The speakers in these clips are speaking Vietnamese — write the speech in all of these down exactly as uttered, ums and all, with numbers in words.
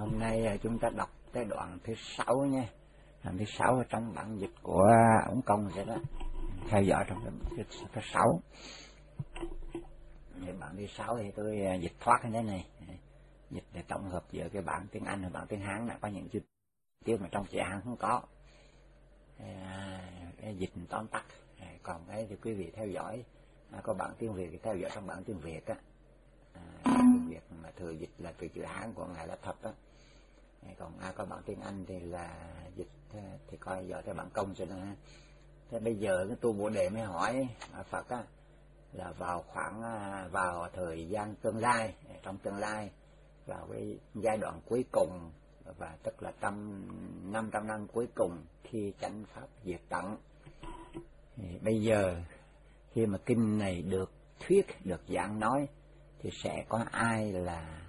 Hôm nay chúng ta đọc cái đoạn thứ sáu nha, đoạn thứ sáu ở trong bản dịch của ông Công vậy đó, theo dõi trong cái thứ sáu. Bản thứ sáu thì tôi dịch thoát cái này, dịch để tổng hợp giữa cái bản tiếng Anh và bản tiếng Hán, là có những chữ tiếng mà trong chữ Hán không có, cái dịch tóm tắt. Còn cái thì quý vị theo dõi, có bản tiếng Việt thì theo dõi trong bản tiếng Việt á, tiếng Việt mà thừa dịch là từ chữ Hán của ngài là thật á. Còn ai có bản tiếng Anh thì là dịch thì coi dõi theo bản Công cho nó. Thế bây giờ cái tu Bồ Đề mới hỏi Phật á, là vào khoảng vào thời gian tương lai, trong tương lai, vào cái giai đoạn cuối cùng, và tức là trong năm trăm năm cuối cùng khi chánh pháp diệt tận. Thì bây giờ khi mà kinh này được thuyết, được giảng nói, thì sẽ có ai là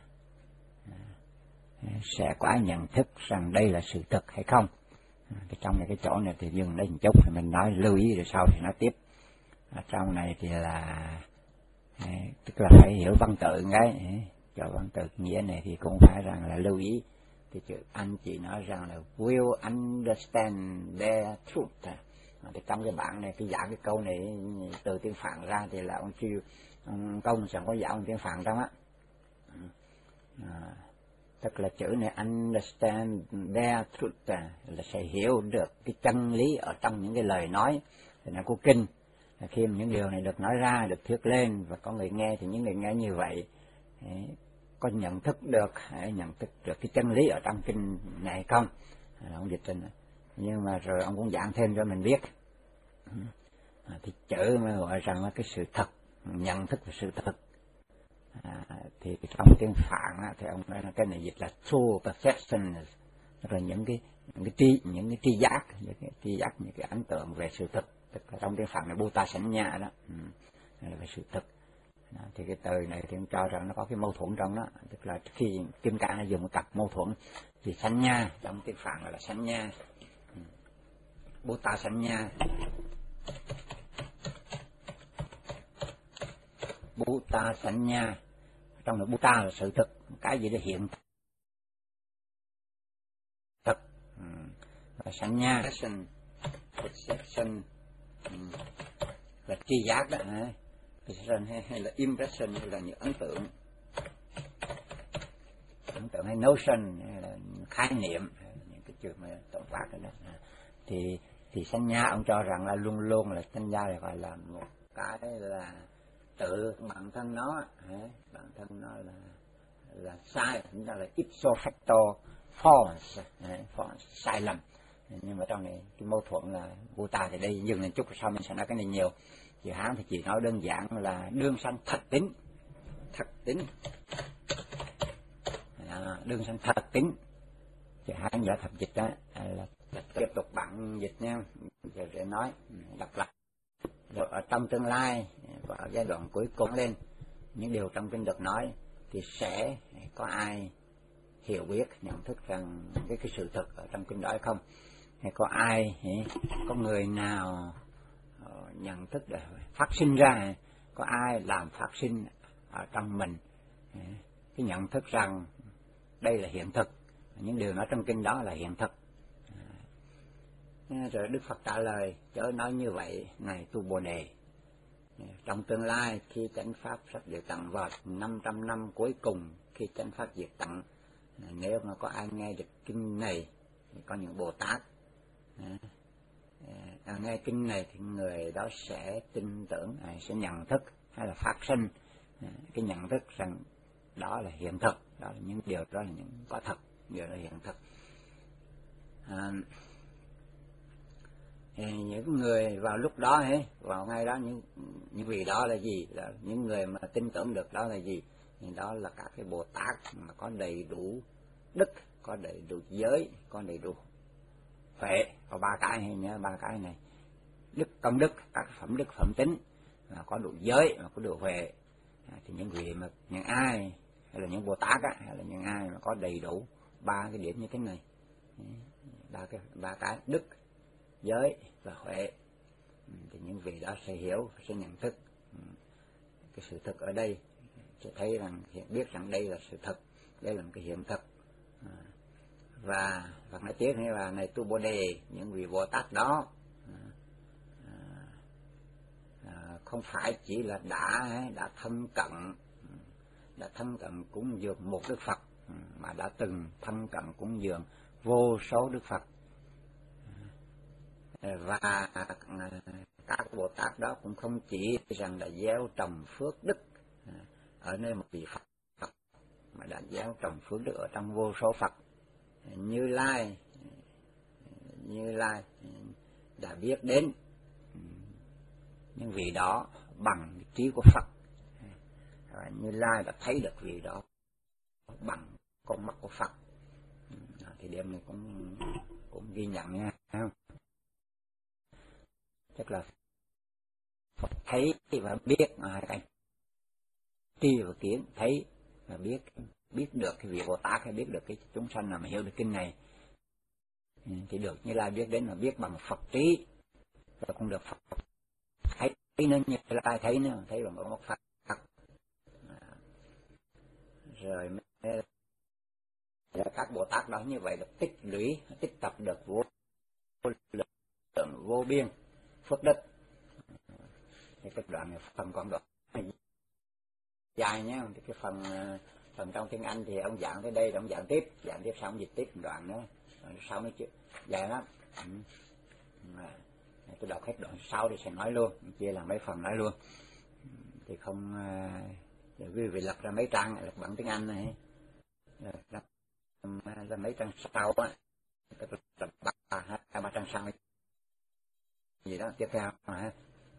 sẽ có ai nhận thức rằng đây là sự thật hay không? Cái trong này cái chỗ này thì dừng đây một chút, thì mình nói lưu ý rồi sau thì nói tiếp. Ở trong này thì là tức là phải hiểu văn tự cái, cho văn tự nghĩa này thì cũng phải rằng là lưu ý. Thì chữ anh chị nói rằng là will understand their truth. Thì trong cái bản này, cái giảng cái câu này từ tiếng Phạn ra thì là ông Chiêu, ông Công chẳng có giảng tiếng Phạn trong á. À, tức là chữ này understand their truth là sẽ hiểu được cái chân lý ở trong những cái lời nói thì nó của kinh. Khi mà những điều này được nói ra, được thuyết lên và có người nghe, thì những người nghe như vậy có nhận thức được, nhận thức được cái chân lý ở trong kinh này không? Ông dịch trình, nhưng mà rồi ông cũng giảng thêm cho mình biết. À, thì chữ mà gọi rằng là cái sự thật, nhận thức về sự thật. À, thì trong tiếng Phạn á, thì ông nói là cái này dịch là true perception, tức là những cái những cái tri những cái tri giác, những cái tri giác, những cái ấn tượng về sự thật. Tức là trong tiếng Phạn là Bồ Tát Sánh Nha đó, ừ, là về sự thật. Đó, thì cái từ này thì ông cho rằng nó có cái mâu thuẫn trong đó, tức là khi Kim Cang nó dùng một cặp mâu thuẫn thì Sánh Nha trong tiếng Phạn là Sánh Nha, ừ. Bồ Tát Sánh Nha, Bồ Tát Sánh Nha, trong đó Bồ Tát là sự thực, cái gì đó hiện thực, ừ. Và Sánh Nha perception, perception ừ. là tri giác đó, hả? Perception hay, hay là impression, hay là những ấn tượng, ấn tượng hay notion, hay là khái niệm, những cái trường mà tổng quát đó, đó. Thì thì Sánh Nha ông cho rằng là luôn luôn là Sánh Nha là gọi là một cái là tự bản thân nó, bản thân nó là là sai, chúng ta là ipso facto false, false, sai lầm. Nhưng mà trong này cái mâu thuẫn là Bồ Tát thì đây dừng lên chút rồi sau mình sẽ nói cái này nhiều. Chữ Hán thì chỉ nói đơn giản là đương sanh thật tính, thật tính, à, đương sanh thật tính. Chữ Hán giả thập dịch đó là tiếp tục bản dịch nha, giờ để nói đọc lại. Rồi ở trong tương lai và ở giai đoạn cuối cùng lên những điều trong kinh được nói thì sẽ có ai hiểu biết, nhận thức rằng cái cái sự thật ở trong kinh đó hay không? Hay có ai, có người nào nhận thức để phát sinh ra, có ai làm phát sinh ở trong mình cái nhận thức rằng đây là hiện thực, những điều nói trong kinh đó là hiện thực. Rồi Đức Phật trả lời, chớ nói như vậy này tu Bồ Đề, trong tương lai khi chánh pháp sắp diệt tận, vào năm trăm năm cuối cùng khi chánh pháp diệt tận, nếu mà có ai nghe được kinh này thì có những Bồ Tát à, nghe kinh này thì người đó sẽ tin tưởng, à, sẽ nhận thức hay là phát sinh à, cái nhận thức rằng đó là hiện thực, đó là những điều đó là những có thật, điều là hiện thực. À, thì những người vào lúc đó ấy, vào ngay đó, những những vị đó là gì? Là những người mà tin tưởng được đó là gì? Thì đó là các cái Bồ Tát mà có đầy đủ đức, có đầy đủ giới, có đầy đủ huệ, có ba cái hay nhớ ba cái này: đức, công đức, các phẩm đức, phẩm tính, mà có đủ giới, mà có đủ huệ. À, thì những vị mà những ai hay là những Bồ Tát á, hay là những ai mà có đầy đủ ba cái điểm như thế này, ba cái ba cái đức, giới và huệ, thì những vị đó sẽ hiểu, sẽ nhận thức cái sự thực ở đây, sẽ thấy rằng, biết rằng đây là sự thật, đây là một cái hiện thực, Và Phật nói tiếp như là này tu Bồ Đề, những vị Bồ Tát đó không phải chỉ là đã đã thân cận đã thân cận cúng dường một Đức Phật, mà đã từng thân cận cúng dường vô số Đức Phật. Và các Bồ Tát đó cũng không chỉ rằng là gieo trồng phước đức ở nơi một vị Phật, mà đã gieo trồng phước đức ở trong vô số Phật. Như Lai Như Lai đã biết đến những vị đó bằng trí của Phật, và Như Lai đã thấy được vị đó bằng con mắt của Phật. Thì điểm này cũng cũng ghi nhận nha, không? Tức là Phật thấy và biết hai cái tri và kiến, thấy và biết, biết được cái vị Bồ Tát hay biết được cái chúng sanh nào mà hiểu được kinh này thì được Như Lai biết đến, mà biết bằng Phật trí, và cũng được Phật thấy nữa, Như Lai thấy nữa, thấy bằng con mắt Phật. Rồi các Bồ Tát đó như vậy là tích lũy, tích tập được vô lượng vô biên phước đức. Thì cái đoạn này phần còn đoạn dài nhé. Thì cái phần phần trong tiếng Anh thì ông giảng tới đây, ông giảng tiếp, giảng tiếp xong dịch tiếp đoạn nữa, đoạn sau mới chịu dài lắm. Ừ. Tôi đọc hết đoạn sau thì sẽ nói luôn, chia làm mấy phần nói luôn, thì không để quý vị lật ra mấy trang, lật bằng tiếng Anh này, lật ra mấy trang sau á, lật ba hai ba trang sau gì đó tiếp theo mà.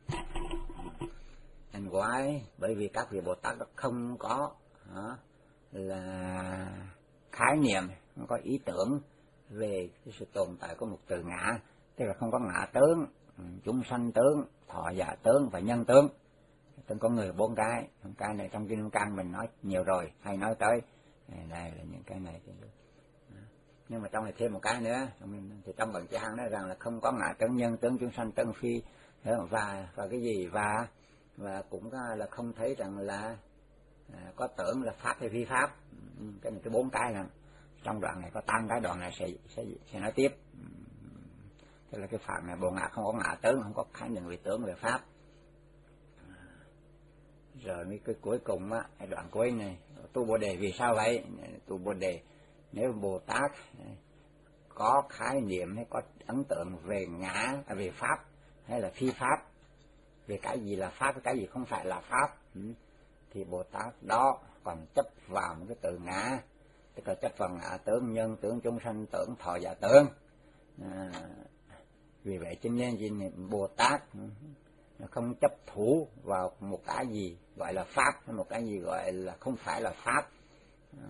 And why? Bởi vì các vị Bồ Tát đó không có hả, là khái niệm, không có ý tưởng về cái sự tồn tại của một từ ngã, tức là không có ngã tướng, chúng sanh tướng, thọ giả tướng và nhân tướng. Từng có người bốn cái, bốn cái này trong Kinh Cang mình nói nhiều rồi, hay nói tới, đây là những cái này. Nhưng mà trong này thêm một cái nữa, thì trong Bằng Chỉ Hằng nói rằng là không có ngã tướng, nhân tướng, chúng sanh tướng, phi, và và cái gì, và và cũng là không thấy rằng là à, có tưởng là pháp hay phi pháp. Cái này cái bốn cái là trong đoạn này có tăng cái, đoạn này sẽ sẽ sẽ nói tiếp. Tức là cái phạm này Bồ Ngã không có ngã tướng, không có khái niệm về tướng về pháp. Rồi mấy cái cuối cùng á, cái đoạn cuối này, tu Bồ Đề vì sao vậy? Tu Bồ Đề, nếu Bồ Tát có khái niệm hay có ấn tượng về ngã, về pháp hay là phi pháp, về cái gì là pháp, cái gì không phải là pháp, thì Bồ Tát đó còn chấp vào một cái từ ngã, tức là chấp vào ngã tướng, nhân tướng, chúng sanh tướng, thọ giả tướng. À, vì vậy cho nên gì Bồ Tát không chấp thủ vào một cái gì gọi là pháp hay một cái gì gọi là không phải là pháp. À,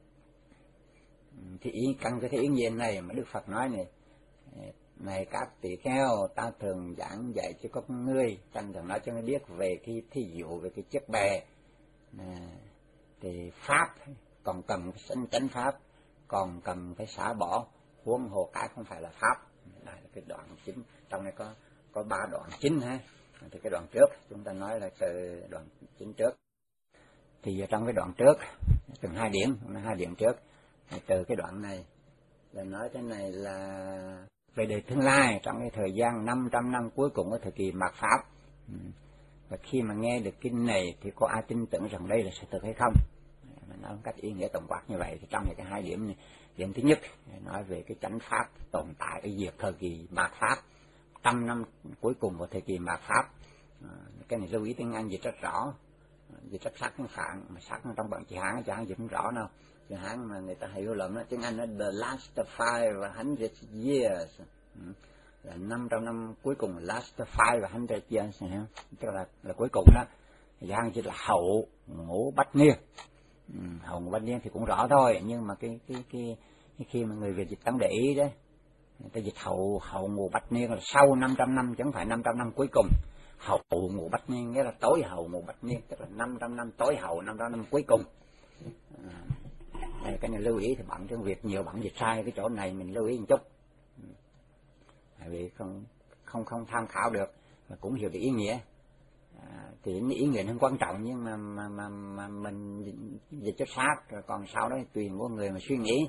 thì ý căn cái ý nghĩa này mà Đức Phật nói này, này các tỳ kheo, ta thường giảng dạy cho các ngươi, ta thường nói cho ngươi biết về cái thí dụ về cái chiếc bè. À, thì pháp còn cần sanh chánh pháp, còn cần phải xả bỏ, huống hồ cái không phải là pháp. Đây là cái đoạn chính, trong này có có ba đoạn chính ha. Thì cái đoạn trước chúng ta nói là từ đoạn chính trước, thì trong cái đoạn trước từng hai điểm, hai điểm trước, từ cái đoạn này là nói thế này là về đời tương lai, trong cái thời gian năm trăm năm cuối cùng của thời kỳ mạt pháp. Và khi mà nghe được kinh này thì có ai tin tưởng rằng đây là sự thật hay không? Mình nói một cách ý nghĩa tổng quát như vậy. Thì trong này cái hai điểm này, điểm thứ nhất nói về cái chánh pháp tồn tại ở diệt thời kỳ mạt pháp, trăm năm cuối cùng của thời kỳ mạt pháp. Cái này lưu ý tiếng Anh dịch rất rõ, dịch rất sắc tiếng Phạn, mà sắc trong Bằng Chỉ Hán, chẳng dịch không rõ đâu. Tiếng Hán mà người ta hiểu lầm đó, tiếng Anh nó the last five hundred years, là năm trăm năm cuối cùng, last five hundred years, tức là là cuối cùng đó. Giang chỉ là hậu ngũ bách niên. Hậu ngũ bách niên thì cũng rõ thôi, nhưng mà cái cái cái, cái khi mà người Việt dịch tấm để ý đấy, người ta dịch hậu hậu ngũ bách niên là sau năm trăm năm, chứ không phải năm trăm năm cuối cùng. Hậu ngũ bách niên nghĩa là tối hậu ngũ bách niên, tức là năm trăm năm tối hậu, năm trăm năm cuối cùng. À, đây, cái này lưu ý thì bản tiếng Việt nhiều bản dịch sai cái chỗ này, mình lưu ý một chút, tại vì không không không tham khảo được mà cũng hiểu được ý nghĩa. À, thì ý nghĩa không quan trọng, nhưng mà mà mà, mà mình dịch cho sát, rồi còn sau đó tùy mỗi người mà suy nghĩ.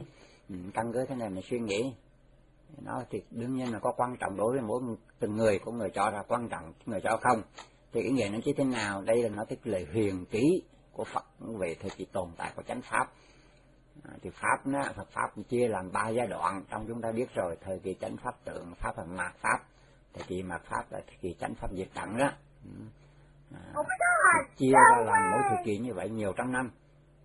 căn cứ thế này mình suy nghĩ. Nó thì đương nhiên là có quan trọng đối với mỗi từng người, có người cho là quan trọng, người cho không. Thì ý nghĩa nó như thế nào? Đây là nó cái lời huyền ký của Phật về thời kỳ tồn tại của chánh pháp. À, thì pháp nó Phật pháp chia làm ba giai đoạn, trong chúng ta biết rồi, thời kỳ chánh pháp tượng pháp và mạt pháp. Thời kỳ mạt pháp là thời kỳ chánh pháp diệt tận đó. À, chia ra làm mỗi thời kỳ như vậy nhiều trăm năm.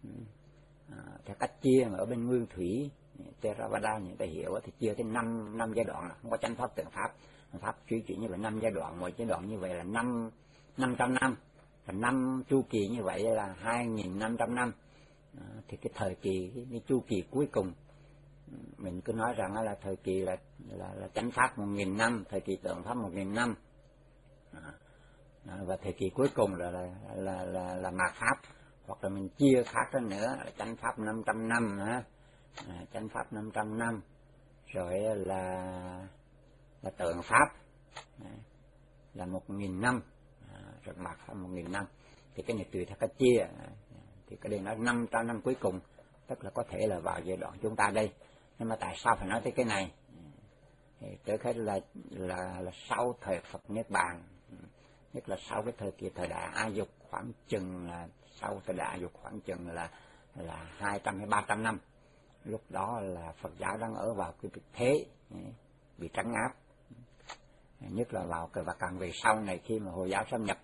À, theo cách chia mà ở bên nguyên thủy Theravada người ta hiểu thì chia tới năm năm giai đoạn, là không có chánh pháp tượng pháp. Pháp suy chuyển như vậy năm giai đoạn, mỗi giai đoạn như vậy là năm năm trăm năm, và năm chu kỳ như vậy là hai nghìn năm trăm năm. À, thì cái thời kỳ cái, cái chu kỳ cuối cùng mình cứ nói rằng là thời kỳ là là, là chánh pháp một nghìn năm, thời kỳ tượng pháp một nghìn năm, à, và thời kỳ cuối cùng là là là là, là mạt pháp, hoặc là mình chia khác hơn nữa là chánh pháp năm trăm năm hả? À, chánh pháp năm trăm năm, rồi là là tượng pháp à, là một nghìn năm, à, rồi mạt pháp một nghìn năm. Thì cái này tùy theo cách chia. À, thì cái đây nói năm trăm năm cuối cùng, tức là có thể là vào giai đoạn chúng ta đây. Nhưng mà tại sao phải nói tới cái này? Thì trước hết là là là sau thời Phật Niết Bàn, nhất là sau cái thời kỳ thời đại A Dục, khoảng chừng là sau thời đại A Dục khoảng chừng là là hai trăm hay ba trăm năm. Lúc đó là Phật giáo đang ở vào cái thế bị trấn áp, nhất là vào và càng về sau này khi mà Hồi giáo xâm nhập,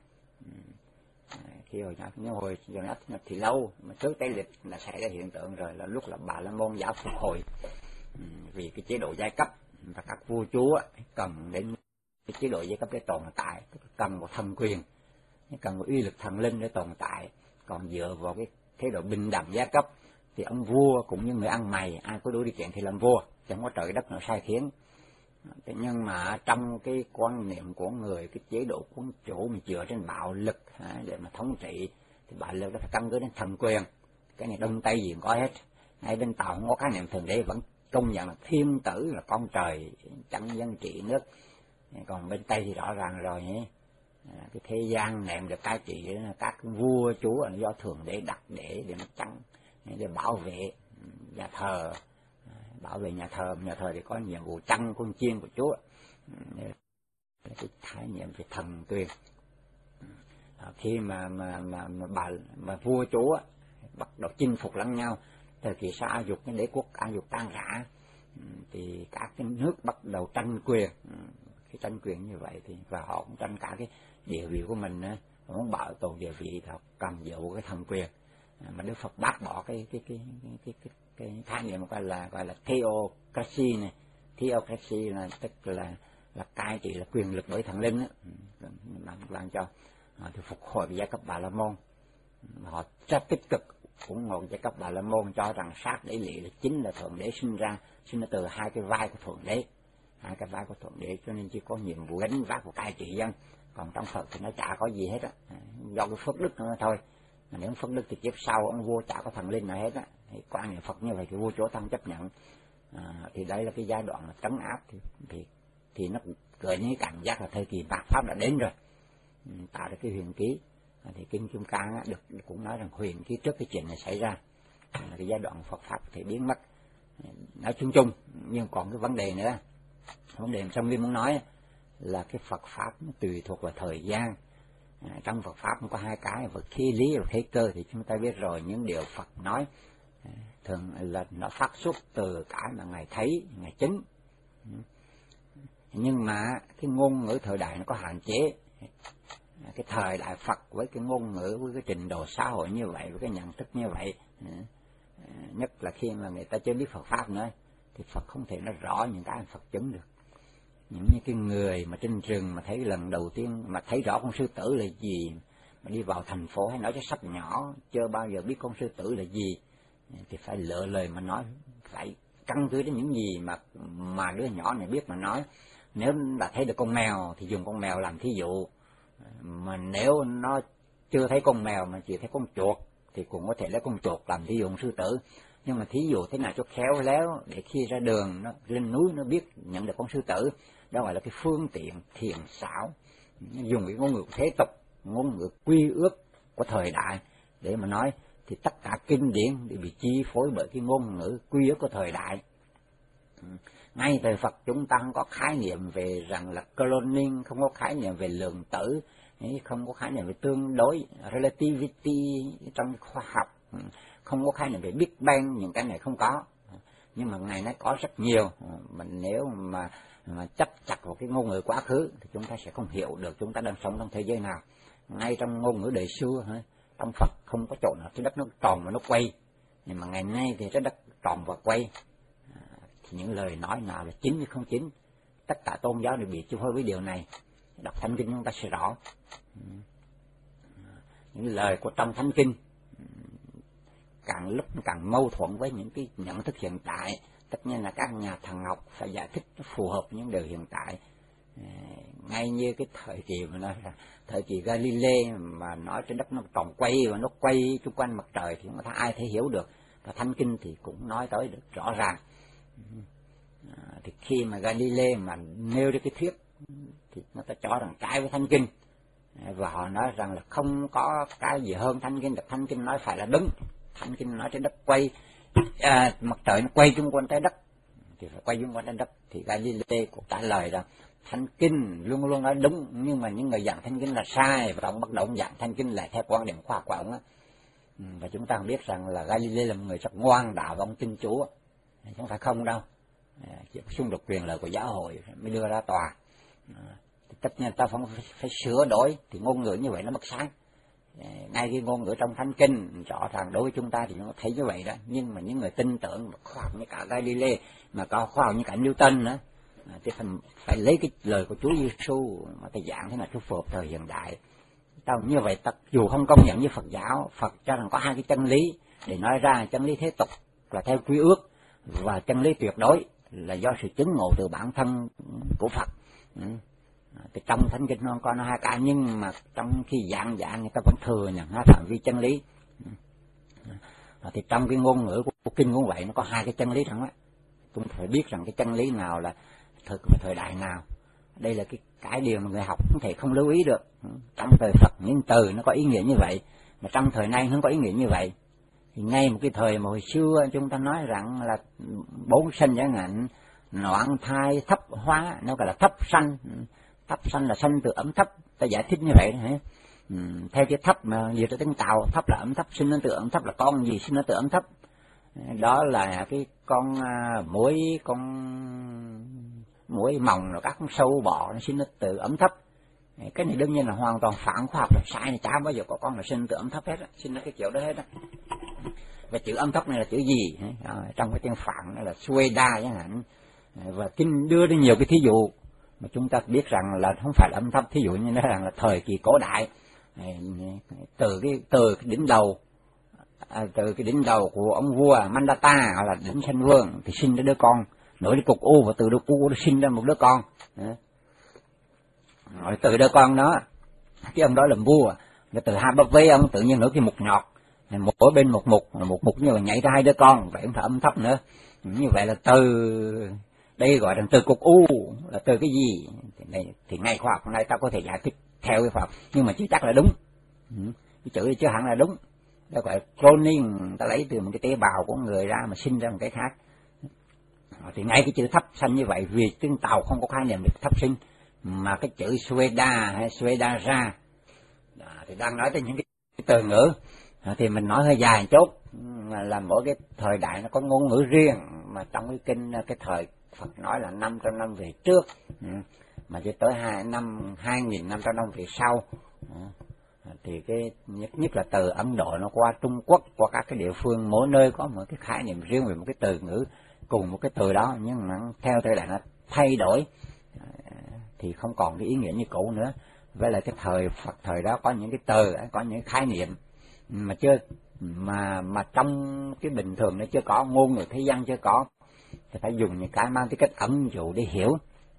khi Hồi giáo nhưng Hồi giáo xâm nhập thì lâu, mà trước Tây lịch là xảy ra hiện tượng rồi, là lúc là Bà La Môn giáo phục hồi vì cái chế độ giai cấp, và các vua chúa cần đến cái chế độ giai cấp để tồn tại, tức là cần một thần quyền, cần một uy lực thần linh để tồn tại. Còn dựa vào cái chế độ bình đẳng giai cấp thì ông vua cũng như người ăn mày, ai có đủ điều kiện thì làm vua, chẳng có trời đất nào sai khiến. Thế nhưng mà trong cái quan niệm của người, cái chế độ quân chủ mình dựa trên bạo lực à, để mà thống trị, thì bạo lực nó phải căn cứ đến thần quyền. Cái này Đông Tây gì cũng có hết. Ngay bên Tàu không có khái niệm thượng đế, vẫn công nhận là thiên tử là con trời chẳng dân trị nước. Còn bên Tây thì rõ ràng rồi nhé, cái thế gian nệm được cai trị các vua chúa là do thượng đế đặt để để nó chắn, để bảo vệ nhà thờ, bảo vệ nhà thờ. Nhà thờ thì có nhiệm vụ chăn con chiên của Chúa, cái khái niệm về thần quyền. Khi mà mà mà mà, bà, mà vua chúa bắt đầu chinh phục lẫn nhau, thời kỳ sau A Dục, cái đế quốc A Dục tan rã, thì các cái nước bắt đầu tranh quyền. Cái tranh quyền như vậy thì và họ cũng tranh cả cái địa vị của mình nữa, họ muốn bảo tồn địa vị thì họ cần dựa vào cái thần quyền. Mà Đức Phật bác bỏ cái cái cái cái cái cái, cái khái niệm gọi là gọi là theocracy này. Theocracy là tức là là cai trị, là quyền lực bởi thần linh á, làm làm cho họ thì phục hồi giai cấp Bà La Môn. Họ rất tích cực ủng hộ giai cấp Bà La Môn, cho rằng sát đế lị là chính là thượng đế sinh ra, sinh ra từ hai cái vai của thượng đế, hai cái vai của thượng đế, cho nên chỉ có nhiệm vụ gánh vác của cai trị dân. Còn trong Phật thì nó chả có gì hết á, do cái phước đức nữa thôi. Mà nếu phước đức thì kiếp sau ông vua chả có thần linh nào hết á. Thì quan niệm Phật như vậy thì vua chúa không chấp nhận. À, thì đây là cái giai đoạn mà trấn áp, thì thì thì nó gợi những cảm giác là thời kỳ mạt pháp đã đến rồi, tạo ra cái huyền ký. À, thì Kinh Kim Cang á, được cũng nói rằng huyền ký trước cái chuyện này xảy ra, à, cái giai đoạn Phật pháp có thể biến mất. Nói chung chung, nhưng còn cái vấn đề nữa, vấn đề trong Liên muốn nói là cái Phật pháp nó tùy thuộc vào thời gian. À, trong Phật pháp nó có hai cái, vật khí lý và thế cơ, thì chúng ta biết rồi, những điều Phật nói à, thường là nó phát xuất từ cái mà Ngài thấy, Ngài chứng. Nhưng mà cái ngôn ngữ thời đại nó có hạn chế. À, cái thời đại Phật với cái ngôn ngữ, với cái trình độ xã hội như vậy, với cái nhận thức như vậy, à, nhất là khi mà người ta chưa biết Phật pháp nữa, thì Phật không thể nói rõ những cái Phật chứng được. Những cái người mà trên rừng mà thấy lần đầu tiên mà thấy rõ con sư tử là gì, mà đi vào thành phố hay nói cho sách nhỏ chưa bao giờ biết con sư tử là gì, thì phải lựa lời mà nói, phải căn cứ đến những gì mà mà đứa nhỏ này biết mà nói. Nếu đã thấy được con mèo thì dùng con mèo làm thí dụ, mà nếu nó chưa thấy con mèo mà chỉ thấy con chuột thì cũng có thể lấy con chuột làm thí dụ con sư tử. Nhưng mà thí dụ thế nào cho khéo léo để khi ra đường nó lên núi nó biết nhận được con sư tử, đó gọi là cái phương tiện thiện xảo, dùng cái ngôn ngữ thế tục, ngôn ngữ quy ước của thời đại để mà nói, thì thì tất cả kinh điển đều bị chi phối bởi cái ngôn ngữ quy ước của thời đại. Ngay thời Phật chúng ta không có khái niệm về rằng là cloning, không có khái niệm về lượng tử, không có khái niệm về tương đối, relativity trong khoa học, không có khái niệm về Big Bang, những cái này không có. Nhưng mà ngày nay có rất nhiều, mình nếu mà, mà chấp chặt vào cái ngôn ngữ quá khứ thì chúng ta sẽ không hiểu được chúng ta đang sống trong thế giới nào. Ngay trong ngôn ngữ đời xưa, trong Phật không có chỗ nào trái đất nó tròn và nó quay, nhưng mà ngày nay thì trái đất tròn và quay. Thì những lời nói nào là chính hay không chính, tất cả tôn giáo đều bị chi phối với điều này. Đọc Thánh Kinh chúng ta sẽ rõ. Những lời của trong Thánh Kinh càng lúc càng mâu thuẫn với những cái nhận thức hiện tại. Tất nhiên là các nhà thần học phải giải thích nó phù hợp với những điều hiện tại. Ngay như cái thời kỳ mà nói là thời kỳ Galilei mà nói trên đất nó còn quay và nó quay xung quanh mặt trời thì không có ai thể hiểu được. Và Thánh Kinh thì cũng nói tới được rõ ràng. À, thì khi mà Galilei mà nêu ra cái thuyết thì người ta cho rằng trái với Thánh Kinh, và họ nói rằng là không có cái gì hơn Thánh Kinh, được Thánh Kinh nói phải là đúng. Thánh Kinh nói trái đất quay, à, mặt trời nó quay xung quanh trái đất thì phải quay xung quanh trái đất. Thì Galilei cũng trả lời rằng Thánh Kinh luôn luôn nói đúng, nhưng mà những người giảng Thánh Kinh là sai, và ông bắt đầu giảng Thánh Kinh lại theo quan điểm khoa học của ông á. Và chúng ta biết rằng là Galilei là một người rất ngoan đạo và ông tin Chúa, không phải không đâu, chỉ xung đột quyền lợi của giáo hội mới đưa ra tòa. Thì tất nhiên ta phải, phải sửa đổi, thì ngôn ngữ như vậy nó mất sáng. Ngay cái ngôn ngữ trong Thánh Kinh rõ ràng đối với chúng ta thì chúng ta thấy như vậy đó, nhưng mà những người tin tưởng khoa học như cả Galilei, mà có khoa học như cả Newton nữa, thì phải, phải lấy cái lời của Chúa Giêsu mà ta giảng thế nào cho phù hợp thời hiện đại. Tao như vậy ta dù không công nhận với Phật giáo, Phật cho rằng có hai cái chân lý để nói ra: chân lý thế tục là theo quy ước, và chân lý tuyệt đối là do sự chứng ngộ từ bản thân của Phật. Ừ. Thì trong Thánh Kinh nó có nó hai cả, nhưng mà trong khi giảng giảng người ta vẫn thừa nhận hai phạm vi chân lý. Ừ. Thì trong cái ngôn ngữ của, của kinh cũng vậy, nó có hai cái chân lý thẳng á. Chúng phải biết rằng cái chân lý nào là thực và thời đại nào. Đây là cái cái điều mà người học không thể không lưu ý được. Trong thời Phật những từ nó có ý nghĩa như vậy, mà trong thời nay nó có ý nghĩa như vậy. Thì ngay một cái thời mà hồi xưa chúng ta nói rằng là bốn sanh chẳng hạn, noãn thai thấp hóa, nó gọi là thấp sanh. Thấp sanh là sanh từ ẩm thấp, ta giải thích như vậy hả? Ừ, theo cái thấp mà gì tới tiếng Tàu, thấp là ẩm thấp, sinh đến từ ẩm thấp là con gì sinh đến từ ẩm thấp. Đó là cái con uh, muỗi, con muỗi mồng rồi các con sâu bọ nó sinh đến từ ẩm thấp. Cái này đương nhiên là hoàn toàn phản khoa học, là sai, này chả bao giờ có con là sinh từ ẩm thấp hết á, sinh ra cái kiểu đó hết á. Và chữ ẩm thấp này là chữ gì? À, trong cái tiếng Phạn là Sueda chẳng hạn. Và kinh đưa đến nhiều cái thí dụ mà chúng ta biết rằng là không phải là âm thấp. Thí dụ như nói rằng là thời kỳ cổ đại, từ cái từ cái đỉnh đầu, à, từ cái đỉnh đầu của ông vua Mandata hoặc là đỉnh Sanh Vương thì sinh ra đứa con, nổi cái cục u, và từ đứa u nó sinh ra một đứa con. Rồi từ đứa con đó, cái ông đó làm vua, và từ hai bắp vế ông tự nhiên nổi cái mục nhọt, mỗi bên một mục, một mục như là nhảy ra hai đứa con, vậy không phải âm thấp nữa. Như vậy là từ đây gọi là từ cục u là từ cái gì thì, này, thì ngay khoa học hôm nay ta có thể giải thích theo cái khoa học, nhưng mà chưa chắc là đúng. Cái chữ này chưa hẳn là đúng. Đó gọi là cloning, ta lấy từ một cái tế bào của người ra mà sinh ra một cái khác. Thì ngay cái chữ thấp sanh như vậy, vì tiếng Tàu không có khái niệm được thấp sinh, mà cái chữ Sueda hay Sueda ra thì đang nói tới những cái từ ngữ. Thì mình nói hơi dài chút, là mỗi cái thời đại nó có ngôn ngữ riêng, mà trong cái kinh cái thời Phật nói là năm trăm năm về trước, mà cho tới hai năm hai nghìn năm trăm năm về sau, thì cái nhất nhất là từ Ấn Độ nó qua Trung Quốc, qua các cái địa phương, mỗi nơi có một cái khái niệm riêng về một cái từ ngữ cùng một cái từ đó, nhưng mà theo thời đại nó thay đổi thì không còn cái ý nghĩa như cũ nữa. Với lại cái thời Phật thời đó có những cái từ, có những khái niệm mà chưa mà mà trong cái bình thường nó chưa có, ngôn ngữ thế gian chưa có, thì phải dùng những cái mang tính cách ẩn dụ để hiểu.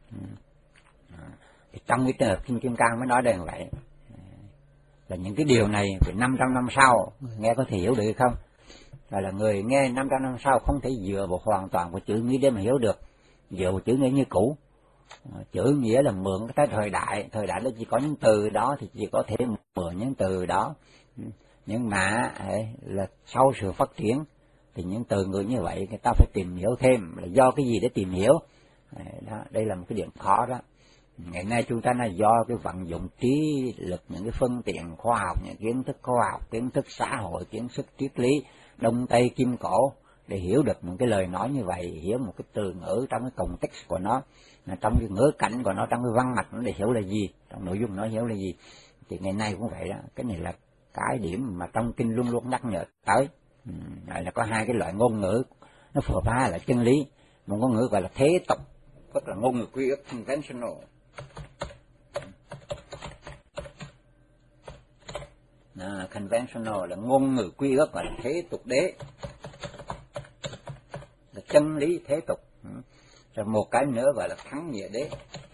Thì trong cái trường Kinh Kim Cang mới nói đây như vậy, là những cái điều này phải năm trăm năm sau nghe có thể hiểu được hay không, rồi là người nghe năm trăm năm sau không thể dựa vào hoàn toàn của chữ nghĩa để mà hiểu được, dựa vào chữ nghĩa như cũ. Chữ nghĩa là mượn cái thời đại, thời đại nó chỉ có những từ đó thì chỉ có thể mượn những từ đó. Nhưng mà ấy, là sau sự phát triển thì những từ ngữ như vậy người ta phải tìm hiểu thêm là do cái gì để tìm hiểu. Đó, đây là một cái điểm khó đó. Ngày nay chúng ta là do cái vận dụng trí lực, những cái phương tiện khoa học, những kiến thức khoa học, kiến thức xã hội, kiến thức triết lý đông tây kim cổ để hiểu được những cái lời nói như vậy, hiểu một cái từ ngữ trong cái context của nó, trong cái ngữ cảnh của nó, trong cái văn mạch nó để hiểu là gì, trong nội dung nó hiểu là gì. Thì ngày nay cũng vậy đó. Cái này là cái điểm mà trong kinh luôn luôn nhắc nhở tới. Ừ, là có hai cái loại ngôn ngữ nó phù phá là chân lý. Một ngôn ngữ gọi là thế tục, tức là ngôn ngữ quy ước conventional. À, conventional là ngôn ngữ quy ước gọi là thế tục đế, là chân lý thế tục. Ừ. Rồi một cái nữa gọi là thắng nghĩa đế,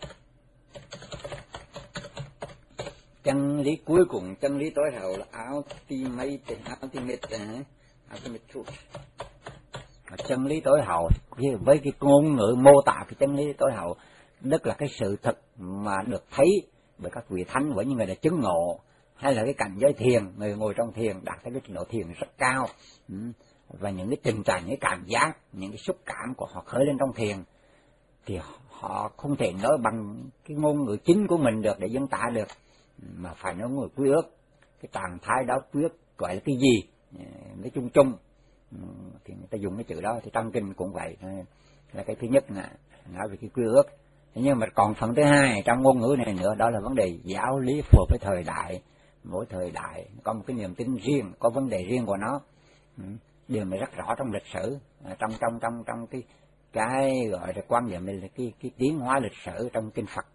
chân lý cuối cùng, chân lý tối hậu là ultimate, ultimate, uh, ultimate truth. Chân lý tối hậu với cái ngôn ngữ mô tả cái chân lý tối hậu, tức là cái sự thật mà được thấy bởi các vị thánh, bởi những người đã chứng ngộ, hay là cái cảnh giới thiền, người ngồi trong thiền đạt tới cái trình độ thiền rất cao, ừ. và những cái tình trạng, những cái cảm giác, những cái xúc cảm của họ khởi lên trong thiền thì họ không thể nói bằng cái ngôn ngữ chính của mình được để diễn tả được, mà phải nói ngôn ngữ quy ước. Cái trạng thái đó quy ước gọi là cái gì, nói chung chung thì người ta dùng cái chữ đó. Thì trong kinh cũng vậy, là cái thứ nhất là nói về cái quy ước. Nhưng mà còn phần thứ hai trong ngôn ngữ này nữa, đó là vấn đề giáo lý phù hợp với thời đại. Mỗi thời đại có một cái niềm tin riêng, có vấn đề riêng của nó. Điều này rất rõ trong lịch sử, trong trong trong trong cái cái gọi là quan niệm là cái cái tiến hóa lịch sử trong kinh Phật.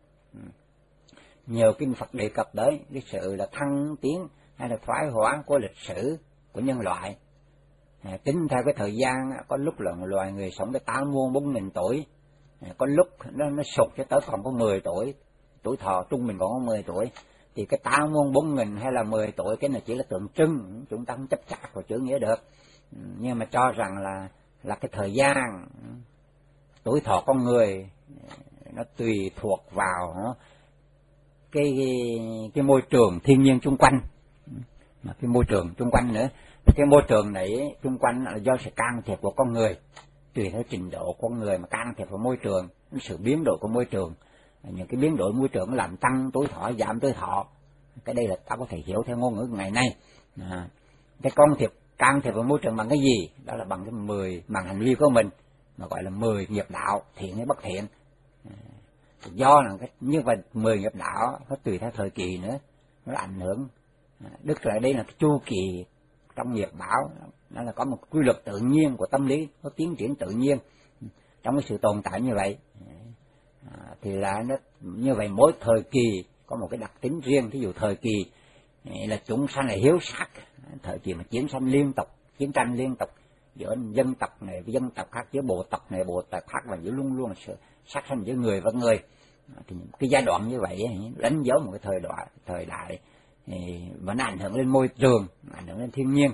Nhiều kinh Phật đề cập tới cái sự là thăng tiến hay là thoái hóa của lịch sử của nhân loại. À, tính theo cái thời gian, có lúc là loài người sống tới tám muôn bốn nghìn tuổi, à, có lúc nó nó sụt cho tới còn có mười tuổi, tuổi thọ trung bình còn có mười tuổi. Thì cái tám muôn bốn nghìn hay là mười tuổi, cái này chỉ là tượng trưng, chúng ta không chấp chặt vào chữ nghĩa được. Nhưng mà cho rằng là là cái thời gian, tuổi thọ con người nó tùy thuộc vào cái cái môi trường thiên nhiên xung quanh, mà cái môi trường xung quanh nữa. Cái môi trường này xung quanh là do sự can thiệp của con người, tùy theo trình độ con người mà can thiệp vào môi trường, sự biến đổi của môi trường. Những cái biến đổi môi trường làm tăng tuổi thọ, giảm tuổi thọ. Cái đây là ta có thể hiểu theo ngôn ngữ ngày nay. À, cái can thiệp can thiệp vào môi trường bằng cái gì? Đó là bằng cái mười bằng hành vi của mình, mà gọi là mười nghiệp đạo, thiện hay bất thiện. À, do là cái như vậy mười nghiệp đạo nó tùy theo thời kỳ nữa, nó ảnh hưởng. À, tức là đây là cái chu kỳ trong nghiệp bảo, nó là có một quy luật tự nhiên của tâm lý, có tiến triển tự nhiên trong cái sự tồn tại như vậy. À, thì là nó như vậy, mỗi thời kỳ có một cái đặc tính riêng. Thí dụ thời kỳ là chúng sanh là hiếu sát, thời kỳ mà chiến tranh liên tục, chiến tranh liên tục giữa dân tộc này với dân tộc khác, giữa bộ tộc này bộ tộc khác, và giữa luôn luôn là sự sát sanh giữa người và người. À, thì cái giai đoạn như vậy đánh dấu một cái thời đoạn thời đại và nó ảnh hưởng lên môi trường, ảnh hưởng lên thiên nhiên.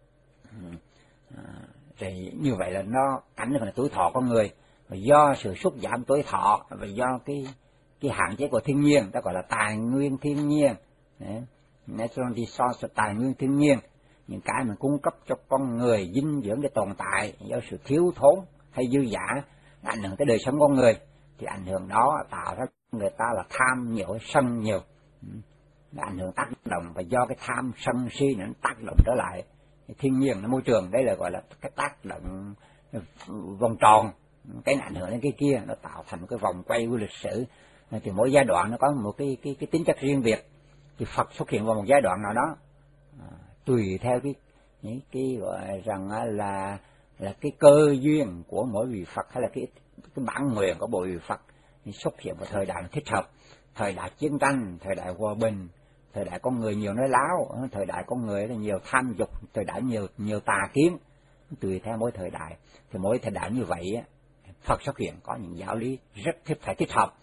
À, thì như vậy là nó ảnh hưởng là tuổi thọ con người, và do sự sút giảm tuổi thọ và do cái cái hạn chế của thiên nhiên, ta gọi là tài nguyên thiên nhiên, natural resource, tài nguyên thiên nhiên, những cái mà cung cấp cho con người dinh dưỡng để tồn tại, do sự thiếu thốn hay dư dả ảnh hưởng tới đời sống con người, thì ảnh hưởng đó tạo ra người ta là tham nhiều, sân nhiều, nó ảnh hưởng tác động, và do cái tham sân si nó tác động trở lại thiên nhiên, nó môi trường. Đây là gọi là cái tác động vòng tròn, cái ảnh hưởng đến cái kia, nó tạo thành một cái vòng quay của lịch sử. Thì mỗi giai đoạn nó có một cái cái cái tính chất riêng biệt. Thì Phật xuất hiện vào một giai đoạn nào đó, à, tùy theo cái những cái gọi rằng là là cái cơ duyên của mỗi vị Phật, hay là cái cái bản nguyện của mỗi vị Phật thì xuất hiện vào thời đại thích hợp. Thời đại chiến tranh, thời đại hòa bình, thời đại con người nhiều nói láo, thời đại con người là nhiều tham dục, thời đại nhiều nhiều tà kiến, tùy theo mỗi thời đại. Thì mỗi thời đại như vậy Phật xuất hiện có những giáo lý rất thích phải thích hợp.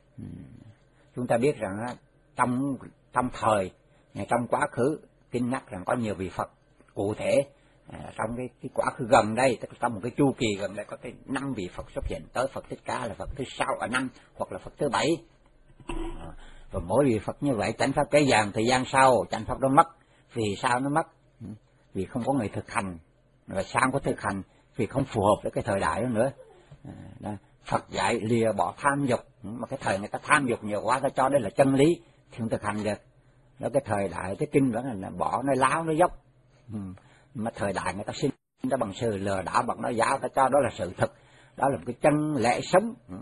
Chúng ta biết rằng trong trong thời trong quá khứ kinh nhắc rằng có nhiều vị Phật cụ thể. À, trong cái, cái quá khứ gần đây, tức là trong một cái chu kỳ gần đây có tới năm vị Phật xuất hiện, tới Phật Thích Ca là Phật thứ sáu ở năm, hoặc là Phật thứ bảy. À, và mỗi vị Phật như vậy chánh pháp kéo dài thời gian sau, chánh pháp nó mất. Vì sao nó mất? vì không có người thực hành. Và sao không có thực hành? Vì không phù hợp với cái thời đại đó nữa. Đó. Phật dạy lìa bỏ tham dục, mà cái thời người ta tham dục nhiều quá, ta cho đây là chân lý thì không thực hành được. Đó, cái thời đại cái kinh đó là bỏ nó láo nó dốc. Ừ. Mà thời đại người ta sinh ra bằng sự lừa đảo, bằng nói giáo, ta cho đó là sự thực, đó là một cái chân lẽ sống. Ừ.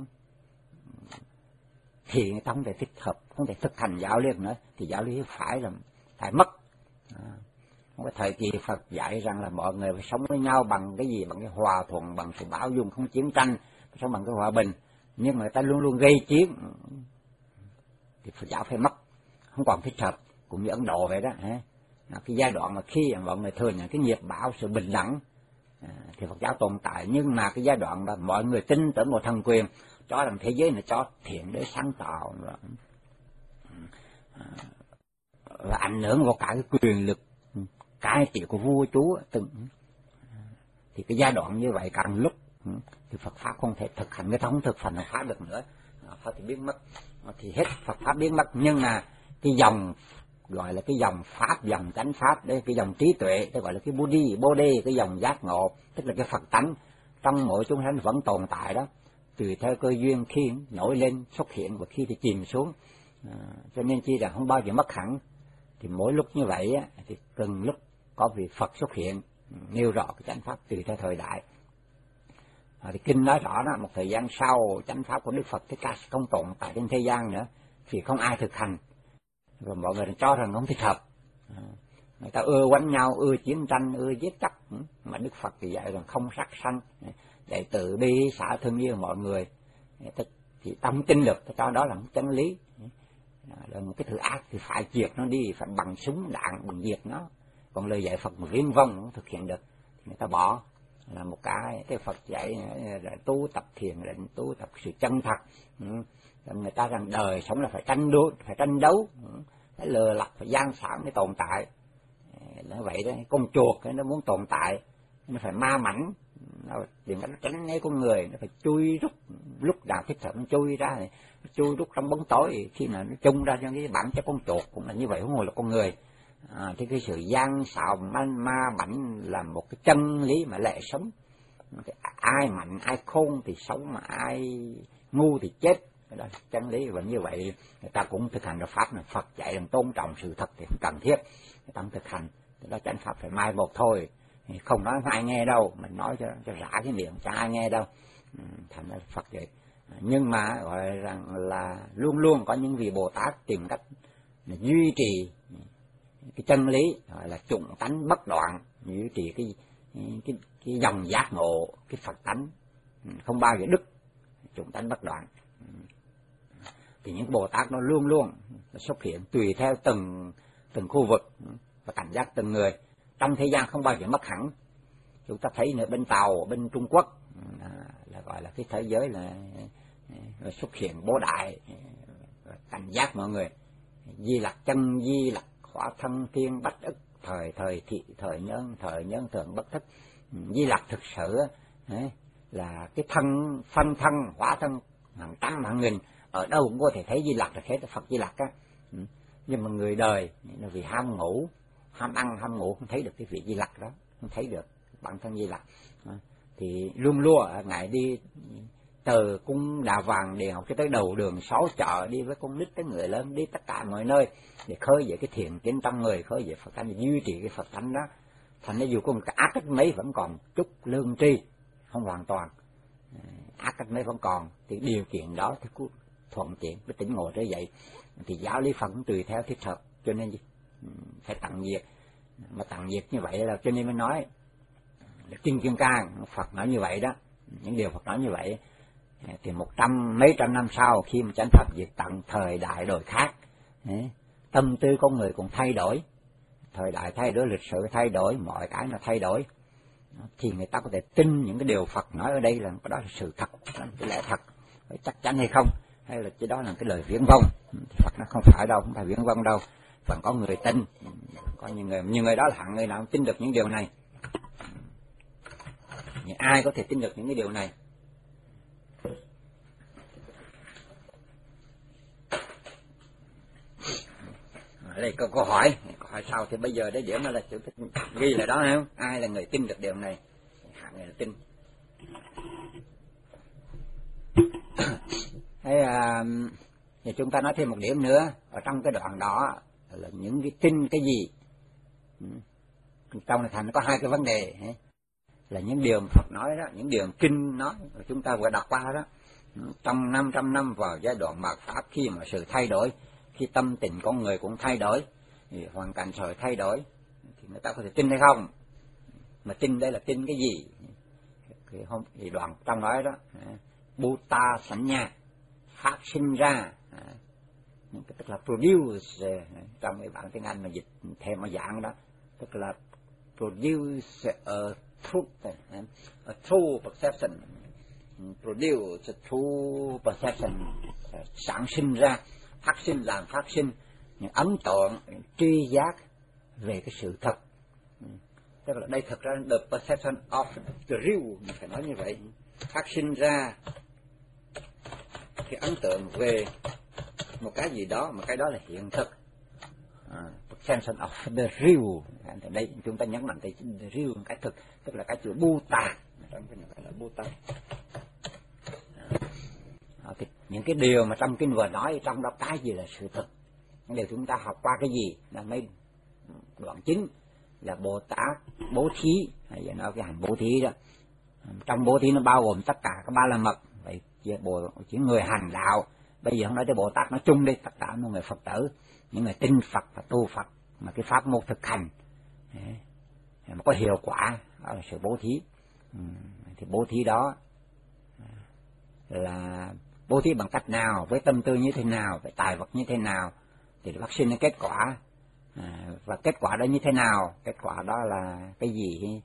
Thì người ta không thể thích hợp, không thể thực hành giáo lý nữa, thì giáo lý phải là phải mất. À. Cái thời kỳ Phật dạy rằng là mọi người phải sống với nhau bằng cái gì? Bằng cái hòa thuận, bằng sự bảo dung, không chiến tranh, sống bằng cái hòa bình. Nhưng mà người ta luôn luôn gây chiến, thì Phật giáo phải mất, không còn thích hợp. Cũng như Ấn Độ vậy đó. Cái giai đoạn mà khi mọi người thừa nhận cái nghiệp bảo, sự bình đẳng, thì Phật giáo tồn tại. Nhưng mà cái giai đoạn mà mọi người tin tưởng vào thần quyền, cho rằng thế giới này cho thiện để sáng tạo, và ảnh hưởng vào cả cái quyền lực cai trị của vua chúa từng, thì cái giai đoạn như vậy càng lúc thì Phật pháp không thể thực hành, cái thống thực hành pháp được nữa, Phật thì biến mất, thì hết Phật pháp biến mất. Nhưng mà cái dòng gọi là cái dòng pháp, dòng chánh pháp đấy, cái dòng trí tuệ, đây gọi là cái Bodhi, Bodhi, cái dòng giác ngộ, tức là cái Phật tánh trong mỗi chúng sanh vẫn tồn tại đó, tùy theo cơ duyên khi nổi lên xuất hiện và khi thì chìm xuống. À, cho nên chi là không bao giờ mất hẳn. Thì mỗi lúc như vậy á, thì từng lúc có vị Phật xuất hiện nêu rõ cái chánh pháp tùy theo thời đại. À, thì kinh nói rõ đó, một thời gian sau chánh pháp của Đức Phật Thích Ca sẽ không tồn tại trên thế gian nữa, thì không ai thực hành, rồi mọi người cho rằng không thích hợp. À, người ta ưa quánh nhau, ưa chiến tranh, ưa giết chóc, mà Đức Phật thì dạy rằng không sát sanh, dạy từ bi xả thương yêu mọi người. Thì tâm tinh lực ta cho đó là một chân lý. Là một cái thứ ác thì phải diệt nó đi, phải bằng súng đạn, bằng diệt nó. Còn lời dạy Phật mà viễn vông không thực hiện được thì người ta bỏ. Là một cái cái Phật dạy là tu tập thiền định, tu tập sự chân thật. Ừ. Người ta rằng đời sống là phải tranh đấu, phải tranh đấu, ừ. Phải lừa lọc, phải gian xảo mới tồn tại. Nó vậy đó, con chuột nó muốn tồn tại nó phải ma mảnh, nó tìm cách tránh né con người, nó phải chui rút lúc nào thích hợp nó chui ra này, nó chui rút trong bóng tối, khi nào nó chung ra cho cái bản chất con chuột cũng là như vậy, không ngồi là con người. À, thì cái sự gian xạo man ma mảnh là một cái chân lý mà lẽ sống. Ai mạnh ai khôn thì sống, mà ai ngu thì chết, đó là chân lý. Và như vậy người ta cũng thực hành được pháp này. Phật dạy rằng tôn trọng sự thật thì không cần thiết, người ta không thực hành, đó chánh pháp phải mai một thôi, không nói ai nghe đâu, mình nói cho cho rã cái miệng, cho ai nghe đâu. Thành ra Phật vậy. Nhưng mà gọi rằng là luôn luôn có những vị Bồ Tát tìm cách duy trì cái chân lý, gọi là chủng tánh bất đoạn, duy trì cái cái cái dòng giác ngộ, cái Phật tánh không bao giờ đứt, chủng tánh bất đoạn. Thì những Bồ Tát nó luôn luôn xuất hiện tùy theo từng từng khu vực và cảnh giác từng người, trong thế gian không bao giờ mất hẳn. Chúng ta thấy ở bên Tàu, bên Trung Quốc à, là gọi là cái thế giới là, là xuất hiện bố đại, cảnh giác mọi người. Di Lặc chân Di Lặc hóa thân thiên bách ức, thời thời thị thời nhân thời nhân thường bất thức. Di Lặc thực sự ấy, là cái thân phân thân hóa thân hàng trăm hàng nghìn, ở đâu cũng có thể thấy Di Lặc, là thấy Phật Di Lặc á. Nhưng mà người đời nó vì ham ngủ, ham ăn ham ngủ, không thấy được cái vị Di Lặc đó, không thấy được bản thân Di Lặc. Thì luôn luôn ngài đi từ cung Đà Vàng Điện Học cho tới đầu đường sáu chợ, đi với con nít tới người lớn, đi tất cả mọi nơi để khơi dậy cái thiện kiến trong người, khơi dậy Phật tánh, để duy trì cái Phật tánh đó. Thành ra dù có một cái ác cách mấy vẫn còn chút lương tri, không hoàn toàn, ác cách mấy vẫn còn, thì điều kiện đó thì cứ thuận tiện với tỉnh ngộ tới vậy. Thì giáo lý Phật cũng tùy theo thích hợp, cho nên phải tận diệt. Mà tận diệt như vậy là cho nên mới nói Kinh Kim Cang, Phật nói như vậy đó, những điều Phật nói như vậy. Thì một trăm mấy trăm năm sau, khi mà chánh pháp diệt tận, thời đại đổi khác, tâm tư con người cũng thay đổi, thời đại thay đổi, lịch sử thay đổi, mọi cái nó thay đổi, thì người ta có thể tin những cái điều Phật nói ở đây là cái đó là sự thật, là cái lẽ thật, chắc chắn hay không, hay là cái đó là cái lời viễn vông. Thì Phật nó không phải đâu, không phải viễn vông đâu, vẫn có người tin, có những người, những người đó là hạng người nào tin được những điều này. Nhưng ai có thể tin được những cái điều này? Ở đây có câu hỏi, câu hỏi tại sao thì bây giờ đấy điểm là chữ ghi lại đó không? Ai là người tin được điều này? Hạng người là tin. Thế à, thì chúng ta nói thêm một điểm nữa ở trong cái đoạn đó là những cái tin cái gì. Trong này thành có hai cái vấn đề là những điều Phật nói đó, những điều kinh nói chúng ta vừa đọc qua đó. Trong năm trăm năm vào giai đoạn mạt Pháp, khi mà sự thay đổi, khi tâm tình con người cũng thay đổi, thì hoàn cảnh xã hội thay đổi, thì người ta có thể tin hay không? Mà tin đây là tin cái gì? Thì, không, thì đoạn trong nói đó, Bhuta Sanya, phát sinh ra, tức là produce, trong cái bản tiếng Anh mà dịch thêm một dạng đó, tức là produce a truth, a true perception, produce a true perception, sản sinh ra, phát sinh làm phát sinh những ấn tượng tri giác về cái sự thật. Tức là đây thật ra the perception of the real, mình phải nói như vậy, phát sinh ra cái ấn tượng về một cái gì đó, mà cái đó là hiện thực. À, perception of the real, ở đây chúng ta nhấn mạnh tới the real, cái thực, tức là cái chữ Bhuta, trong cái này gọi là Bhuta. À, thì những cái điều mà trong kinh vừa nói, trong đó cái gì là sự thực, những điều chúng ta học qua cái gì là mấy đoạn chính là Bồ Tát bố thí, hay là nói cái hành bố thí đó. Trong bố thí nó bao gồm tất cả các ba la mật. Vậy bộ chỉ người hành đạo, bây giờ không nói tới Bồ Tát nói chung đi, tất cả mọi người Phật tử, những người tin Phật và tu Phật mà cái pháp môn thực hành mà có hiệu quả, đó là sự bố thí. Thì bố thí đó là bố thí bằng cách nào, với tâm tư như thế nào, với tài vật như thế nào, thì phát sinh cái kết quả. À, và kết quả đó như thế nào? Kết quả đó là cái gì?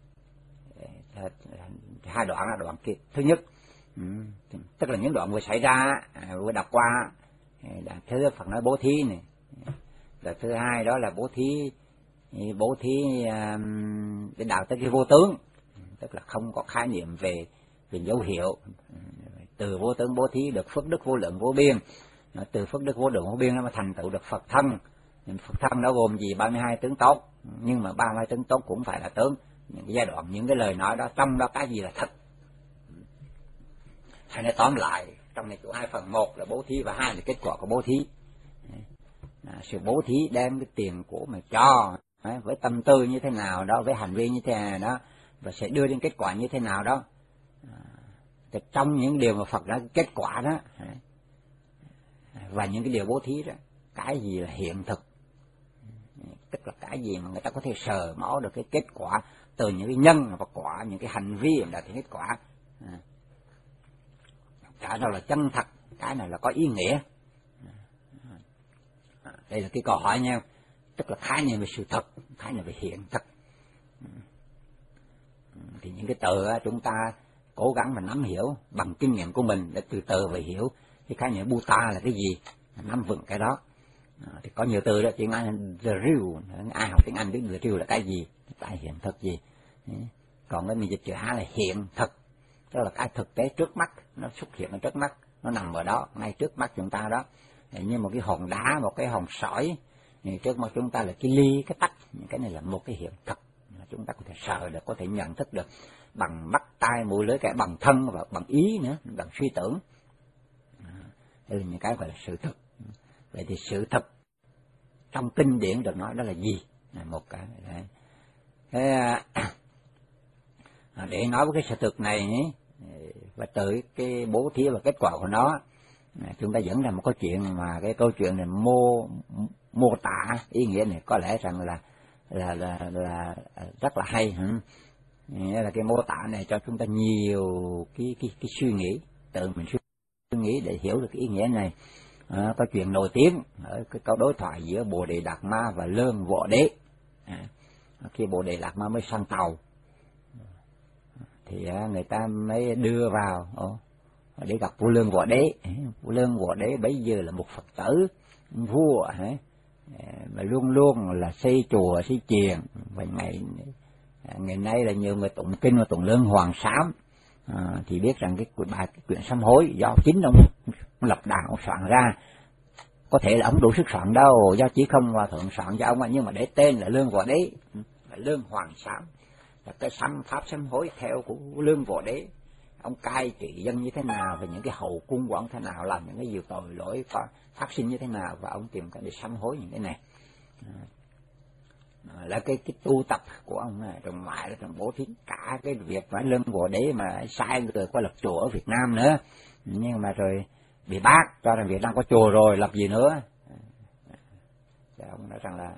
Hai đoạn là đoạn kia. Thứ nhất, ừ, tức là những đoạn vừa xảy ra, à, vừa đọc qua. Đoạn thứ Phật nói bố thí này. Đoạn thứ hai đó là bố thí, bố thí um, để đạt tới cái vô tướng, tức là không có khái niệm về về dấu hiệu. Từ vô tướng bố thí được phước đức vô lượng vô biên, từ phước đức vô lượng vô biên nó mới thành tựu được Phật thân. Phật thân nó gồm gì? ba mươi hai tướng tốt, nhưng mà ba mươi hai tướng tốt cũng phải là tướng. Những cái giai đoạn, những cái lời nói đó, trong đó cái gì là thật? Hay nói tóm lại, trong này có hai phần, một là bố thí và hai là kết quả của bố thí. À, sự bố thí đem cái tiền của mà cho, với tâm tư như thế nào đó, với hành vi như thế nào đó, và sẽ đưa đến kết quả như thế nào đó. À, trong những điều mà Phật đã kết quả đó, và những cái điều bố thí đó, cái gì là hiện thực? Tức là cái gì mà người ta có thể sờ mó được cái kết quả từ những cái nhân và quả, những cái hành vi đạt đến kết quả. À, cái nào là chân thật, cái này là có ý nghĩa. À, đây là cái câu hỏi nha, tức là khái niệm về sự thật, khái niệm về hiện thực. Thì những cái từ đó, chúng ta cố gắng mà nắm hiểu bằng kinh nghiệm của mình, để từ từ về hiểu cái khái niệm Bhuta là cái gì, nắm vững cái đó. À, thì có nhiều từ đó, tiếng Anh the real, ai học tiếng Anh biết the real là cái gì, cái hiện thực gì. Còn cái mình dịch chữ Hán là hiện thực, tức là cái thực tế trước mắt, nó xuất hiện ở trước mắt, nó nằm ở đó, ngay trước mắt chúng ta đó, như một cái hòn đá, một cái hòn sỏi, thì trước mắt chúng ta là cái ly, cái tách, cái này là một cái hiện thực, chúng ta có thể sờ được, có thể nhận thức được bằng mắt, tai, mũi, lưỡi, cả bằng thân và bằng ý nữa, bằng suy tưởng. Đây là những cái gọi là sự thực. Vậy thì sự thực trong kinh điển được nói đó là gì? Là một cái đấy. Thế, à, để nói với cái sự thực này và tới cái bố thí và kết quả của nó, chúng ta dẫn ra một câu chuyện mà cái câu chuyện này mô mô tả ý nghĩa này có lẽ rằng là là là, là rất là hay. Nghĩa là cái mô tả này cho chúng ta nhiều cái cái cái suy nghĩ, tự mình suy nghĩ để hiểu được cái ý nghĩa này. À, có chuyện nổi tiếng ở cái câu đối thoại giữa Bồ Đề Đạt Ma và Lương Võ Đế. À, khi Bồ Đề Đạt Ma mới sang tàu thì à, người ta mới đưa vào ồ, để gặp vua Lương Võ Đế. Vua Lương Võ Đế bây giờ là một Phật tử vua à, mà luôn luôn là xây chùa xây chiền, và ngày ngày nay là nhiều người tụng kinh và tụng Lương Hoàng Sám. À, thì biết rằng cái bài cái quyển sám hối do chính ông lập đàn ông soạn ra, có thể là ông đủ sức soạn đâu, do chỉ không hòa thượng soạn cho ông, nhưng mà để tên là Lương Võ Đế, là Lương Hoàng Sám, là cái sám pháp sám hối theo của Lương Võ Đế. Ông cai trị dân như thế nào, và những cái hậu cung của ông thế nào, làm những cái nhiều tội lỗi phát sinh như thế nào, và ông tìm cách để sám hối những cái này. Là cái cái tu tập của ông này, trong ngoại là trong bố thí, cả cái việc mà Lương Võ Đế mà sai người qua lập chùa ở Việt Nam nữa, nhưng mà rồi bị bác cho rằng Việt Nam có chùa rồi lập gì nữa. Thì ông nói rằng là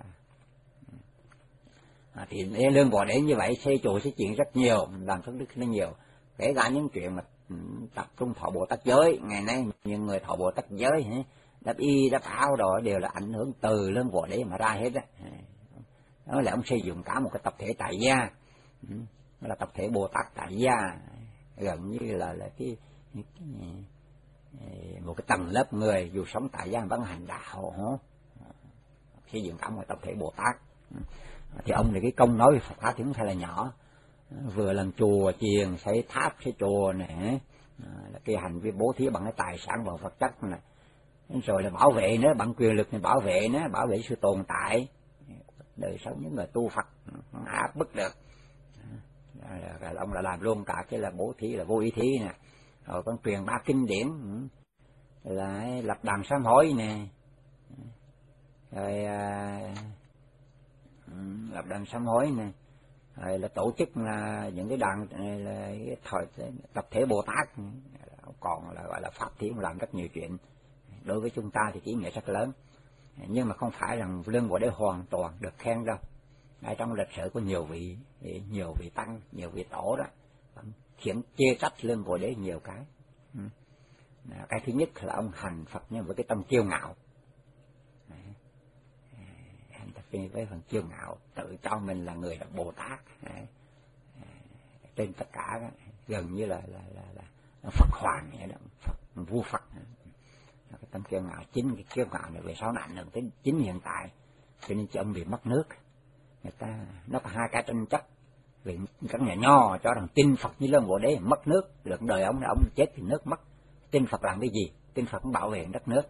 à, thì Lương Võ Đế như vậy xây chùa xây chuyện rất nhiều, làm phước đức nó nhiều, kể cả những chuyện mà tập trung thọ Bồ Tát giới. Ngày nay những người thọ Bồ Tát giới đắp y đắp áo rồi đều là ảnh hưởng từ Lương Võ Đế mà ra hết á. Đó là ông xây dựng cả một cái tập thể tại gia, đó là tập thể Bồ Tát tại gia, gần như là là cái, cái, cái một cái tầng lớp người dù sống tại gia vẫn hành đạo, xây dựng cả một tập thể Bồ Tát. Thì ông này cái công nói về Phật pháp thì không phải là nhỏ, vừa làm chùa chiền, xây tháp xây chùa này, là cái hành vi bố thí bằng cái tài sản và vật chất này, rồi là bảo vệ nữa, bằng quyền lực này bảo vệ nữa, bảo vệ sự tồn tại đời sống những người tu Phật không áp bức được. Rồi ông đã làm luôn cả cái là bố thí là vô ý thí nè, rồi con truyền ba kinh điển, là lập đàn sám hối nè, rồi à, lập đàn sám hối nè, rồi là tổ chức là những cái đàn là cái thời tập thể Bồ Tát, còn là gọi là pháp thí, cũng làm rất nhiều chuyện. Đối với chúng ta thì ý nghĩa rất lớn, nhưng mà không phải rằng Lương Võ Đế hoàn toàn được khen đâu. Ở trong lịch sử có nhiều vị nhiều vị tăng, nhiều vị tổ đó khiển chê trách Lương Võ Đế nhiều cái. Cái thứ nhất là ông hành Phật nhưng với cái tâm kiêu ngạo, hành Phật với phần kiêu ngạo, tự cho mình là người là Bồ Tát trên tất cả đó, gần như là là là, là Phật hoàng vậy đó, Phật, vua Phật. Cái tâm kiêu ngạo, chính cái kiêu ngạo này về sau này ảnh hưởng tới chính hiện tại, cho nên ông bị mất nước. Người ta nó có hai cái tranh chấp, vì các nhà nho cho rằng tin Phật như Lương Võ Đế mất nước, được đời ông ông chết thì nước mất, tin Phật làm cái gì? Tin Phật cũng bảo vệ đất nước.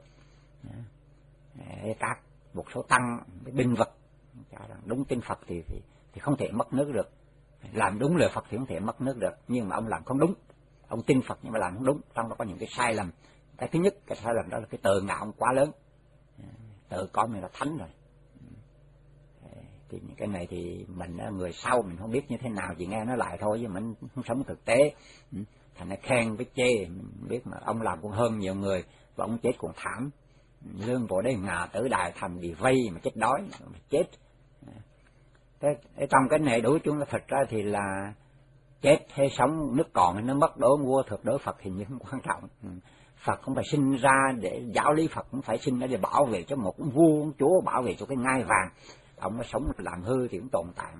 Các một số tăng cái binh vật cho rằng đúng tin Phật thì, thì thì không thể mất nước được, làm đúng lời Phật thì không thể mất nước được, nhưng mà ông làm không đúng, ông tin Phật nhưng mà làm không đúng, trong đó có những cái sai lầm. Cái thứ nhất, cái sai lầm đó là cái tự ngạo ông quá lớn, tự coi mình là thánh rồi. Thì những cái này thì mình người sau mình không biết như thế nào, chỉ nghe nó lại thôi, chứ mình không sống thực tế. Thành ra khen với chê, mình biết mà ông làm cũng hơn nhiều người, và ông chết cũng thảm. Lương Võ Đế ngà tử Đại Thành bị vây mà chết đói, mà chết. Thế, trong cái này đối chúng ta thật ra thì là chết hay sống, nước còn hay nó mất, đối vua thực đối Phật thì không quan trọng. Phật không phải sinh ra để giáo lý, Phật cũng phải sinh ra để bảo vệ cho một vua, một chúa, bảo vệ cho cái ngai vàng. Ông nó sống làm hư thì cũng tồn tại.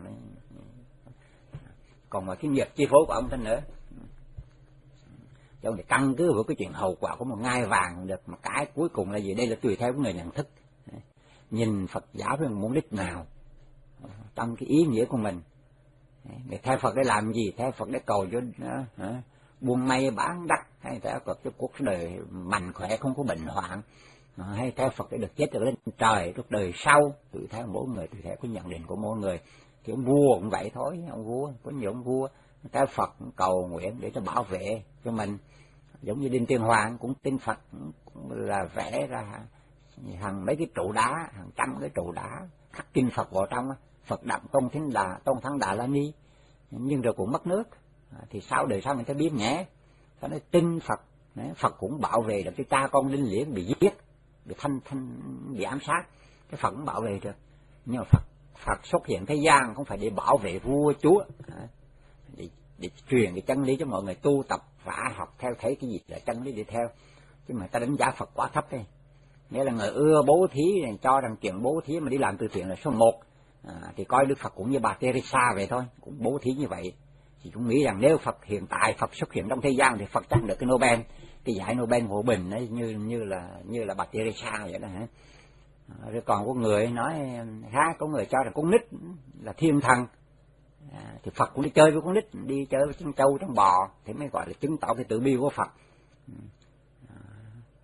Còn mà cái nghiệp chi phối của ông thế nữa, cho ông thì căn cứ vào cái chuyện hậu quả của một ngai vàng được, mà cái cuối cùng là gì? Đây là tùy theo người nhận thức, nhìn Phật giáo với một mục đích nào, trong cái ý nghĩa của mình. Để theo Phật để làm gì? Theo Phật để cầu cho uh, buôn may bán đắt, hay theo Phật cho cuộc đời mạnh khỏe không có bệnh hoạn, uh, hay theo Phật để được chết được lên trời, cuộc đời sau, tùy theo mỗi người, tùy theo cái nhận định của mỗi người. Thì ông vua cũng vậy thôi, ông vua có nhiều ông vua theo Phật cầu nguyện để cho bảo vệ cho mình, giống như Đinh Tiên Hoàng cũng tin Phật, cũng là vẽ ra hàng mấy cái trụ đá, hàng trăm cái trụ đá khắc kinh Phật vào trong, Phật đậm tôn thánh đà, tôn thắng Đà La Ni, nhưng rồi cũng mất nước. Thì sau đời sau người ta biết nhé, ta nói tin Phật, Phật cũng bảo vệ được cái cha con linh liễn bị giết, bị thanh thanh bị ám sát, cái Phật cũng bảo vệ được. Nhưng mà Phật Phật xuất hiện thế gian không phải để bảo vệ vua chúa, để, để truyền cái chân lý cho mọi người tu tập và học theo thấy cái gì là chân lý để theo. Chứ mà ta đánh giá Phật quá thấp đây. Nghĩa là người ưa bố thí này, cho rằng chuyện bố thí mà đi làm từ thiện là số một, à, thì coi Đức Phật cũng như bà Teresa vậy thôi, cũng bố thí như vậy. Thì cũng nghĩ rằng nếu Phật hiện tại Phật xuất hiện trong thế gian thì Phật chắc được cái Nobel, cái giải Nobel hòa bình ấy, như như là như là bà Teresa vậy đó hả. À, rồi còn có người nói khác, có người cho rằng con nít là thiên thần, à, thì Phật cũng đi chơi với con nít, đi chơi với trứng trâu trứng bò thì mới gọi là chứng tỏ cái từ bi của Phật.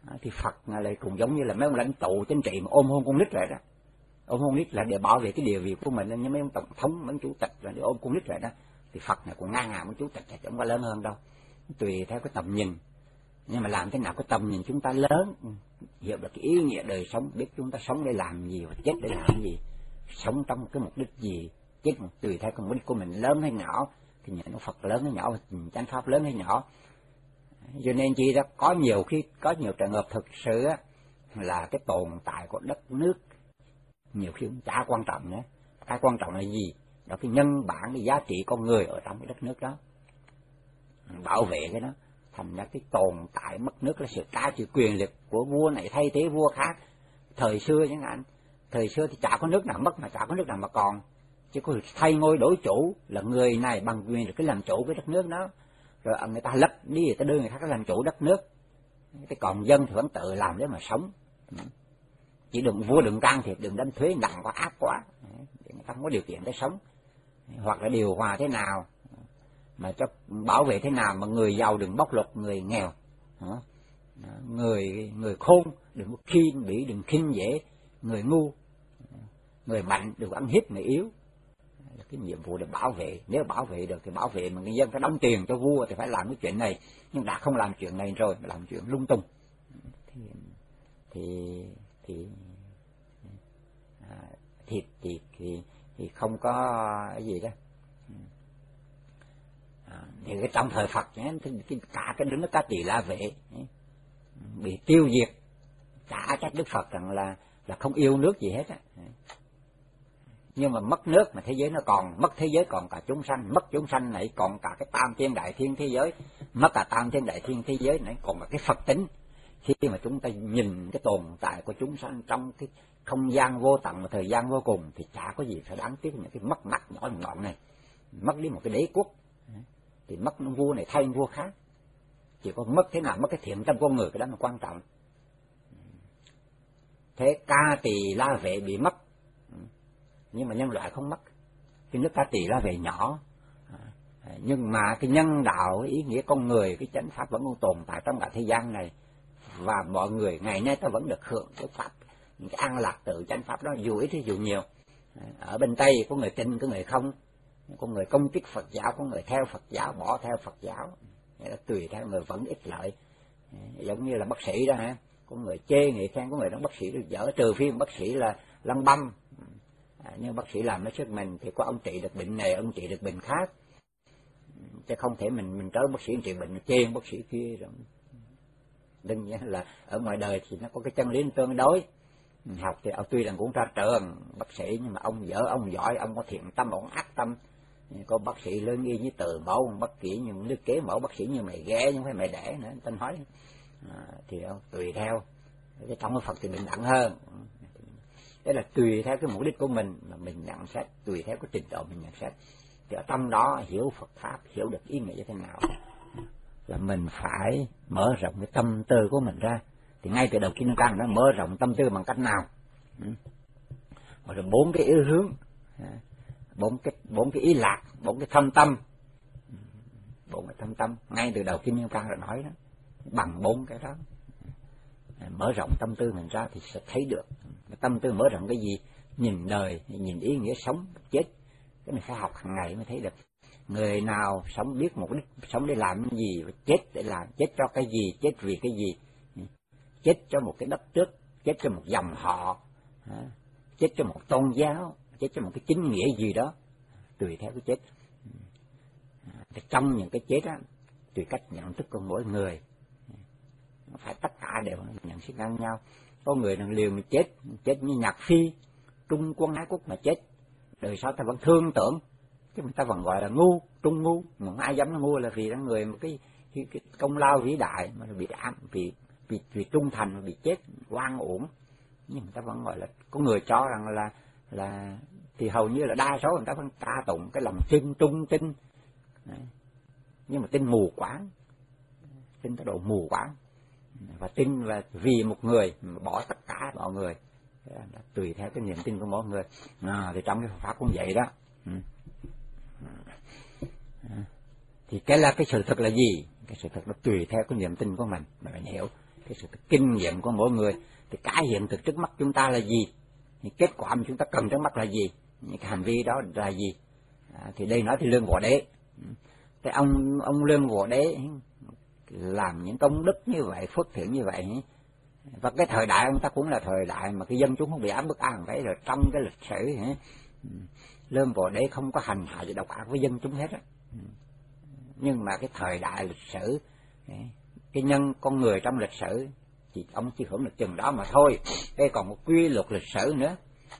Thì Phật lại cũng giống như là mấy ông lãnh tụ chính trị mà ôm hôn con nít vậy đó. Ôm hôn con nít là để bảo vệ cái địa vị của mình, như mấy ông tổng thống, mấy ông chủ tịch là để ôm con nít vậy đó. Thì Phật này cũng ngang ngà với chủ tịch thì không có lớn hơn đâu. Tùy theo cái tầm nhìn. Nhưng mà làm thế nào cái tầm nhìn chúng ta lớn, hiểu được cái ý nghĩa đời sống, biết chúng ta sống để làm gì và chết để làm gì, sống trong cái mục đích gì, chết tùy theo cái mục đích của mình lớn hay nhỏ. Thì nhận Phật lớn hay nhỏ, chánh pháp lớn hay nhỏ. Cho nên chi đó có nhiều khi có nhiều trường hợp thực sự á, là cái tồn tại của đất nước nhiều khi cũng chả quan trọng nữa. Cái quan trọng là gì? Đó cái nhân bản, cái giá trị con người ở trong cái đất nước đó, bảo vệ cái đó. Thành ra cái tồn tại mất nước là sự cá chịu quyền lực của vua này thay thế vua khác. Thời xưa chẳng hạn, thời xưa thì chả có nước nào mất mà chả có nước nào mà còn, chỉ có thay ngôi đổi chủ là người này bằng quyền được cái làm chủ cái đất nước đó, rồi người ta lấp đi, người ta đưa người khác làm chủ đất nước, cái còn dân thì vẫn tự làm để mà sống. Chỉ đừng vua đừng can thiệp, đừng đánh thuế nặng quá, áp quá, để người ta không có điều kiện để sống, hoặc là điều hòa thế nào mà cho bảo vệ thế nào mà người giàu đừng bóc lột người nghèo, người người khôn đừng có khinh bỉ, đừng khinh dễ người ngu, người mạnh đừng ăn hiếp người yếu. Cái nhiệm vụ để bảo vệ, nếu bảo vệ được thì bảo vệ, mà người dân phải đóng tiền cho vua thì phải làm cái chuyện này, nhưng đã không làm chuyện này rồi mà làm chuyện lung tung thì thì thì à, thì, thì, thì, thì không có cái gì đó. À, thì cái trong thời Phật nhé, thì cả cái nước Ca Tỳ La Vệ bị tiêu diệt, chả trách Đức Phật rằng là là không yêu nước gì hết á. Nhưng mà mất nước mà thế giới nó còn, mất thế giới còn cả chúng sanh, mất chúng sanh này còn cả cái tam thiên đại thiên thế giới, mất cả tam thiên đại thiên thế giới này còn cả cái Phật tính. Khi mà chúng ta nhìn cái tồn tại của chúng sanh trong cái không gian vô tận và thời gian vô cùng thì chả có gì phải đáng tiếc những cái mất mặt nhỏ nhọn này. Mất đi một cái đế quốc thì mất vua này thay vua khác, chỉ có mất thế nào, mất cái thiện tâm con người, cái đó là quan trọng. Thế Ca Tỳ La Vệ bị mất, nhưng mà nhân loại không mất. Cái nước Ca Tỳ La Vệ nhỏ, nhưng mà cái nhân đạo, ý nghĩa con người, cái chánh pháp vẫn còn tồn tại trong cả thế gian này, và mọi người ngày nay ta vẫn được hưởng cái pháp, những cái an lạc tự chánh pháp đó, dù ít hay dù nhiều. Ở bên Tây có người tin, có người không, có người công kích Phật giáo, có người theo Phật giáo, bỏ theo Phật giáo, tùy theo người vẫn ích lợi. Giống như là bác sĩ đó ha, có người chê, người khen, có người nói bác sĩ dở, trừ phi bác sĩ là lăng băm. À, nhưng bác sĩ làm hết sức mình thì có ông trị được bệnh này, ông trị được bệnh khác, chứ không thể mình mình tới bác sĩ trị bệnh chê bác sĩ kia rồi. Đương nhiên là ở ngoài đời thì nó có cái chân lý tương đối. Học thì ông tuy là cũng ra trường bác sĩ, nhưng mà ông dở, ông giỏi, ông có thiện tâm, ông ác tâm. Có bác sĩ lương y với từ mẫu, bác sĩ nhưng nước kế mẫu, bác sĩ như mày ghé nhưng phải mày đẻ nữa, tên nói. À, thì ông tùy theo. Cái trong cái Phật thì bình đẳng hơn. Đó là tùy theo cái mục đích của mình mà mình nhận xét, tùy theo cái trình độ mình nhận xét. Thì ở trong đó hiểu Phật Pháp, hiểu được ý nghĩa như thế nào, là mình phải mở rộng cái tâm tư của mình ra. Thì ngay từ đầu Kim Cang nó mở rộng tâm tư bằng cách nào? Rồi bốn cái ý hướng, bốn cái bốn cái ý lạc, bốn cái thâm tâm, bốn cái thâm tâm. Ngay từ đầu Kim Cang đã nói đó, bằng bốn cái đó mở rộng tâm tư mình ra thì sẽ thấy được. Tâm tư mở rộng cái gì? Nhìn đời, nhìn ý nghĩa sống chết. Cái này phải học hàng ngày mới thấy được. Người nào sống biết mục đích sống để làm cái gì, chết để làm, chết cho cái gì, chết vì cái gì, chết cho một cái đất nước, chết cho một dòng họ, chết cho một tôn giáo, chết cho một cái chính nghĩa gì đó, tùy theo cái chết. Trong những cái chết á, tùy cách nhận thức của mỗi người, phải tất cả đều nhận thức ngang nhau. Có người đang liều mà chết, chết như Nhạc Phi, trung quân ái quốc mà chết, đời sau ta vẫn thương tưởng, chứ người ta vẫn gọi là ngu, trung ngu. Mà ai dám ngu là vì là người một cái, cái, cái công lao vĩ đại mà bị ám, vì vì vì trung thành mà bị chết oan uổng, nhưng người ta vẫn gọi là, có người cho rằng là là thì hầu như là đa số người ta vẫn ca tụng cái lòng tin, trung tin. Đấy. Nhưng mà tin mù quáng, tin tới độ mù quáng, và tin và vì một người mà bỏ tất cả mọi người, tùy theo cái niềm tin của mỗi người. À, thì trong cái Phật pháp cũng vậy đó. Ừ. À, thì cái là cái sự thật là gì? Cái sự thật nó tùy theo cái niềm tin của mình mà mình hiểu. cái sự kinh nghiệm của mỗi người. Thì cái hiện thực trước mắt chúng ta là gì, thì kết quả mà chúng ta cần trước mắt là gì, những cái hành vi đó là gì. À, thì đây nói thì Lương Võ Đế. Cái ông ông Lương Võ Đế làm những công đức như vậy, phước thiện như vậy, và cái thời đại ông ta cũng là thời đại mà cái dân chúng không bị áp bức an vậy. Rồi trong cái lịch sử Lương Võ Đế không có hành hạ gì độc ác với dân chúng hết á. Nhưng mà cái thời đại lịch sử, cái nhân con người trong lịch sử thì ông chỉ hưởng được chừng đó mà thôi. Đây còn một quy luật lịch sử nữa,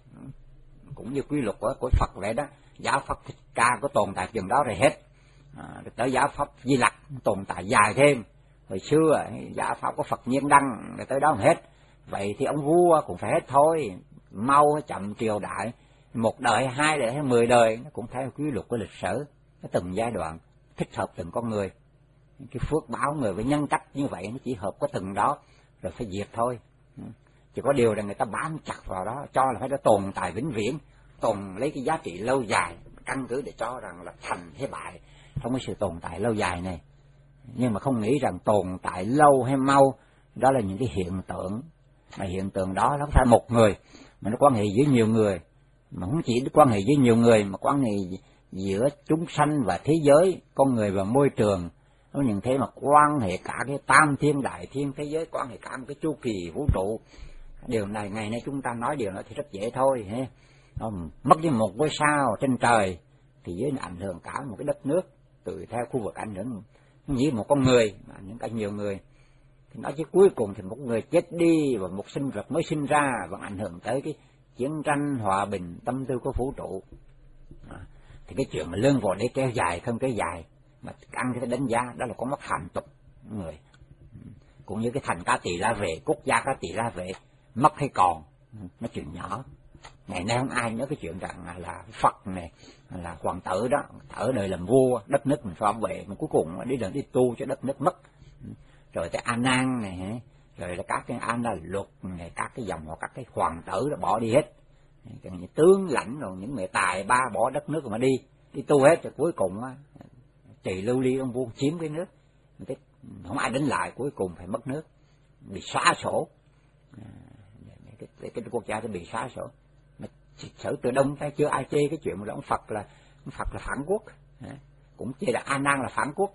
cũng như quy luật của, của Phật vậy đó. Giáo pháp Thích Ca có tồn tại chừng đó rồi hết, à, tới giáo pháp Di Lặc tồn tại dài thêm. Hồi xưa giáo pháp của Phật Nhiên Đăng rồi tới đó hết. Vậy thì ông vua cũng phải hết thôi, mau chậm triều đại, một đời, hai đời hay mười đời, nó cũng theo quy luật của lịch sử, nó từng giai đoạn thích hợp từng con người. Cái phước báo người với nhân cách như vậy nó chỉ hợp có từng đó, rồi phải diệt thôi. Chỉ có điều là người ta bám chặt vào đó, cho là phải nó tồn tại vĩnh viễn, tồn lấy cái giá trị lâu dài, căn cứ để cho rằng là thành hay bại trong cái sự tồn tại lâu dài này. Nhưng mà không nghĩ rằng tồn tại lâu hay mau đó là những cái hiện tượng, mà hiện tượng đó nó không phải một người, mà nó quan hệ với nhiều người, mà không chỉ quan hệ với nhiều người mà quan hệ giữa chúng sanh và thế giới, con người và môi trường. Nó nhận thế mà quan hệ cả cái tam thiên đại thiên thế giới, quan hệ cả một cái chu kỳ vũ trụ. Điều này ngày nay chúng ta nói điều đó thì rất dễ thôi. He. Mất đi một ngôi sao trên trời thì dưới ảnh hưởng cả một cái đất nước, từ theo khu vực ảnh hưởng như một con người mà những cả nhiều người. Thì nói chứ cuối cùng thì một người chết đi và một sinh vật mới sinh ra vẫn ảnh hưởng tới cái chiến tranh hòa bình tâm tư của vũ trụ. À, thì cái chuyện mà Lương Võ Đế kéo dài không kéo dài mà ăn cái đánh giá đó là có mất thành tục người. Cũng như cái thành Cá Tỳ La Vệ, quốc gia Cá Tỳ La Vệ mất hay còn, nó chuyện nhỏ. Ngày nay không ai nhớ cái chuyện rằng là Phật này là hoàng tử đó, ở đời làm vua, đất nước mình phải bảo vệ, mà cuối cùng đi đường đi tu cho đất nước mất. Rồi cái A Nan này, rồi là các cái A Na Luật này, các cái dòng hoặc các cái hoàng tử đó bỏ đi hết, những tướng lãnh rồi những người tài ba bỏ đất nước mà đi đi tu hết, rồi cuối cùng Tỳ Lưu Ly ông vua chiếm cái nước, không ai đánh lại, cuối cùng phải mất nước, bị xóa sổ. Cái, cái, cái quốc gia sẽ bị xóa sổ. Mà sử từ đông tới chưa ai chê cái chuyện mà ông Phật là ông Phật là phản quốc, cũng chê là A Nan là phản quốc.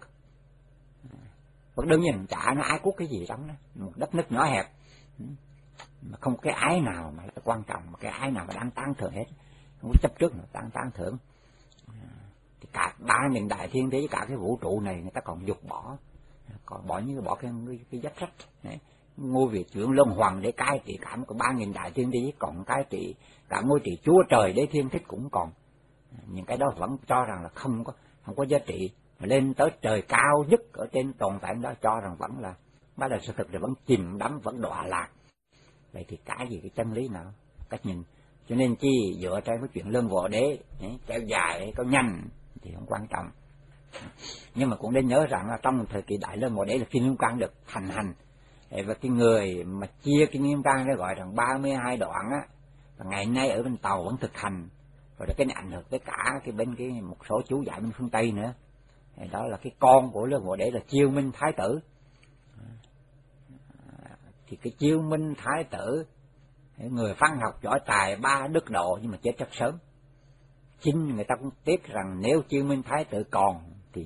Vẫn đương nhiên chả nó ái quốc cái gì trong đó, một đất nước nhỏ hẹp mà không cái ái nào mà là quan trọng, mà cái ái nào mà đáng tán thưởng hết, không có chấp trước mà đáng tán thưởng. Thì cả ba miền đại thiên thế với cả cái vũ trụ này người ta còn dục bỏ, còn bỏ như bỏ cái cái, cái giáp sách ngôi vị trưởng luân hoàng để cai trị cả một ba nghìn đại thiên thế, còn cai trị cả ngôi trị chúa trời đế thiên thích cũng còn. Những cái đó vẫn cho rằng là không có không có giá trị, mà lên tới trời cao nhất ở trên tồn tại đó cho rằng vẫn là đó là sự thực, thì vẫn chìm đắm, vẫn đọa lạc. Vậy thì cái gì cái chân lý nào, cách nhìn. Cho nên chi dựa trên cái chuyện Lương Võ Đế kéo dài kéo nhanh thì không quan trọng. Nhưng mà cũng nên nhớ rằng là trong thời kỳ đại Lương Võ Đế là Kim Kim Cang được thành hành, và cái người mà chia Kim Kim Cang nó gọi rằng ba mươi hai đoạn á, và ngày nay ở bên Tàu vẫn thực hành, rồi cái này ảnh hưởng tới cả cái bên cái một số chú giải bên phương Tây nữa. Đó là cái con của Lương Võ Đế là Chiêu Minh Thái Tử. Thì cái Chiêu Minh Thái Tử, người văn học giỏi tài ba đức độ, nhưng mà chết rất sớm. Chính người ta cũng tiếc rằng nếu Chiêu Minh Thái Tử còn thì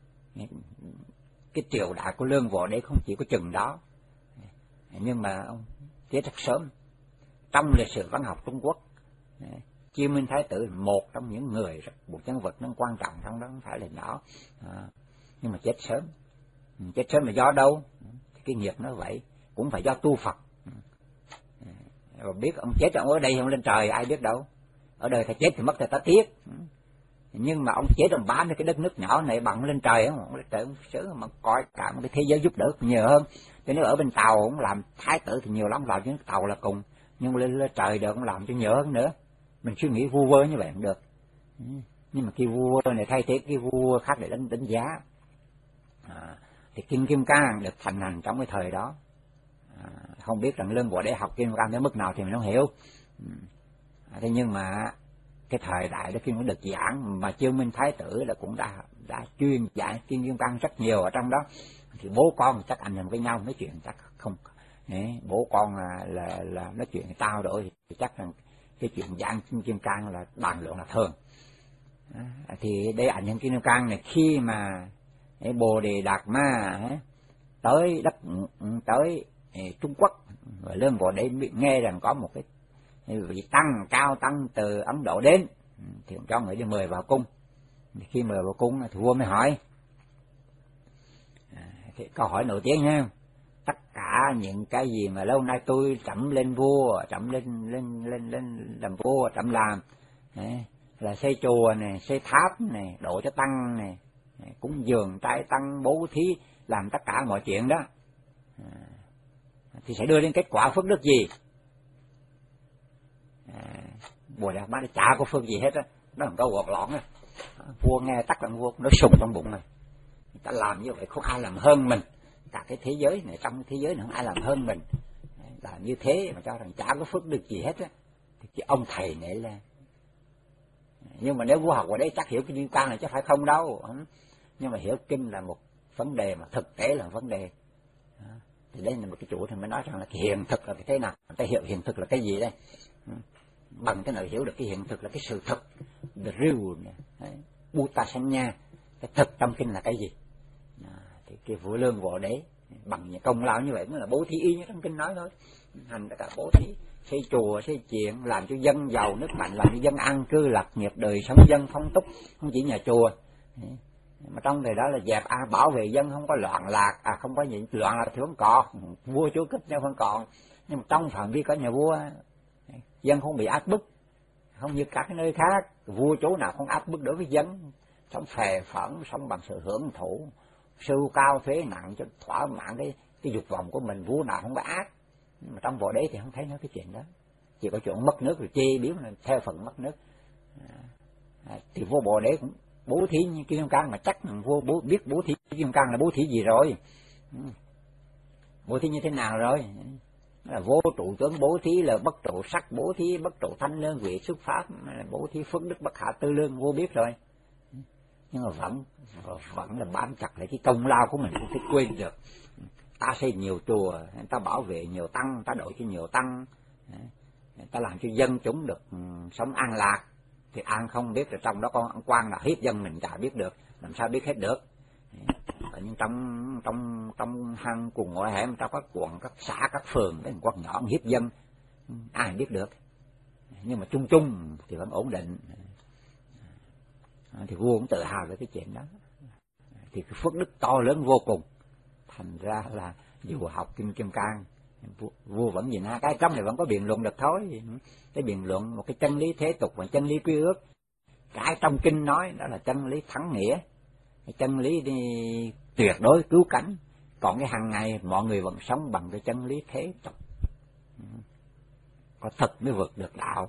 cái triều đại của Lương Võ Đế không chỉ có chừng đó, nhưng mà ông chết rất sớm. Trong lịch sử văn học Trung Quốc, Chiêu Minh Thái Tử là một trong những người, một nhân vật nó quan trọng trong đó, không phải là nhỏ, à, nhưng mà chết sớm. Chết sớm là do đâu? Cái nghiệp nó vậy, cũng phải do tu Phật. Rồi biết ông chết ông ở đây không lên trời ai biết đâu. Ở đời thầy chết thì mất thì ta tiếc, nhưng mà ông chết ông bám cái đất nước nhỏ này bằng lên trời không? Ông lên trời ông sướng mà coi cả một cái thế giới giúp đỡ nhiều hơn. Cho nếu ở bên Tàu ông làm thái tử thì nhiều lắm, làm chứ Tàu là cùng, nhưng lên, lên trời được ông làm cho nhiều hơn nữa. Mình suy nghĩ vu vơ như vậy cũng được, nhưng mà cái vua này thay thế cái vua khác để đánh đánh giá. À, thì Kim Kim Cang được thành hành trong cái thời đó. À, không biết rằng Lương Võ Đế học Kim Kim Cang đến mức nào thì mình không hiểu. À, thế nhưng mà cái thời đại đó Kim cũng được giảng, mà Chiêu Minh Thái Tử là cũng đã đã chuyên giảng Kim Kim Cang rất nhiều ở trong đó. Thì bố con chắc ảnh hưởng với nhau, nói chuyện chắc không bố con là là, là nói chuyện tao đổi thì chắc rằng cái chuyện giảng Kim Cang là bàn luận là thường. Thì đây ảnh nhân Kim Cang này khi mà cái Bồ Đề Đạt Ma tới đất tới Trung Quốc, rồi Lương Bồ Đề nghe rằng có một cái vị tăng cao tăng từ Ấn Độ đến, thì cho người đi mời vào cung. Khi mời vào cung thì vua mới hỏi, thì câu hỏi nổi tiếng nha, tất cả những cái gì mà lâu nay tôi trẫm lên vua, trẫm lên lên lên lên làm vua, trẫm làm là xây chùa này, xây tháp này, độ cho tăng này, cúng dường trai tăng, bố thí, làm tất cả mọi chuyện đó, thì sẽ đưa đến kết quả phước đức gì? À, Bồ Đề Đạt Ma chả có phước gì hết á, đó là câu gọt lõn á. Vua nghe tắc là vua nó sùng trong bụng này, người ta làm như vậy không ai làm hơn mình, cả cái thế giới này, trong thế giới này không ai làm hơn mình, làm như thế mà cho rằng chả có phước đức gì hết á, thì cái ông thầy này là. Nhưng mà nếu vua học ở đây chắc hiểu cái Kim Cang này chắc phải không đâu, nhưng mà hiểu kinh là một vấn đề, mà thực tế là một vấn đề. Thì đây là một cái chủ thì mới nói rằng là cái hiện thực là cái thế nào, người ta hiểu hiện thực là cái gì đây, bằng cái nào hiểu được cái hiện thực là cái sự thực, the real, Bhutasanya, cái thực trong kinh là cái gì. À, thì cái Vô Lương Bồ Đế bằng những công lao như vậy mới là bố thí y như trong kinh nói thôi, hành tất cả bố thí, xây chùa, xây chuyện, làm cho dân giàu nước mạnh, làm cho dân an cư lạc nghiệp, đời sống dân phong túc, không chỉ nhà chùa. Mà trong thời đó là dẹp à, bảo vệ dân không có loạn lạc, à không có những loạn lạc thì không còn, vua chúa kích nhau không còn, nhưng mà trong phạm vi có nhà vua, dân không bị áp bức, không như các cái nơi khác, vua chúa nào không áp bức đối với dân, sống phè phẫn, sống bằng sự hưởng thụ, sưu cao thuế nặng cho thỏa mãn cái cái dục vọng của mình, vua nào không có ác. Nhưng mà trong Bồ Đế thì không thấy nói cái chuyện đó, chỉ có chuyện mất nước rồi chê biếu là theo phần mất nước. À, thì vua Bồ Đế cũng bố thí như Kim Cang, mà chắc là vua bố biết bố thí Kim Cang là bố thí gì rồi, bố thí như thế nào rồi, là vô trụ tướng bố thí, là bất trụ sắc bố thí, bất trụ thanh lương vị xuất pháp, bố thí phước đức bất khả tư lương, vua biết rồi. Nhưng mà vẫn vẫn là bám chặt lại cái công lao của mình, không thể quên được. Ta xây nhiều chùa, ta bảo vệ nhiều tăng, ta đổi cho nhiều tăng, ta làm cho dân chúng được sống an lạc, thì an không biết, rồi trong đó có ăn quan là hiếp dân mình chả biết được, làm sao biết hết được. Nhưng trong trong trong hang cùng ngõ hẻm, trong các quận, các xã, các phường, cái quận nhỏ hiếp dân, ai biết được. Nhưng mà chung chung thì vẫn ổn định. Thì vua cũng tự hào về cái chuyện đó. Thì cái phước đức to lớn vô cùng. Thành ra là dù học Kinh Kim Cang, vua vẫn nhìn hai cái trong này vẫn có biện luận được thôi. Cái biện luận một cái chân lý thế tục và chân lý quy ước. Cái trong kinh nói đó là chân lý thắng nghĩa, cái chân lý đi tuyệt đối cứu cánh. Còn cái hàng ngày mọi người vẫn sống bằng cái chân lý thế tục. Có thật mới vượt được đạo.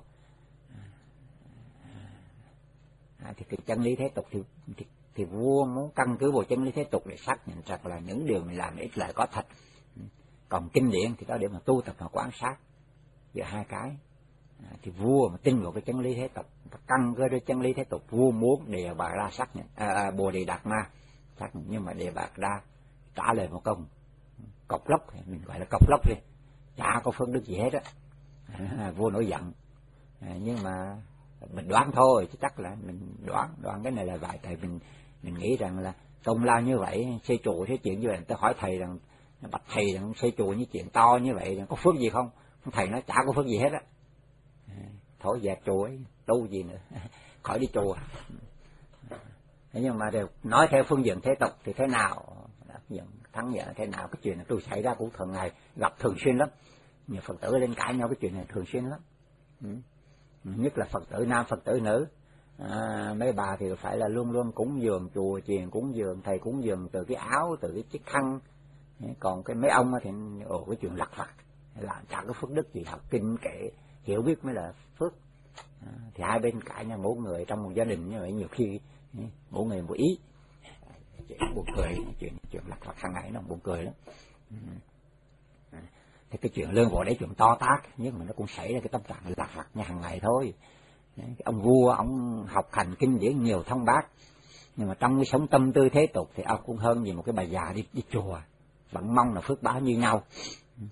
À, thì cái chân lý thế tục thì, thì, thì vua muốn căn cứ vào chân lý thế tục để xác nhận rằng là những điều mình làm ít lại có thật. Còn kinh điển thì đó để mà tu tập và quan sát giữa hai cái. À, thì vua mà tin vào cái chân lý thế tục, căn cứ vào chân lý thế tục, vua muốn Đề Bà Ra xác nhận, à, Bồ Đề Đạt Ma xác nhận, nhưng mà Đề Bà Ra trả lời một câu cọc lốc, mình gọi là cọc lốc đi, chả có phước đức gì hết á. À, vua nổi giận, à, nhưng mà mình đoán thôi, chứ chắc là mình đoán đoán cái này là vậy. Tại mình mình nghĩ rằng là công lao như vậy, xây chùa xây chuyện như vậy, tôi hỏi thầy rằng bạch thầy rằng xây chùa như chuyện to như vậy có phước gì không? Thầy nói chả có phước gì hết á, thôi dẹp chùa ấy, tu gì nữa, khỏi đi chùa. Nhưng mà đều nói theo phương diện thế tục thì thế nào, thắng giờ thế nào, cái chuyện này tôi xảy ra cũng thường ngày gặp thường xuyên lắm, nhiều Phật tử lên cãi nhau cái chuyện này thường xuyên lắm. Ừ. Nhất là Phật tử nam, Phật tử nữ, à, mấy bà thì phải là luôn luôn cúng dường chùa chiền, cúng dường thầy, cúng dường từ cái áo, từ cái chiếc khăn. Còn cái mấy ông thì ồ cái chuyện lặt vặt là chẳng có phước đức gì, học kinh kệ hiểu biết mới là phước. À, thì hai bên cãi nhau, mỗi người trong một gia đình như vậy nhiều khi mỗi người một ý, chuyện buồn cười, chuyện chuyện lặt vặt hàng ngày nó buồn cười lắm. À, thì cái chuyện lương bộ đấy chuyện to tát, nhưng mà nó cũng xảy ra cái tâm trạng lặt vặt như hàng ngày thôi. Cái ông vua ông học hành kinh điển nhiều thông bác, nhưng mà trong cái sống tâm tư thế tục thì ông cũng hơn gì một cái bà già đi đi chùa, vẫn mong là phước báo như nhau.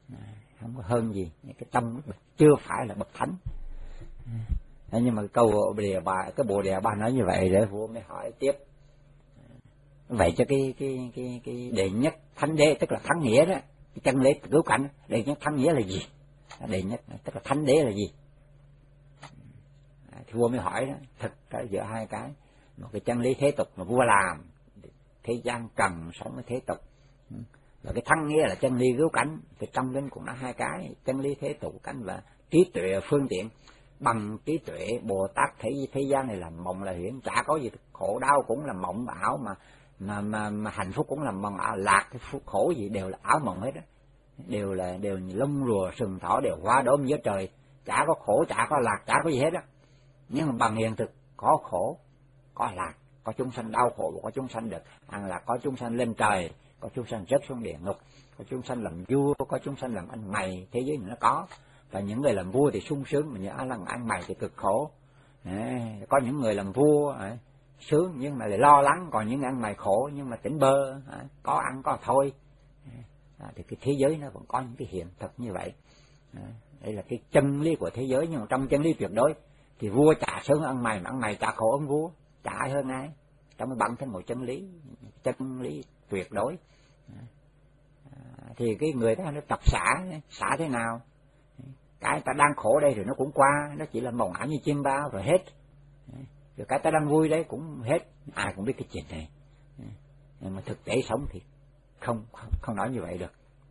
không có hơn gì, cái tâm chưa phải là bậc thánh. À, nhưng mà câu đề bà, cái bộ đề bà nói như vậy để vua mới hỏi tiếp. Vậy cho cái cái cái cái đệ nhất thánh đế, tức là thắng nghĩa đó, cái chân lý cứu cảnh, đệ nhất thắng nghĩa là gì? Đệ nhất tức là thánh đế là gì? À, thì vua mới hỏi đó, thực ra giữa hai cái, một cái chân lý thế tục mà vua làm, thế gian cần sống với thế tục, và cái thắng nghĩa là chân lý cứu cảnh. Thì trong kinh cũng nói hai cái, chân lý thế tục cảnh và trí tuệ phương tiện. Bằng trí tuệ Bồ Tát thấy thế gian này là mộng là hiển, chả có gì, khổ đau cũng là mộng ảo, mà mà mà, mà hạnh phúc cũng là mộng ảo, lạc cái phúc khổ gì đều là ảo mộng hết đó, đều là đều lông rùa sừng thỏ, đều hóa đốm giữa trời, chả có khổ, chả có lạc, chả có gì hết đó. Nhưng mà bằng hiện thực có khổ, có lạc, có chúng sanh đau khổ, có chúng sanh được an lạc, có chúng sanh lên trời, có chúng sanh rớt xuống địa ngục, có chúng sanh làm vua, có chúng sanh làm anh mày, thế giới này nó có. Và những người làm vua thì sung sướng, mà những ai làm anh mày thì cực khổ. À, có những người làm vua à, sướng nhưng mà lại lo lắng, còn những ăn mày khổ nhưng mà tỉnh bơ, à, có ăn có thôi. À, thì cái thế giới nó vẫn có những cái hiện thực như vậy. À, đây là cái chân lý của thế giới, nhưng mà trong chân lý tuyệt đối thì vua chả sướng ăn mày, mà ăn mày chả khổ hơn vua, chả ai hơn ai. Trong cái bản thân một chân lý, chân lý tuyệt đối. À, thì cái người đó nó tập xả, xả thế nào? Cái ta đang khổ đây rồi nó cũng qua, nó chỉ là mộng ảo như chim bao rồi hết. Rồi cái ta đang vui đấy cũng hết, ai cũng biết cái chuyện này. Nhưng mà thực tế sống thì không không, không nói như vậy được.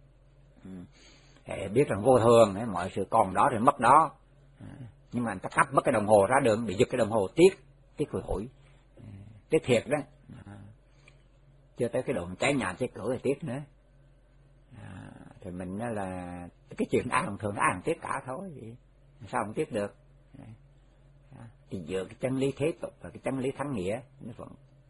Để biết rằng vô thường, mọi sự còn đó rồi mất đó. Nhưng mà người ta cắp mất cái đồng hồ ra đường, bị giật cái đồng hồ tiếc, tiếc hồi hủi, tiếc thiệt đó. Chưa tới cái độ cháy nhà cháy cửa thì tiếc nữa. À, thì mình đó là cái chuyện ai thường thường ai cũng tiếc cả thôi, sao không tiếc được? À, thì giữa cái chân lý thế tục và cái chân lý thắng nghĩa nó vẫn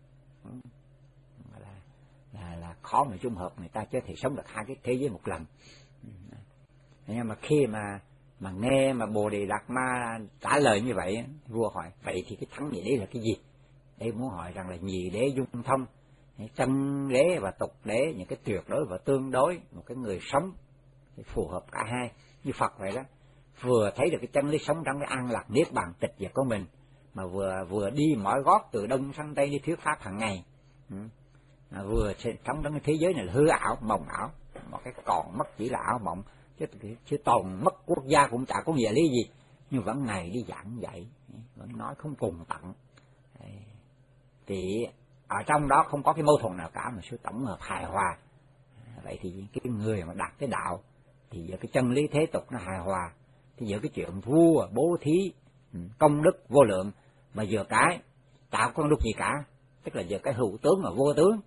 là, là, là khó mà dung hợp, người ta chưa thể sống được hai cái thế giới một lần. Nhưng mà khi mà mà nghe mà Bồ Đề Đạt Ma trả lời như vậy, vua hỏi vậy thì cái thắng nghĩa đấy là cái gì? Đây muốn hỏi rằng là nhị đế dung thông, chân đế và tục đế, những cái tuyệt đối và tương đối, một cái người sống thì phù hợp cả hai, như Phật vậy đó, vừa thấy được cái chân lý sống trong cái an lạc niết bàn tịch diệt của mình, mà vừa vừa đi mỏi gót từ đông sang tây đi thuyết pháp hàng ngày, à, vừa sống trong cái thế giới này là hư ảo, mộng ảo, một cái còn mất chỉ là ảo mộng, chứ chứ toàn mất quốc gia cũng chả có nghĩa lý gì, nhưng vẫn ngày đi giảng dạy, vẫn nói không cùng tận, thì ở trong đó không có cái mâu thuẫn nào cả, mà sự tổng hợp hài hòa. Vậy thì cái người mà đạt cái đạo thì giữa cái chân lý thế tục nó hài hòa, thì giữa cái chuyện vua bố thí công đức vô lượng mà vừa cái tạo công đức gì cả, tức là vừa cái hữu tướng và vô tướng,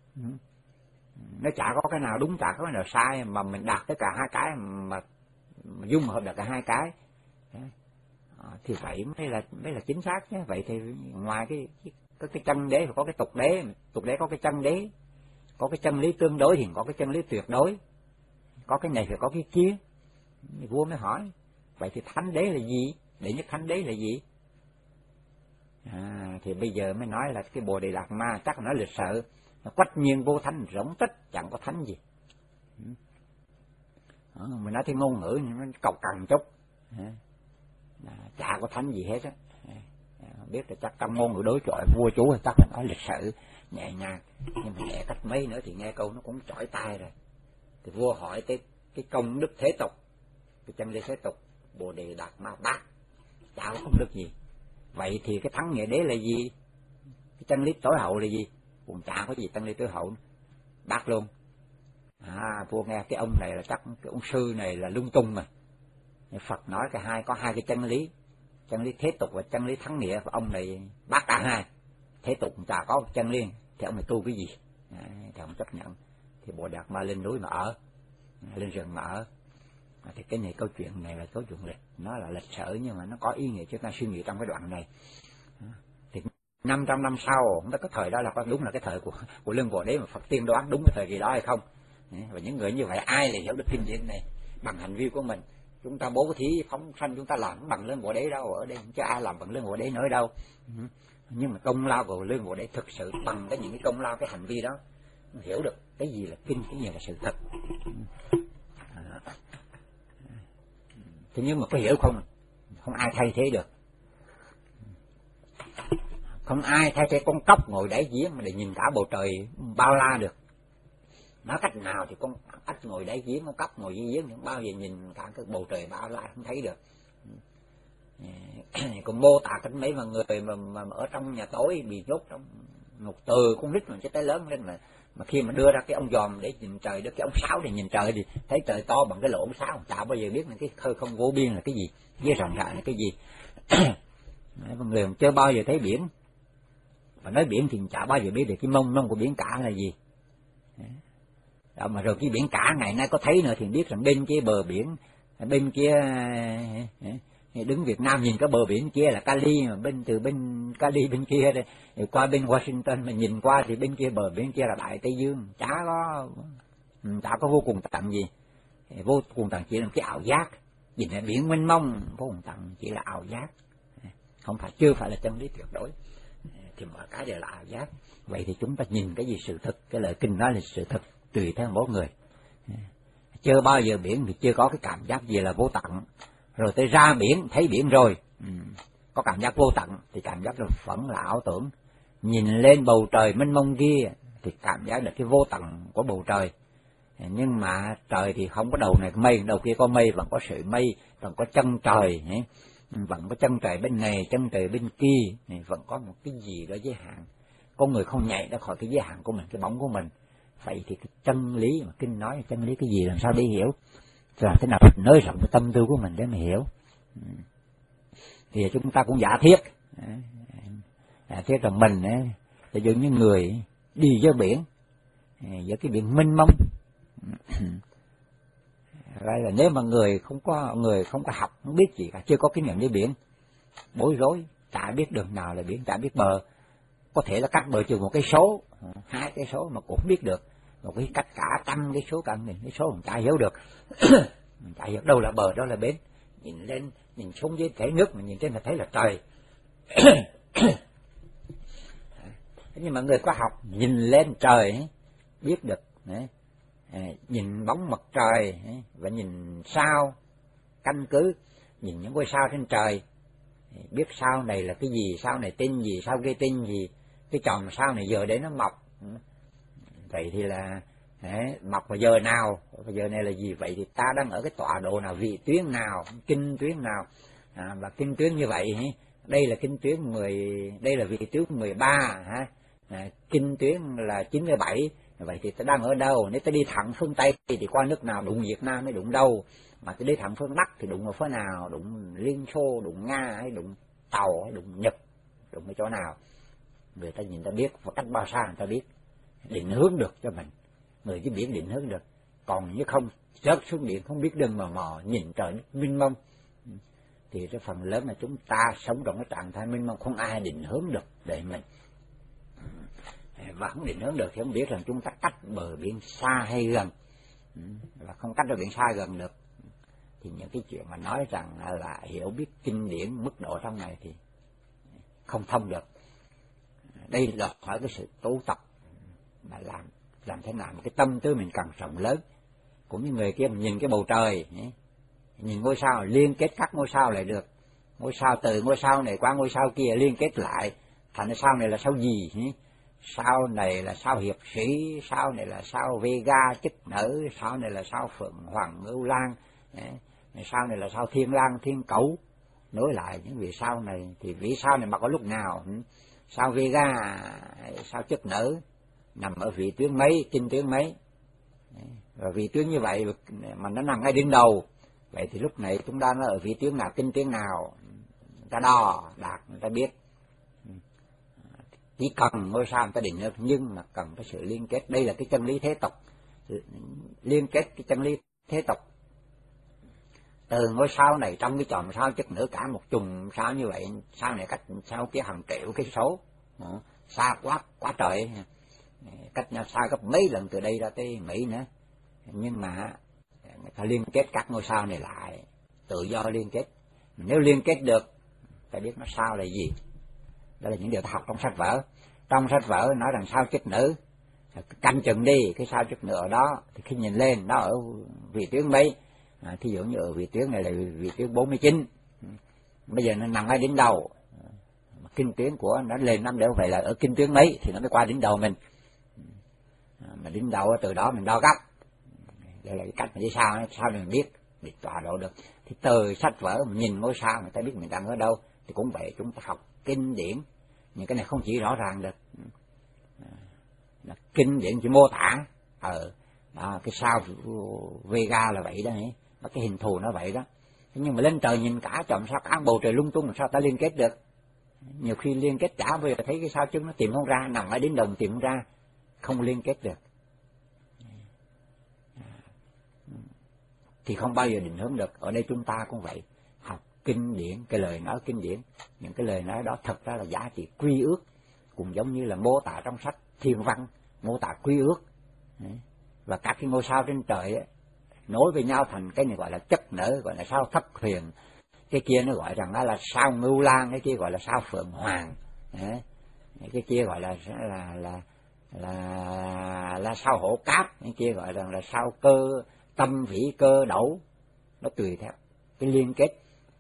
nó chả có cái nào đúng, chả có cái nào sai, mà mình đạt tất cả hai cái mà, mà dung hợp được cả hai cái, à, thì vậy mới là mới là chính xác chứ. Vậy thì ngoài cái có cái chân đế phải có cái tục đế, tục đế có cái chân đế, có cái chân lý tương đối thì có cái chân lý tuyệt đối, có cái này phải có cái kia. Thì vua mới hỏi vậy thì thánh đế là gì, đệ nhất thánh đế là gì? À, thì bây giờ mới nói là cái Bồ Đề Đạt Ma chắc là nói lịch sự, quách nhiên vô thánh, rỗng tích chẳng có thánh gì. À, mình nói cái ngôn ngữ nó cầu cằn chút, à, chả có thánh gì hết á. Biết là chắc trong ngôn ngữ đối chọi vua chúa chắc là nói lịch sự nhẹ nhàng, nhưng mà nhẹ cách mấy nữa thì nghe câu nó cũng chỏi tai rồi. Thì vua hỏi cái cái công đức thế tục, cái chân lý thế tục, Bồ Đề Đạt Ma bác chả có công đức gì. Vậy thì cái thắng nghĩa đế là gì, cái chân lý tối hậu là gì? Cũng chả có gì chân lý tối hậu, bác luôn. À, vua nghe cái ông này là chắc cái ông sư này là lung tung mà. Phật nói cái hai có hai cái chân lý, chân lý thế tục và chân lý thắng nghĩa, và ông này bác cả hai. Thế tục chả có chân lý thì ông này tu cái gì? À, thì ông chấp nhận. Thì Bồ Đạt Ma lên núi mà ở, lên rừng mà ở. À, thì cái này câu chuyện này là câu chuyện lịch, nó là lịch sử nhưng mà nó có ý nghĩa cho ta suy nghĩ trong cái đoạn này. À, thì năm trăm năm sau, không biết cái thời đó là có đúng là cái thời của của Lương Bồ Đế mà Phật tiên đoán đúng cái thời kỳ đó hay không? À, và những người như vậy ai lại hiểu được kinh điển này bằng hành vi của mình? Chúng ta bố thí phóng sanh chúng ta làm bằng Lương Bồ Đế đâu ở đây, chứ ai làm bằng Lương Bồ Đế nói đâu. Ừ. Nhưng mà công lao của Lương Bồ Đế thực sự bằng cái những cái công lao, cái hành vi đó hiểu được cái gì là kinh, cái gì là sự thật. À. Thế nhưng mà có hiểu không? Không ai thay thế được. Không ai thay thế con cóc ngồi đáy giếng mà để nhìn cả bầu trời bao la được. Nói cách nào thì con ếch ngồi đáy giếng, con cóc ngồi dưới giếng không bao giờ nhìn cả cái bầu trời bao la, không thấy được. Còn mô tả cách mấy mà người mà, mà, mà ở trong nhà tối bị nhốt trong một từ con nít mà cho tới lớn lên mà mà khi mà đưa ra cái ông giòm để nhìn trời, đưa cái ông sáo để nhìn trời thì thấy trời to bằng cái lỗ ông sáo, chả bao giờ biết là cái khơi không vô biên là cái gì, với rộng rãi là cái gì. Mọi người chưa bao giờ thấy biển, và nói biển thì chả bao giờ biết được cái mông mông của biển cả là gì. Đó, mà rồi cái biển cả ngày nay có thấy nữa thì biết rằng bên kia bờ biển, bên kia đứng Việt Nam nhìn cái bờ biển kia là Cali, mà bên từ bên Cali bên kia đây thì qua bên Washington mà nhìn qua thì bên kia bờ biển kia là Đại Tây Dương, chả có chả có vô cùng tận gì. Vô cùng tận chỉ là cái ảo giác, nhìn là biển mênh mông, vô cùng tận chỉ là ảo giác, không phải chưa phải là chân lý tuyệt đối, thì mọi cái đều là ảo giác. Vậy thì chúng ta nhìn cái gì sự thực, cái lời kinh nói là sự thực tùy theo mỗi người. Chưa bao giờ biển thì chưa có cái cảm giác gì là vô tận, rồi tới ra biển thấy biển rồi ừ. có cảm giác vô tận thì cảm giác là vẫn là ảo tưởng. Nhìn lên bầu trời mênh mông kia thì cảm giác được cái vô tận của bầu trời, nhưng mà trời thì không có đầu này mây, đầu kia có mây, vẫn có sợi mây, vẫn có chân trời, vẫn có chân trời bên này, chân trời bên kia, vẫn có một cái gì đó giới hạn. Con người không nhảy ra khỏi cái giới hạn của mình, cái bóng của mình. Vậy thì cái chân lý mà kinh nói là chân lý cái gì, làm sao để hiểu, làm thế nào nới rộng cái tâm tư của mình để mà hiểu. Thì chúng ta cũng giả thiết, giả thiết rằng mình là giống như người đi giữa biển, giữa cái biển mênh mông. Đây là nếu mà người không có người không có học, không biết gì cả, chưa có kinh nghiệm đi biển, bối rối, chả biết đường nào là biển, chả biết bờ, có thể là cách bờ chừng một cái số, hai cái số mà cũng không biết được, một cái cách cả trăm cái số, cả nghìn cái số mình chả hiểu được. Mình chả hiểu đâu là bờ, đó là bến. Nhìn lên, nhìn xuống dưới thể nước, mình nhìn trên là thấy là trời. Nhưng mà người có học nhìn lên trời biết được, nhìn bóng mặt trời và nhìn sao, căn cứ nhìn những ngôi sao trên trời, biết sao này là cái gì, sao này tên gì, sao kia tên gì, cái chòm sao này giờ để nó mọc. Vậy thì là mọc vào giờ nào, vào giờ này là gì? Vậy thì ta đang ở cái tọa độ nào, vị tuyến nào, kinh tuyến nào, à, và kinh tuyến như vậy, đây là kinh tuyến mười, đây là vị tuyến mười ba, ha, à, kinh tuyến là chín mươi bảy. Vậy thì ta đang ở đâu? Nếu ta đi thẳng phương Tây thì qua nước nào đụng Việt Nam mới đụng đâu, mà ta đi thẳng phương Bắc thì đụng vào phía nào, đụng Liên Xô, đụng Nga, hay đụng Tàu, hay đụng Nhật, đụng cái chỗ nào? Người ta nhìn ta biết, và cách bao xa người ta biết, định hướng được cho mình. Người dưới biển định hướng được, còn như không rớt xuống biển không biết đường mờ mò, nhìn trời mênh mông, thì cái phần lớn là chúng ta sống trong cái trạng thái mênh mông, không ai định hướng được để mình. Và không định hướng được thì không biết rằng chúng ta cách bờ biển xa hay gần, và không cách bờ biển xa gần được. Thì những cái chuyện mà nói rằng là hiểu biết kinh điển mức độ trong này thì không thông được. Đây là hỏi cái sự tu tập mà làm làm thế nào cái tâm tư mình càng rộng lớn. Cũng như người kia nhìn cái bầu trời, nhìn ngôi sao, liên kết các ngôi sao lại được, ngôi sao từ ngôi sao này qua ngôi sao kia liên kết lại thành sao này là sao gì, sao này là sao hiệp sĩ, sao này là sao Vega chức nữ, sao này là sao Phượng Hoàng Ngưu Lang, sao này là sao Thiên Lang Thiên Cẩu, nối lại những vì sao này thì vì sao này mà có lúc nào, sao Vega, sao chức nữ nằm ở vị tuyến mấy, kinh tuyến mấy, và vị tuyến như vậy mà nó nằm ngay đỉnh đầu. Vậy thì lúc này chúng ta nó ở vị tuyến nào, kinh tuyến nào, người ta đo đạt, người ta biết. Chỉ cần ngôi sao người ta định được, nhưng mà cần cái sự liên kết. Đây là cái chân lý thế tục, liên kết cái chân lý thế tục. Từ ngôi sao này trong cái chòm sao chất nữa cả một chùm sao như vậy, sao này cách sao kia hàng triệu cái số, xa quá quá trời, cách nhau xa gấp mấy lần từ đây ra tới Mỹ nữa. Nhưng mà người ta liên kết các ngôi sao này lại, tự do liên kết. Nếu liên kết được, ta biết nó sao là gì. Đó là những điều ta học trong sách vở. Trong sách vở nói rằng sao chức nữ, canh chừng đi cái sao chức nữ ở đó, thì khi nhìn lên nó ở vị tuyến mấy, À, thí dụ như ở vị tuyến này là vị tuyến bốn mươi chín, bây giờ nó nằm ở đỉnh đầu, kinh tuyến của nó lên năm đều vậy là ở kinh tuyến mấy thì nó mới qua đỉnh đầu mình. À, mà đỉnh đầu từ đó mình đo gấp, đây là cái cách mà đi sao sao mình biết để tọa độ được. Thì từ sách vở mình nhìn ngôi sao người ta biết mình đang ở đâu. Thì cũng vậy, chúng ta học kinh điển, những cái này không chỉ rõ ràng được. À, kinh điển chỉ mô tả ở đó, cái sao Vega là vậy đó, và cái hình thù nó vậy đó. Nhưng mà lên trời nhìn cả chòm sao cả bầu trời lung tung, làm sao ta liên kết được? Nhiều khi liên kết cả bây giờ thấy cái sao chứ nó tìm không ra, nằm ở đến đồng tìm không ra, không liên kết được. Thì không bao giờ định hướng được. Ở đây chúng ta cũng vậy, học kinh điển, cái lời nói kinh điển, những cái lời nói đó thật ra là giá trị quy ước, cũng giống như là mô tả trong sách Thiên Văn, mô tả quy ước. Và các cái ngôi sao trên trời ấy, nối với nhau thành cái này gọi là chất nở, gọi là sao Thất Huyền, cái kia nó gọi rằng đó là sao Ngưu Lang, cái kia gọi là sao Phượng Hoàng, cái kia gọi là là là là là sao Hổ Cáp, cái kia gọi rằng là sao Cơ Tâm Vĩ Cơ Đẩu. Nó tùy theo cái liên kết.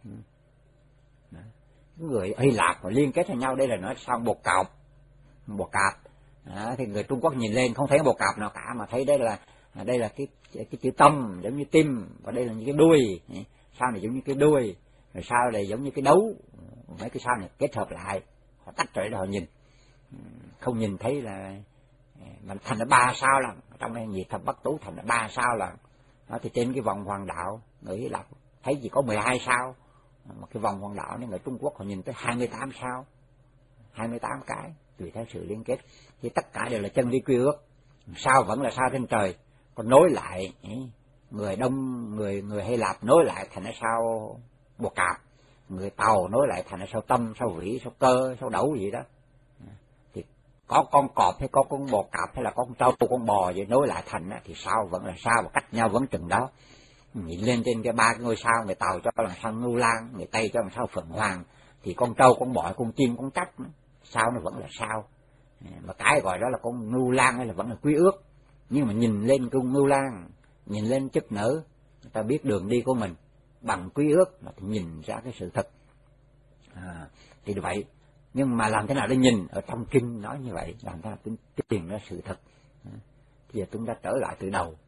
Đó. Người Hy Lạp mà liên kết với nhau, đây là nói sao bột cạp, bột cạp. Đó. Thì người Trung Quốc nhìn lên không thấy bột cạp nào cả, mà thấy đây là đây là cái cái chữ tâm giống như tim, và đây là những cái đuôi, sao này giống như cái đuôi, rồi sao này giống như cái đấu, mấy cái sao này kết hợp lại, họ tách rồi đó họ nhìn, không nhìn thấy là mình thành là ba sao lần, trong đây gì Thập Bắc Tú thành là ba sao lần. Đó, thì trên cái vòng hoàng đạo người Hy Lạp thấy chỉ có mười hai sao, mà cái vòng hoàng đạo nên người Trung Quốc họ nhìn tới hai mươi tám sao, hai mươi tám cái, tùy theo sự liên kết. Thì tất cả đều là chân lý quy ước. Sao vẫn là sao trên trời, còn nối lại người Đông, người người Hy Lạp nối lại thành là sao Bồ Cạp, người Tàu nối lại thành là sao Tâm, sao Vĩ, sao Cơ, sao Đẩu gì đó. Thì có con cọp hay có con bò cạp hay là con trâu, con bò vậy nối lại thành thì sao vẫn là sao, và cách nhau vẫn chừng đó. Nhìn lên trên cái ba cái ngôi sao, người Tàu cho là sao Ngưu Lang, người Tây cho là sao Phượng Hoàng, thì con trâu, con bò, con chim, con trắc, sao nó vẫn là sao. Mà cái gọi đó là con Ngưu Lang hay là vẫn là quy ước. Nhưng mà nhìn lên con Ngưu Lang, nhìn lên chất nở, người ta biết đường đi của mình bằng quy ước, mà thì nhìn ra cái sự thật. À, thì vậy. Nhưng mà làm thế nào để nhìn? Ở trong kinh nói như vậy, làm thế nào để tìm ra sự thật. À, thì giờ chúng ta trở lại từ đầu.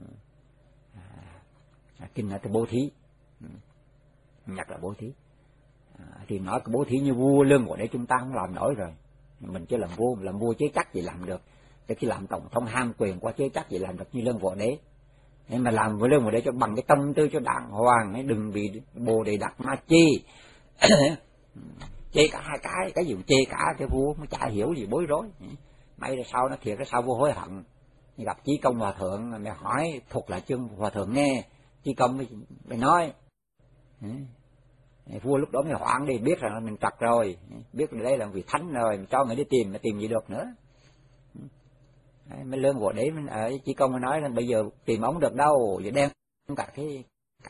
À, kinh là từ bố thí, nhắc là bố thí. À, thì nói cái bố thí như vua lương của đấy chúng ta không làm nổi rồi. Mình chưa làm vua, làm vua chế chắc gì làm được. Để khi làm tổng thống ham quyền qua chế chắc gì làm được như lương võ đế. Nên mà làm với lương võ đế cho bằng cái tâm tư cho đàng hoàng, ấy, đừng bị bồ đề đặt ma chi. Chê cả hai cái, cái gì chê cả cái vua mới chả hiểu gì, bối rối. May là sau nó thiệt cái sau vua hối hận. Gặp Chí Công hòa thượng, mày hỏi thuộc lại chương hòa thượng nghe, Chí Công mới, mới nói. Vua lúc đó mới hoảng đi, biết rằng mình trật rồi, biết đây là vị thánh rồi, mình cho người đi tìm, mà tìm gì được nữa. Mấy lương võ đế ở Chí Công mới nói là bây giờ tìm ống được đâu, giờ đem cả cái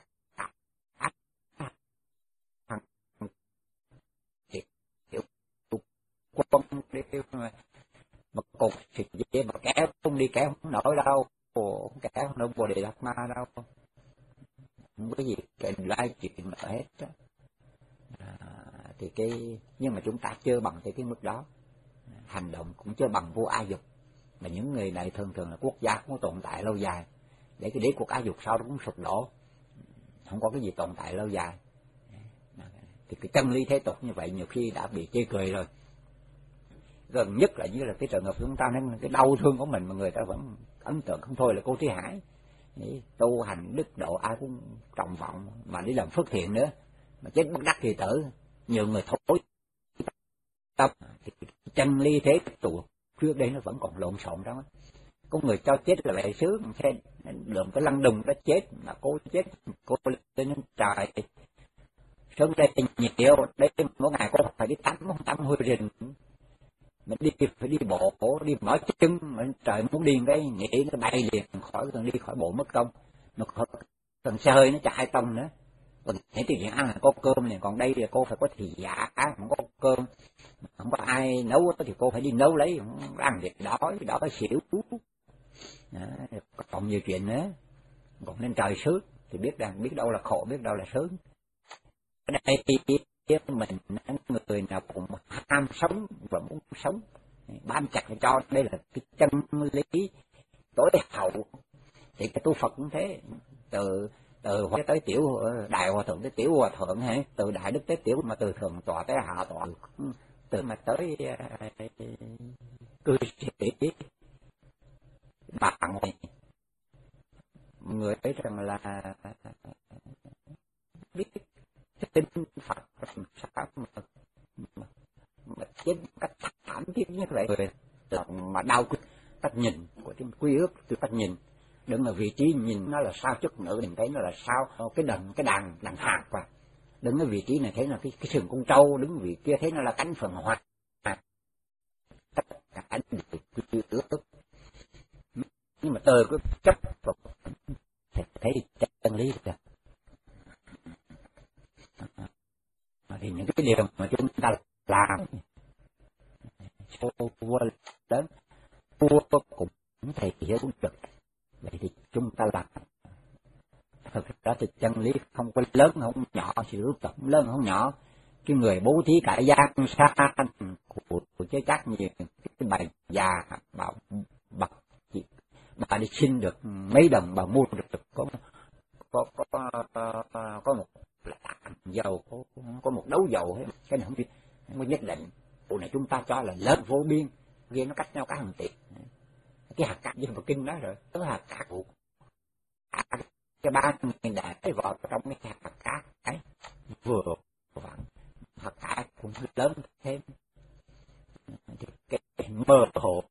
quân đi mà cục thì dễ mà kéo không đi kéo không nổi đâu, không kéo không nổi bồ đề đạt ma đâu, không có gì kể lại chuyện nữa hết đó. À, thì cái nhưng mà chúng ta chưa bằng tới cái mức đó, hành động cũng chưa bằng vua A Dục. Mà những người này thường thường là quốc gia không có tồn tại lâu dài, để cái đế quốc A Dục sau đó cũng sụp đổ, không có cái gì tồn tại lâu dài. Thì cái chân lý thế tục như vậy nhiều khi đã bị chê cười rồi. Gần nhất là như là cái trường hợp chúng ta nên cái đau thương của mình mà người ta vẫn ấn tượng không thôi là cô Trí Hải. Tu hành đức độ ai cũng trọng vọng, mà đi làm phước thiện nữa, mà chết bất đắc kỳ tử, nhiều người thối tâm. Thì chân lý thế tục trước đây nó vẫn còn lộn xộn đó. Có người cho chết là lệ sướng, khen lượm cái lăng đùng đó chết, mà cô chết cô lên trời sớm đây nhiều đấy, mỗi ngày cô phải đi tắm tắm hơi rình, mình đi phải đi bộ, đi mỏi chân, mình trời muốn điên cái nghĩ nó bay liền khỏi, cần đi khỏi bộ mất công, nó cần xe hơi nó chạy tông nữa. Còn những cái chuyện ăn là có cơm này, còn đây thì cô phải có thì giả, không có cơm, không có ai nấu thì cô phải đi nấu lấy, không ăn thì đói, đói xỉu. Đó, còn nhiều chuyện nữa, còn nên trời sướng, thì biết rằng biết đâu là khổ, biết đâu là sướng. Ở đây mình người nào cũng ham sống và muốn sống, bám chặt cho đây là cái chân lý tối hậu. Thì cái tu Phật cũng thế, từ từ hòa tới tiểu đại hòa thượng tới tiểu hòa thượng hay từ đại đức tới tiểu, mà từ thường tọa tới hạ tọa, từ mà tới cư sĩ bạn người ấy rằng là biết tin Phật sao mà, mà, mà chết cách thảm thiết như vậy, mà đau cách nhìn của cái quy ước, từ cách nhìn. Đừng là vị trí nhìn nó là sao chút nữa, đừng thấy nó là sao cái đằng cái đàn đàn hạt, và đứng ở vị trí này thấy là cái cái sừng con trâu, đứng vị kia thấy nó là cánh phần hoa. Tất cả quy ước, nhưng mà từ cái chấp vào thì thấy chân lý được. Thì những cái điều mà chúng ta làm vua lớn vua cũng thầy hiểu cũng được, vậy thì chúng ta làm. Thực ra thì chân lý không có lớn không nhỏ, sự rộng lớn không nhỏ. Cái người bố thí cả gian xa của, của chế chắc nhiều, cái bà già bà bà bà đi xin được mấy đồng, bà mua được có có có có, có một dầu, có, có một đấu dầu, cái này không biết, không có nhất định. Vụ này chúng ta cho là lớn vô biên, riêng nó cách nhau cả hàng tỷ. Cái hạt cát với Phật kinh đó rồi, cái hạt cát của cái ba nghìn đại cái vỏ trong cái hạt cát ấy vừa vặn, hạt cát cũng lớn thêm. Cái, cái mơ hồ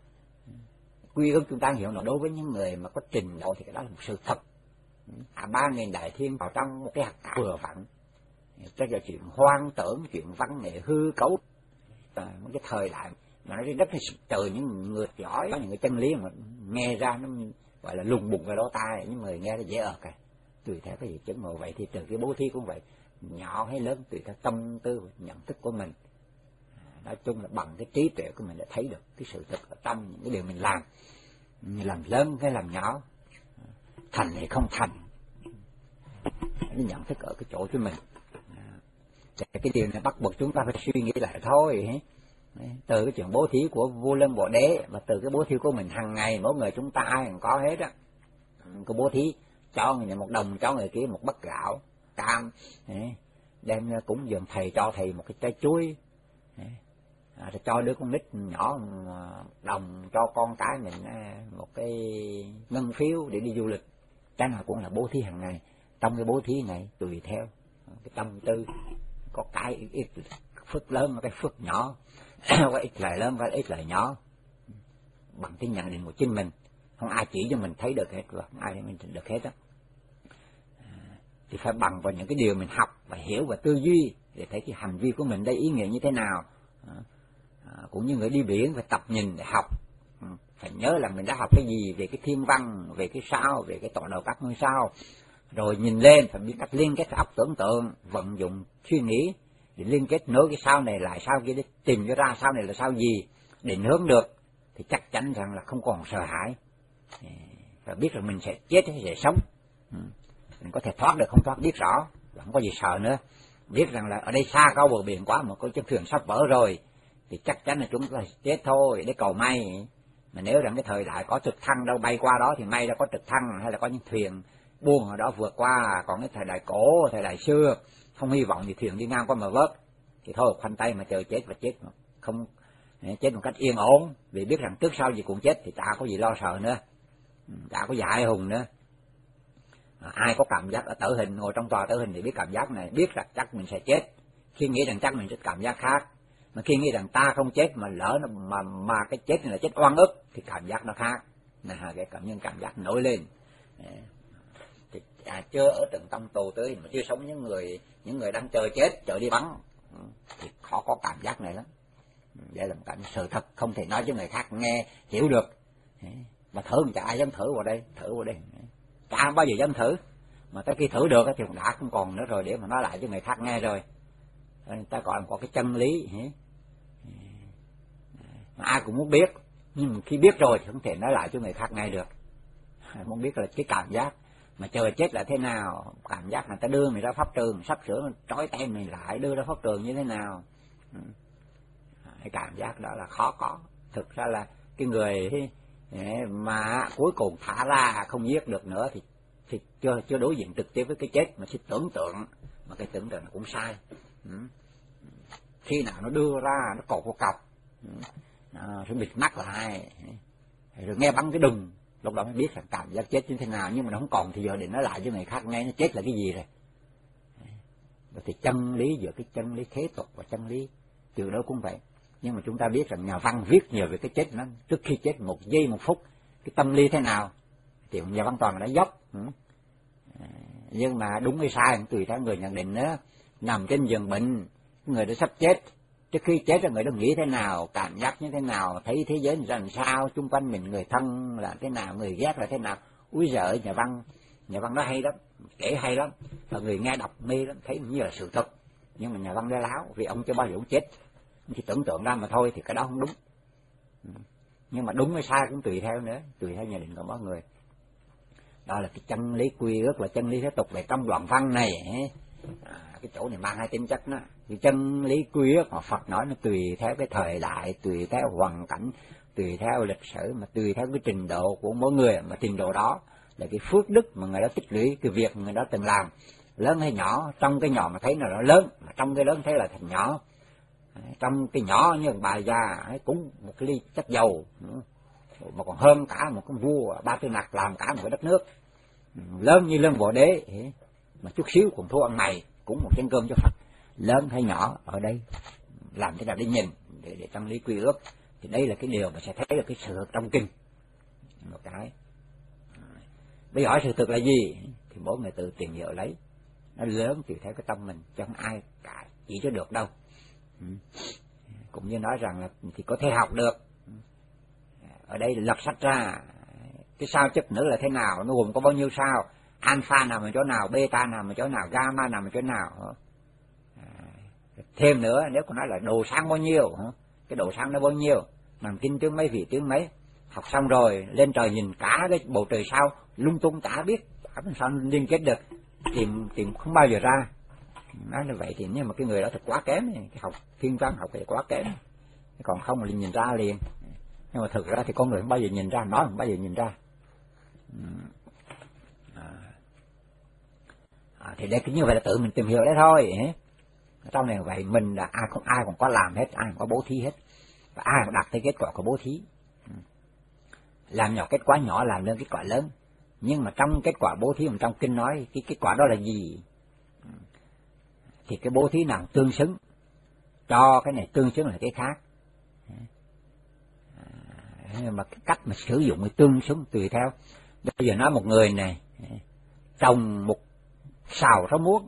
quy ước chúng ta hiểu là đối với những người mà có trình độ thì cái đó là một sự thật. À, ba nghìn đại thiên vào trong một cái hạt cát vừa vặn, cho là chuyện hoang tưởng, chuyện văn nghệ hư cấu, à, một cái thời đại mà nó rất là từ những người giỏi, những người chân lý mà nghe ra nó gọi là lùng bùng cái lỗ tai, những người nghe nó dễ ở cái tùy theo cái gì chứng ngộ. Vậy thì từ cái bố thí cũng vậy, nhỏ hay lớn tùy theo tâm tư nhận thức của mình. Nói chung là bằng cái trí tuệ của mình để thấy được cái sự thực ở trong những cái điều mình làm, mình làm lớn hay làm nhỏ, thành hay không thành, cái nhận thức ở cái chỗ của mình. Cái điều này bắt buộc chúng ta phải suy nghĩ lại thôi. Từ cái chuyện bố thí của vua Lân Bồ Đế và từ cái bố thí của mình hàng ngày, mỗi người chúng ta ai cũng có hết á. Cái bố thí cho người này một đồng, cho người kia một bát gạo cam, đem cúng dường thầy, cho thầy một cái trái chuối, à, cho đứa con nít nhỏ đồng, cho con cái mình một cái ngân phiếu để đi du lịch. Cái nào cũng là bố thí hàng ngày. Trong cái bố thí này tùy theo cái tâm tư, có cái ít phước lớn, có cái phước nhỏ, có ít lời lớn, có ít lời nhỏ, bằng cái nhận định của chính mình, không ai chỉ cho mình thấy được hết, không ai để mình được hết á. Thì phải bằng vào những cái điều mình học và hiểu và tư duy để thấy cái hành vi của mình đây ý nghĩa như thế nào. À, cũng như người đi biển phải tập nhìn để học, phải nhớ là mình đã học cái gì về cái thiên văn, về cái sao, về cái tọa độ các ngôi sao, rồi nhìn lên phải biết cách liên kết óc tưởng tượng, vận dụng suy nghĩ để liên kết nối cái sao này lại sao kia để tìm cho ra sao này là sao gì, định hướng được thì chắc chắn rằng là không còn sợ hãi. Phải biết rằng mình sẽ chết hay sẽ sống, mình có thể thoát được không thoát biết rõ, không có gì sợ nữa. Biết rằng là ở đây xa cao bờ biển quá, mà có chiếc thuyền sắp vỡ rồi thì chắc chắn là chúng ta chết thôi, để cầu may. Mà nếu rằng cái thời đại có trực thăng đâu bay qua đó thì may đã có trực thăng hay là có những thuyền buông ở đó vượt qua. Còn cái thời đại cổ, thời đại xưa không hy vọng gì thuyền đi ngang qua mà vớt thì thôi khoanh tay mà chờ chết và chết, không chết một cách yên ổn, vì biết rằng trước sau gì cũng chết thì chả có gì lo sợ nữa, chả có gì hại hùng nữa. Ai có cảm giác ở tử hình, ngồi trong tòa tử hình thì biết cảm giác này, biết rằng chắc mình sẽ chết. Khi nghĩ rằng chắc mình sẽ cảm giác khác, mà khi nghĩ rằng ta không chết mà lỡ nó mà mà cái chết này là chết oan ức thì cảm giác nó khác. Là cái cảm nhân cảm giác nổi lên. Thì à, chưa ở từng tâm tù tới mà chưa sống những người những người đang chờ chết, chờ đi bắn thì khó có cảm giác này lắm. Đây là một cảm sự thật không thể nói cho người khác nghe hiểu được. Mà thử chả ai dám thử vào đây, thử vào đây. Chả bao giờ dám thử, mà tới khi thử được thì cũng đã không còn nữa rồi để mà nói lại cho người khác nghe rồi. Người ta gọi là có cái chân lý, mà ai cũng muốn biết, nhưng khi biết rồi thì không thể nói lại cho người khác nghe được. Muốn biết là cái cảm giác mà chờ chết là thế nào, cảm giác là ta đưa mày ra pháp trường, sắp sửa trói tay mày lại đưa ra pháp trường như thế nào. Cái cảm giác đó là khó có. Thực ra là cái người mà cuối cùng thả ra không giết được nữa thì thì chưa chưa đối diện trực tiếp với cái chết, mà chỉ tưởng tượng, mà cái tưởng tượng cũng sai. Khi nào nó đưa ra nó cột vào cọc, nó sẽ bịt mắt lại, rồi nghe bắn cái đùng, lúc đó mới biết là cảm giác chết như thế nào. Nhưng mà nó không còn thì giờ để nói lại cho người khác nghe nó chết là cái gì rồi. Rồi thì chân lý giữa cái chân lý thế tục và chân lý từ đó cũng vậy. Nhưng mà chúng ta biết rằng nhà văn viết nhiều về cái chết lắm, trước khi chết một giây một phút cái tâm lý thế nào thì nhà văn toàn đã dốc. Nhưng mà đúng hay sai tùy theo người nhận định nữa. Nằm trên giường bệnh, người đã sắp chết, trước khi chết là người đó nghĩ thế nào, cảm giác như thế nào, thấy thế giới làm sao, chung quanh mình người thân là thế nào, người ghét là thế nào. Úi giời, nhà văn nhà văn đó hay lắm, kể hay lắm, và người nghe đọc mê lắm, thấy như là sự thật. Nhưng mà nhà văn nói láo, vì ông chưa bao giờ ông chết, ông chỉ tưởng tượng ra mà thôi, thì cái đó không đúng. Nhưng mà đúng hay sai cũng tùy theo nữa, tùy theo nhận định của mọi người. Đó là cái chân lý quy ước, là chân lý thế tục. Về trong đoạn văn này, à, cái chỗ này mang hai tính chất đó. Cái chân lý quy ước mà Phật nói nó tùy theo cái thời đại, tùy theo hoàn cảnh, tùy theo lịch sử, mà tùy theo cái trình độ của mỗi người. Mà trình độ đó là cái phước đức mà người đó tích lũy, cái việc người đó từng làm, lớn hay nhỏ. Trong cái nhỏ mà thấy là nó lớn, mà trong cái lớn thấy là thành nhỏ. Trong cái nhỏ như bà già cũng một cái ly chất dầu, mà còn hơn cả một con vua Ba Tư Nặc làm cả một cái đất nước. Lớn như lương bộ đế, mà chút xíu còn thua ăn mày, cũng một chén cơm cho Phật. Lớn hay nhỏ ở đây làm thế nào để nhìn, để, để trong lý quy ước. Thì đây là cái điều mà sẽ thấy được cái sự thật trong kinh. Một cái bây hỏi sự thực là gì thì mỗi người tự tìm hiểu lấy. Nó lớn tùy theo cái tâm mình, chứ không ai cả chỉ cho được đâu. Cũng như nói rằng là thì có thể học được. Ở đây lật sách ra cái sao chất nữ là thế nào, nó gồm có bao nhiêu sao, alpha nằm ở chỗ nào, beta nằm ở chỗ nào, gamma nằm ở chỗ nào. Thêm nữa, nếu còn nói là độ sáng bao nhiêu, cái độ sáng nó bao nhiêu, nằm kinh tướng mấy, vị tướng mấy. Học xong rồi lên trời nhìn cả cái bầu trời sao lung tung, chả biết chả biết sao liên kết được, tìm tìm không bao giờ ra. Nói như vậy thì nhưng mà cái người đó thật quá kém, cái học thiên văn học thì quá kém, còn không là nhìn ra liền. Nhưng mà thực ra thì con người không bao giờ nhìn ra, nói không bao giờ nhìn ra. À, thì đây cứ như vậy là tự mình tìm hiểu đấy thôi. Trong này vậy mình là ai không ai còn có làm hết, ai còn có bố thí hết, và ai cũng đạt tới kết quả của bố thí. Làm nhỏ kết quả nhỏ, làm lên kết quả lớn. Nhưng mà trong kết quả bố thí mà trong kinh nói cái kết quả đó là gì, thì cái bố thí nào tương xứng, cho cái này tương xứng là cái khác. À, mà cái cách mà sử dụng cái tương xứng tùy theo. Bây giờ nói một người này trồng một xào rau muống,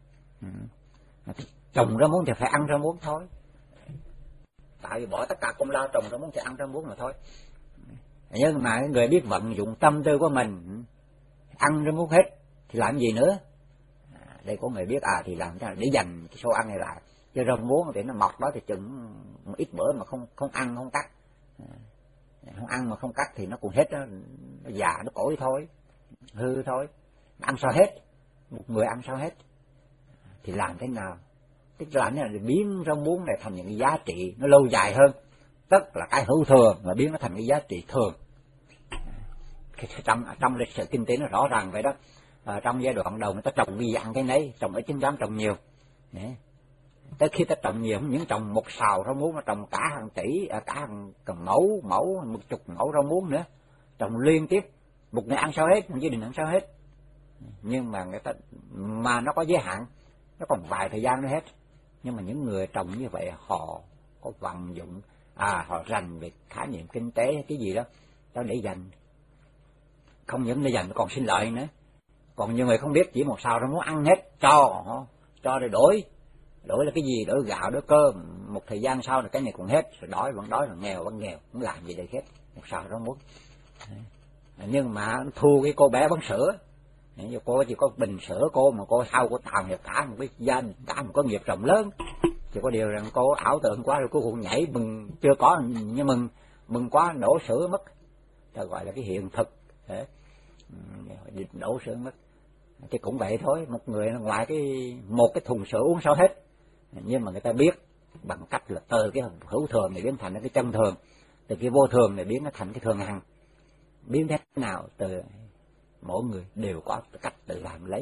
trồng rau muống thì phải ăn rau muống thôi, tại vì bỏ tất cả công lao trồng rau muống thì ăn rau muống mà thôi. Nhưng mà cái người biết vận dụng tâm tư của mình, ăn rau muống hết thì làm gì nữa. À, đây có người biết à thì làm thế nào để dành cái số ăn này lại, chứ rau muống thì nó mọc đó thì chừng một ít bữa mà không không ăn không cắt, à, không ăn mà không cắt thì nó cũng hết đó, nó già nó cỗi thôi, hư thôi. Ăn sao hết, một người ăn sao hết, thì làm thế nào? Tức là làm thế nào để biến rau muống này thành những cái giá trị nó lâu dài hơn, tức là cái hữu thường mà biến nó thành cái giá trị thường. Trong trong lịch sử kinh tế nó rõ ràng vậy đó. À, trong giai đoạn đầu người ta trồng gì ăn cái nấy, trồng ít chứ dám trồng nhiều. Đấy. Tới khi ta trồng nhiều, không những trồng một sào rau muống mà trồng cả hàng tỷ, cả hàng cầm mẫu mẫu một chục mẫu rau muống nữa, trồng liên tiếp, một ngày ăn sao hết, một gia đình ăn sao hết. Nhưng mà người ta mà nó có giới hạn, nó còn vài thời gian nữa hết. Nhưng mà những người trồng như vậy họ có vận dụng, à họ rành về khái niệm kinh tế cái gì đó, đó để dành. Không những để dành còn sinh lợi nữa. Còn nhiều người không biết, chỉ một sào rau muống ăn hết, cho cho rồi đổi, đổi là cái gì, đổi gạo, đổi cơm. Một thời gian sau là cái này cũng hết, rồi đói vẫn đói, rồi nghèo vẫn nghèo, không làm gì để hết một sào rau muống. Nhưng mà thu cái cô bé bắn sữa, nếu cô chỉ có bình sữa cô mà cô sau cô tạo nghiệp cả một cái gia đình, cả một cái nghiệp rộng lớn. Chỉ có điều rằng cô ảo tưởng quá rồi cô cũng nhảy mừng, chưa có nhưng mừng mừng quá đổ sữa mất, ta gọi là cái hiện thực. đổ sữa mất. Thì cũng vậy thôi, một người ngoài cái một cái thùng sữa uống sao hết, nhưng mà người ta biết bằng cách là từ cái hữu thường này biến thành cái chân thường, từ cái vô thường này biến nó thành cái thường hằng. Biến thế nào từ mỗi người đều có cách tự làm lấy.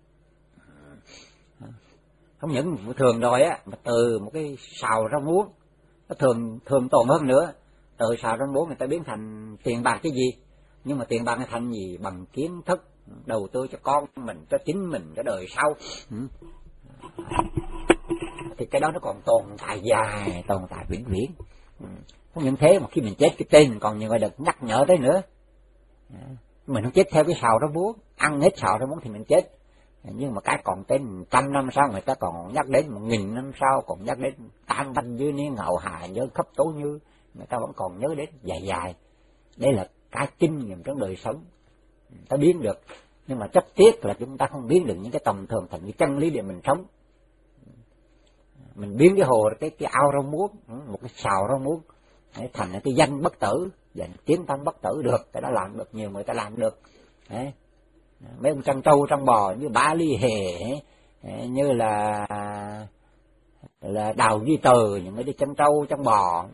Không những thường rồi á, mà từ một cái xào rau muống nó thường thường tồn hơn nữa, từ xào rau muống người ta biến thành tiền bạc cái gì, nhưng mà tiền bạc nó thành gì? Bằng kiến thức, đầu tư cho con mình, cho chính mình, cho đời sau. Thì cái đó nó còn tồn tại dài, tồn tại vĩnh viễn. Không những thế mà khi mình chết cái tên mình còn nhiều người được nhắc nhở tới nữa. Mình không chết theo cái xào rau muống, ăn hết xào rau muống thì mình chết. Nhưng mà cái còn tên trăm năm sau người ta còn nhắc đến, một nghìn năm sau còn nhắc đến tam banh dưới ní ngậu hà nhớ khắp tố như, người ta vẫn còn nhớ đến dài dài. Đây là cái kinh nghiệm trong đời sống, ta biến được. Nhưng mà chấp tiếc là chúng ta không biến được những cái tầm thường thành cái chân lý để mình sống. Mình biến cái hồ, cái cái ao rau muống, một cái xào rau muống thành cái danh bất tử, và tiếng tâm bất tử được, cái đó làm được, nhiều người ta làm được. Đấy. Mấy ông trăn trâu trăn bò như Bá Ly Hề, như là là Đào Duy Từ, những cái trăn trâu trăn bò,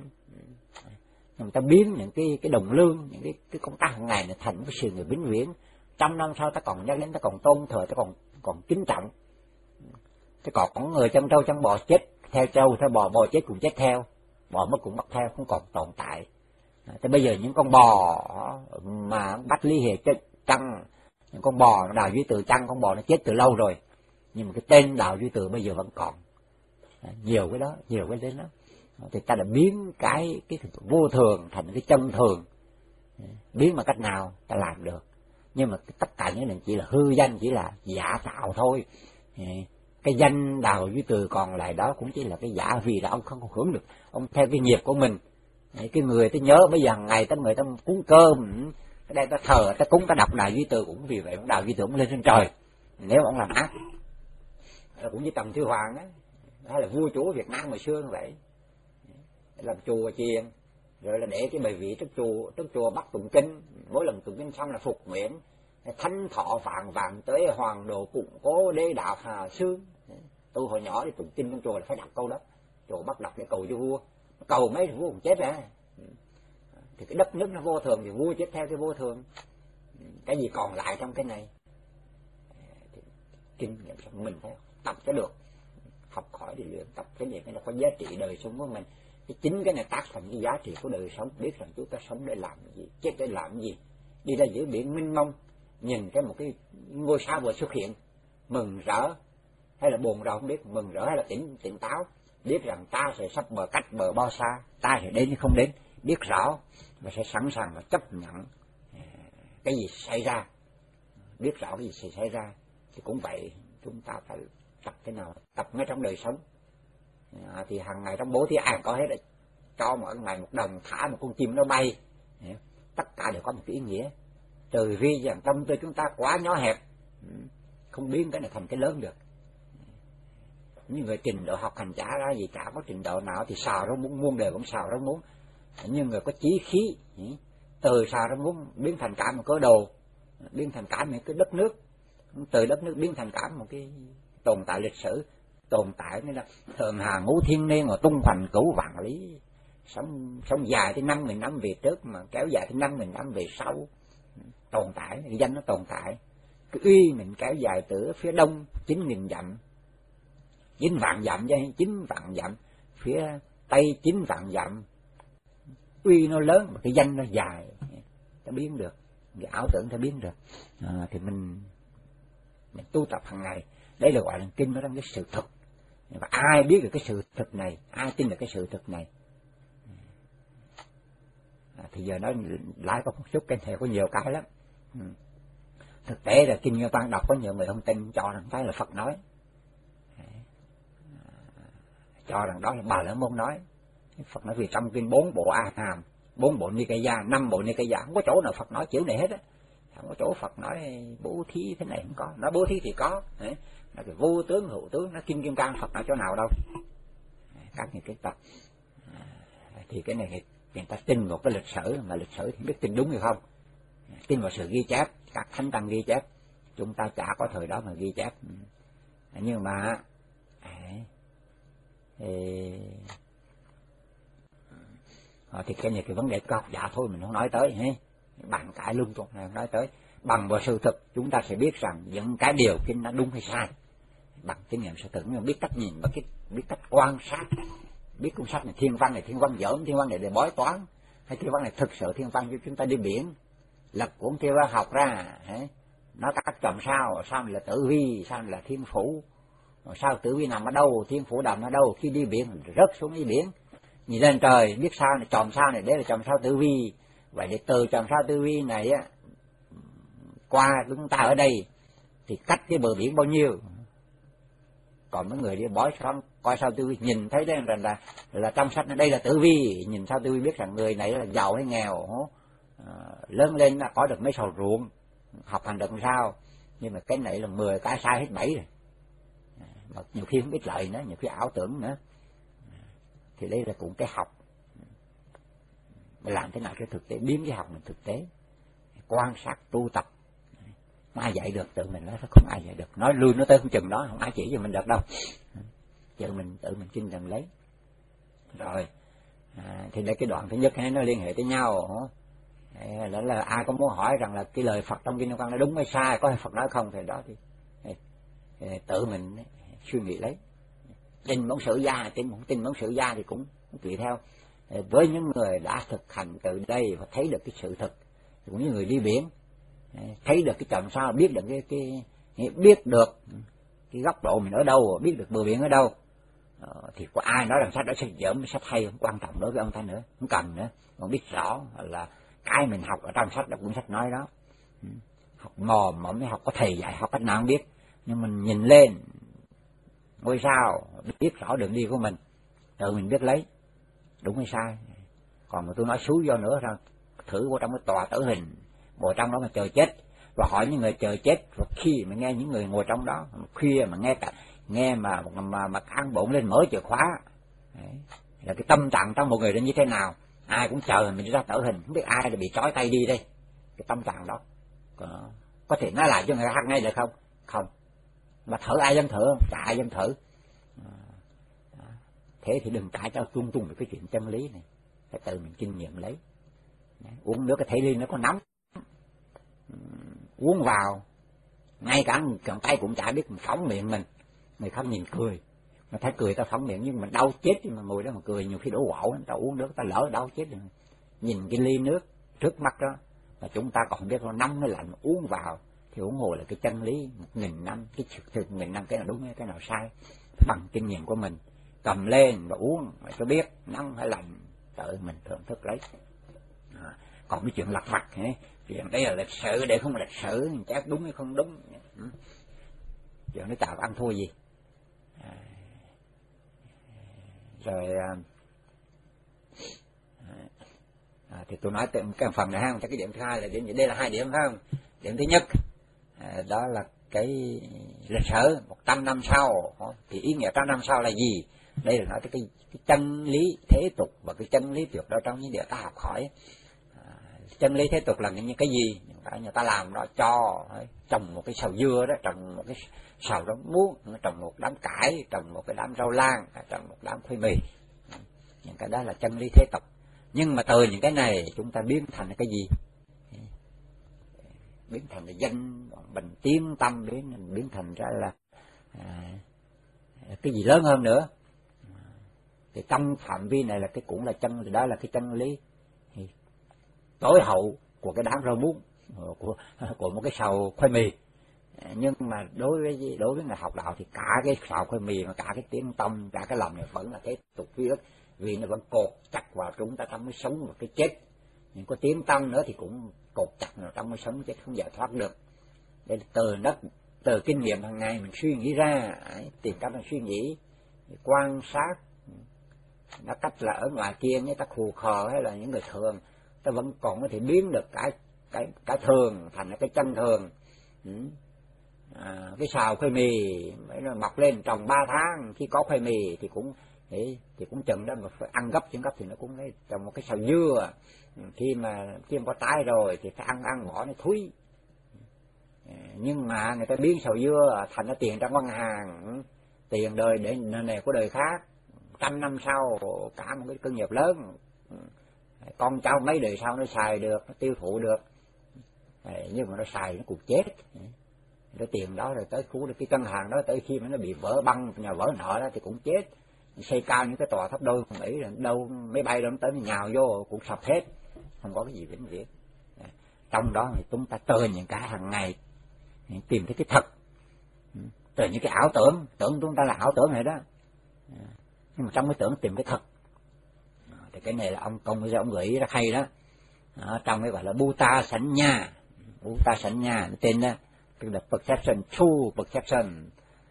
người ta biến những cái cái đồng lương, những cái cái công tác hàng ngày này thành cái sự người vĩnh viễn. Trăm năm sau ta còn nhắc đến, ta còn tôn thờ, ta còn còn kính trọng. Thế còn có người trăn trâu trăn bò chết theo trâu, theo bò, bò chết cũng chết theo, bò mất cũng mất theo, không còn tồn tại. Thế bây giờ những con bò mà Bách Lý Hề chết trăng, những con bò Đào Duy Từ chăn, con bò nó chết từ lâu rồi, nhưng mà cái tên Đào Duy Từ bây giờ vẫn còn. Nhiều cái đó, nhiều cái đến đó. Thì ta đã biến cái cái vô thường thành cái chân thường. Biến bằng cách nào ta làm được. Nhưng mà tất cả những này chỉ là hư danh, chỉ là giả tạo thôi. Cái danh Đào Duy Từ còn lại đó cũng chỉ là cái giả, vì là ông không hưởng được, ông theo cái nghiệp của mình. Cái người ta nhớ bây giờ ngày ta người ta cúng cơm, cái đây ta thờ, ta cúng, ta đọc Đào Duy Từ, cũng vì vậy ông Đào Duy Từ cũng lên trên trời. Nếu ông làm ác cũng như Tần Thủy Hoàng á, hay là vua chúa Việt Nam hồi xưa như vậy, làm chùa chiền, rồi là để cái bài vị trước chùa, trước chùa bắt tụng kinh, mỗi lần tụng kinh xong là phục nguyện thánh thọ vạn vạn tới hoàng đồ củng cố đế đạo hà xương. Tôi hồi nhỏ đi tụng kinh trong chùa là phải đọc câu đó, chùa bắt đọc để cầu cho vua, cầu mấy thì vua cũng chết ra. Thì cái đất nước nó vô thường thì vua chết theo cái vô thường. Cái gì còn lại trong cái này thì kinh nghiệm của mình phải tập cho được, học hỏi để luyện tập cái gì cái nó có giá trị đời sống của mình. Cái chính cái này tác thành cái giá trị của đời sống, biết rằng chúng ta sống để làm gì, chết để làm gì. Đi ra giữa biển mênh mông, nhìn cái một cái ngôi sao vừa xuất hiện, mừng rỡ hay là buồn rầu không biết, mừng rỡ hay là tỉnh tỉnh táo, biết rằng ta sẽ sắp bờ cách bờ bao xa, ta sẽ đến hay không đến, biết rõ và sẽ sẵn sàng và chấp nhận cái gì xảy ra, biết rõ cái gì sẽ xảy ra. Thì cũng vậy, chúng ta phải tập thế nào, tập ngay trong đời sống. À, thì hàng ngày trong bố thí ai có hết, là cho mỗi ngày một đồng, thả một con chim nó bay, tất cả đều có một cái ý nghĩa. Trừ vì rằng tâm tư chúng ta quá nhỏ hẹp, không biến cái này thành cái lớn được. Những người trình độ học hành chả ra gì, chả có trình độ nào thì xào rau muống, muôn đời cũng xào rau muống. Nhưng người có chí khí, từ xào rau muống biến thành cả một cái đồ, biến thành cả một cái đất nước, từ đất nước biến thành cả một cái tồn tại lịch sử, tồn tại nên là thường hà ngũ thiên niên mà tung hoành cửu vạn lý, sống sống dài tới năm nghìn năm về trước mà kéo dài tới năm nghìn năm về sau, tồn tại, cái danh nó tồn tại. Cái uy mình kéo dài từ phía đông chín nghìn dặm, chín vạn dặm chứ, chín vạn dặm, phía tây chín vạn dặm, uy nó lớn mà cái danh nó dài, ta biến được, cái ảo tưởng ta biến được. À, thì mình mình tu tập hàng ngày, đây là gọi là kinh, nó đang cái sự thực. Và ai biết được cái sự thực này, ai tin được cái sự thực này, à, thì giờ nói lại có một chút cái này có nhiều cái lắm. Ừ. Thực tế là kinh Như Văn đọc có nhiều người không tin, cho rằng cái là Phật nói, à, cho rằng đó là Bà La Môn nói. Phật nói vì trong kinh bốn bộ A Hàm, bốn bộ Nikaya, năm bộ Nikaya, không có chỗ nào Phật nói kiểu này hết á. Không có chỗ Phật nói bố thí thế này không có, nói bố thí thì có, đấy. Nói cái vô tướng hữu tướng, nó Kim Kim Cang Phật nói chỗ nào đâu. Các những cái tập à, thì cái này người ta tin một cái lịch sử, mà lịch sử thì biết tin đúng hay không, tin vào sự ghi chép, các thánh tăng ghi chép, chúng ta chả có thời đó mà ghi chép. Nhưng mà thì, thì cái này cái vấn đề học giả thôi mình không nói tới, he. Bàn cãi lung tung này không nói tới. Bằng vào sự thực chúng ta sẽ biết rằng những cái điều kinh nó đúng hay sai. Bằng kinh nghiệm sự thực, nhưng biết cách nhìn, biết, biết cách quan sát, biết cuốn sách này thiên văn này thiên văn giỡn, thiên văn này để bói toán, hay thiên văn này thực sự thiên văn cho chúng ta đi biển. Lật cuốn thiên văn học ra, he. Nó các chòm sao, sao là tử vi, sao là thiên phủ, sao tử vi nằm ở đâu, thiên phủ nằm ở đâu, khi đi biển rớt xuống đi biển. Nhìn lên trời biết sao này, chòm sao này, đấy là chòm sao tử vi. Vậy để từ chòm sao tử vi này á qua chúng ta ở đây thì cách cái bờ biển bao nhiêu. Còn mấy người đi bói toán coi sao tử vi nhìn thấy đấy là là, là trong sách đây là tử vi, nhìn sao tử vi biết rằng người này là giàu hay nghèo, à, lớn lên là có được mấy sào ruộng, học hành được làm sao. Nhưng mà cái này là mười cái sai hết bảy rồi, mà nhiều khi không biết lợi nữa, nhiều khi ảo tưởng nữa. Thì đây là cũng cái học, làm thế nào cho thực tế, biến cái học mình thực tế, quan sát tu tập. Không ai dạy được, tự mình nói không ai dạy được, nói lui nó tới không chừng đó, không ai chỉ cho mình được đâu, tự mình tự mình kinh nghiệm lấy. Rồi à, thì đây cái đoạn thứ nhất hay nó liên hệ tới nhau. Đó là ai có muốn hỏi rằng là cái lời Phật trong kinh Kim Cang nó đúng hay sai, có hay Phật nói không, thì đó thì, thì tự mình suy nghĩ lấy. Tin món sử gia, tin không tin món sử gia thì cũng tùy theo. Với những người đã thực hành từ đây và thấy được cái sự thực, cũng như người đi biển thấy được cái chòm sao, biết được cái, cái, cái biết được cái góc độ mình ở đâu, biết được bờ biển ở đâu, thì có ai nói rằng sách đó sách dởm, sách hay không quan trọng đối với ông ta nữa, không cần nữa. Còn biết rõ là cái mình học ở trong sách đó, cuốn sách nói đó, học mò mẫm học có thầy dạy học cách nào không biết, nhưng mình nhìn lên ngôi sao biết rõ đường đi của mình, tự mình biết lấy đúng hay sai. Còn mà tôi nói xúi vô nữa rằng thử vô trong cái tòa tử hình, ngồi trong đó mà chờ chết, và hỏi những người chờ chết, và khi mà nghe những người ngồi trong đó khuya mà nghe cả nghe mà mà mà ăn bụng lên mở chìa khóa, đấy, là cái tâm trạng trong một người đó như thế nào. Ai cũng chờ mình đi ra tử hình, không biết ai là bị trói tay đi đây, cái tâm trạng đó có, có thể nói lại cho người khác ngay được không? Không. Mà thử ai dám thử không? Chả ai dám thử. À, thế thì đừng cãi cho chung chung về cái chuyện chân lý này, phải tự mình kinh nghiệm lấy. Đấy, uống nước cái thể ly nó có nóng, uống vào ngay cả cầm tay cũng chả biết, mình phóng miệng mình, người khác nhìn cười, mà thấy cười ta phóng miệng, nhưng mình đau chết thì mà ngồi đó mà cười, nhiều khi đổ quạo, ta uống nước ta lỡ đau chết rồi. Nhìn cái ly nước trước mắt đó mà chúng ta còn biết nó nóng hay lạnh, uống vào thì ủng hộ là cái chân lý một nghìn năm, cái thực thực nghìn năm, cái nào đúng cái nào sai, bằng kinh nghiệm của mình cầm lên và uống mà cho biết nóng hay lạnh, tự mình thưởng thức lấy. À, còn cái chuyện lặt vặt ấy, chuyện đây là lịch sử, để không là lịch sử chắc đúng hay không đúng, chuyện nó chả ăn thua gì. À, rồi à, thì tôi nói cái phần này ha, cái điểm thứ hai là điểm gì? Đây là hai điểm phải không? Điểm thứ nhất à, đó là cái lịch sử một trăm năm sau, thì ý nghĩa trăm năm sau là gì? Đây là nói tới cái, cái chân lý thế tục và cái chân lý tuyệt đối trong những điều ta học hỏi. À, chân lý thế tục là những cái gì? Cái người ta làm đó, cho trồng một cái sào dưa đó, trồng một cái sào rau muống, trồng một đám cải, trồng một cái đám rau lang, trồng một đám khoai mì. Những cái đó là chân lý thế tục. Nhưng mà từ những cái này chúng ta biến thành cái gì? Biến thành là danh, mình tiến tâm, biến biến thành ra là à, cái gì lớn hơn nữa. Thì trong phạm vi này là cái cũng là chân, đó là cái chân lý tối hậu của cái đám rau muống, của của một cái sào khoai mì. Nhưng mà đối với đối với người học đạo thì cả cái sào khoai mì, mà cả cái tiếng tâm, cả cái lòng này vẫn là cái tục ký ức, vì nó vẫn cột chặt vào chúng ta trong cái sống và cái chết. Nhưng có tiếng tâm nữa thì cũng cột chặt vào trong cái sống chết, không giải thoát được. Đây là từ đất, từ kinh nghiệm hàng ngày mình suy nghĩ ra, tìm cách mình suy nghĩ, quan sát. Nó cách là ở ngoài kia người ta khù khờ hay là những người thường, ta vẫn còn có thể biến được cái cái cái thường thành cái chân thường. Ừ. À, cái xào khoai mì nó mọc lên trồng ba tháng, khi có khoai mì thì cũng thì, thì cũng chừng đó, mà phải ăn gấp chừng gấp thì nó cũng lấy trồng một cái xào dưa, khi mà khi mà có trái rồi thì phải ăn ăn bỏ nó thúi, Nhưng mà người ta biến sầu dưa thành ra tiền trong ngân hàng, tiền đời để này của đời khác, trăm năm sau cả một cái cơ nghiệp lớn, con cháu mấy đời sau nó xài được, nó tiêu thụ được. Nhưng mà nó xài nó cũng chết. Cái tiền đó rồi tới khu cái ngân hàng đó, tới khi mà nó bị vỡ băng, nhà vỡ nợ đó thì cũng chết. Xây cao những cái tòa tháp đôi không nghĩ là đâu máy bay đó nó tới nó nhào vô cũng sập hết, không có cái gì vĩnh viễn. Trong đó thì chúng ta từ những cái hàng ngày tìm thấy cái thật, từ những cái ảo tưởng, tưởng chúng ta là ảo tưởng này đó, nhưng mà trong cái tưởng tìm cái thật. Thì cái này là ông công bây giờ ông gợi ý rất hay đó. Đó, trong cái gọi là Bhuta Sanya, Bhuta Sanya nó tên đó, tức là perception, true perception.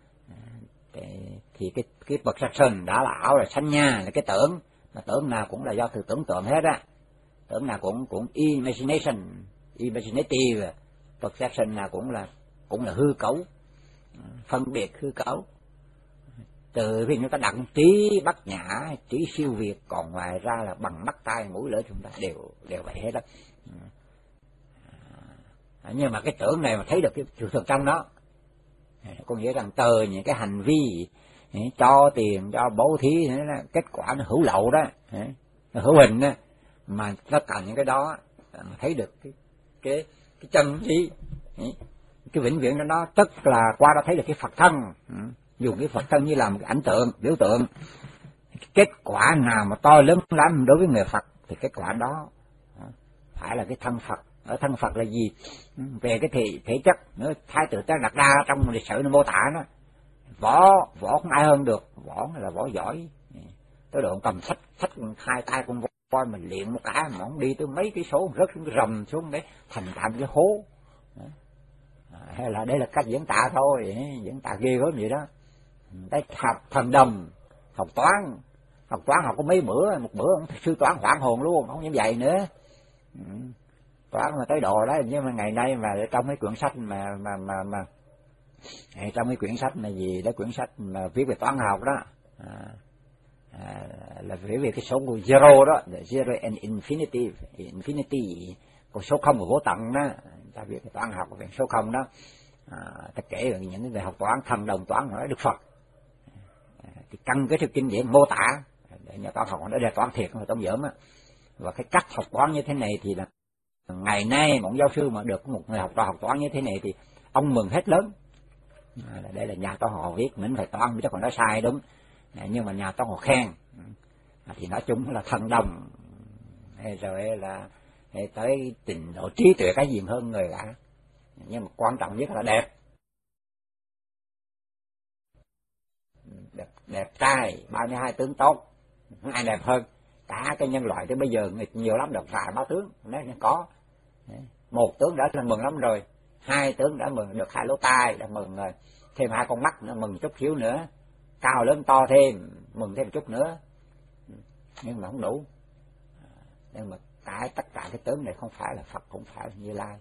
Thì cái cái perception đã là ảo, là Sanya là cái tưởng, mà tưởng nào cũng là do từ tưởng tượng hết á, tưởng nào cũng cũng imagination, imaginative, perception nào cũng là cũng là hư cấu, phân biệt hư cấu. Từ khi chúng ta đặt trí bát nhã, trí siêu việt, còn ngoài ra là bằng mắt tai mũi lưỡi chúng ta đều đều vậy hết đó. À, nhưng mà cái tưởng này mà thấy được cái sự thực trong đó, có nghĩa rằng từ những cái hành vi cho tiền, cho bố thí, kết quả nó hữu lậu đó, nó hữu hình đó, mà tất cả những cái đó mà thấy được cái cái cái chân trí, cái vĩnh viễn đó, nó tức là qua đó thấy được cái Phật thân, dùng cái Phật thân như là một cái ảnh tượng, biểu tượng. Kết quả nào mà to lớn lắm đối với người Phật thì kết quả đó phải là cái thân Phật. Ở thân Phật là gì? Về cái thể, thể chất nữa, Thái tử Tất Đạt Đa trong lịch sử nó mô tả nó, võ võ không ai hơn được, võ là võ giỏi, tới độ cầm sách sách hai tay con voi mình luyện một cả mà không đi tới mấy cái số rớt xuống cái rầm xuống đấy thành thành cái hố. Hay là đây là cách diễn tả thôi, diễn tả ghê gớm vậy đó. Đấy, học thần đồng, học toán, học toán học có mấy bữa, một bữa ông sư toán hoảng hồn luôn, không dám dạy nữa. Toán mà tới độ đó, nhưng mà ngày nay mà trong mấy quyển sách mà mà mà mà trong mấy quyển sách là gì đó, quyển sách mà viết về toán học đó, à, à, là viết về cái số của zero đó, zero and infinity, infinity, còn số không của vô tận đó, ta viết cái toán học về số không đó. À, ta kể về những người học toán, thần đồng toán hỏi Đức Phật, à, thì căn cái thực kinh điển mô tả để nhà toán học nó đề toán thiệt, mà tông dởm á. Và cái cách học toán như thế này thì là ngày nay một giáo sư mà được một người học toán học toán như thế này thì ông mừng hết lớn. À, đây là nhà toán họ viết, mình phải toán biết chắc còn nói sai đúng, à, nhưng mà nhà toán họ khen, à, thì nói chung là thần đồng, rồi là tới trình độ trí tuệ cái gì hơn người cả. Nhưng mà quan trọng nhất là đẹp, đẹp, đẹp trai, ba mươi hai tướng tốt, không ai đẹp hơn. Cả cái nhân loại tới bây giờ nhiều lắm, được vài ba tướng, nếu như có một tướng đã là mừng lắm rồi, hai tướng đã mừng, được hai lỗ tai đã mừng rồi, thêm hai con mắt nữa mừng chút xíu nữa, cao lớn to thêm mừng thêm chút nữa, nhưng mà không đủ. Nhưng mà cái tất cả cái tướng này không phải là Phật, cũng phải là Như Lai.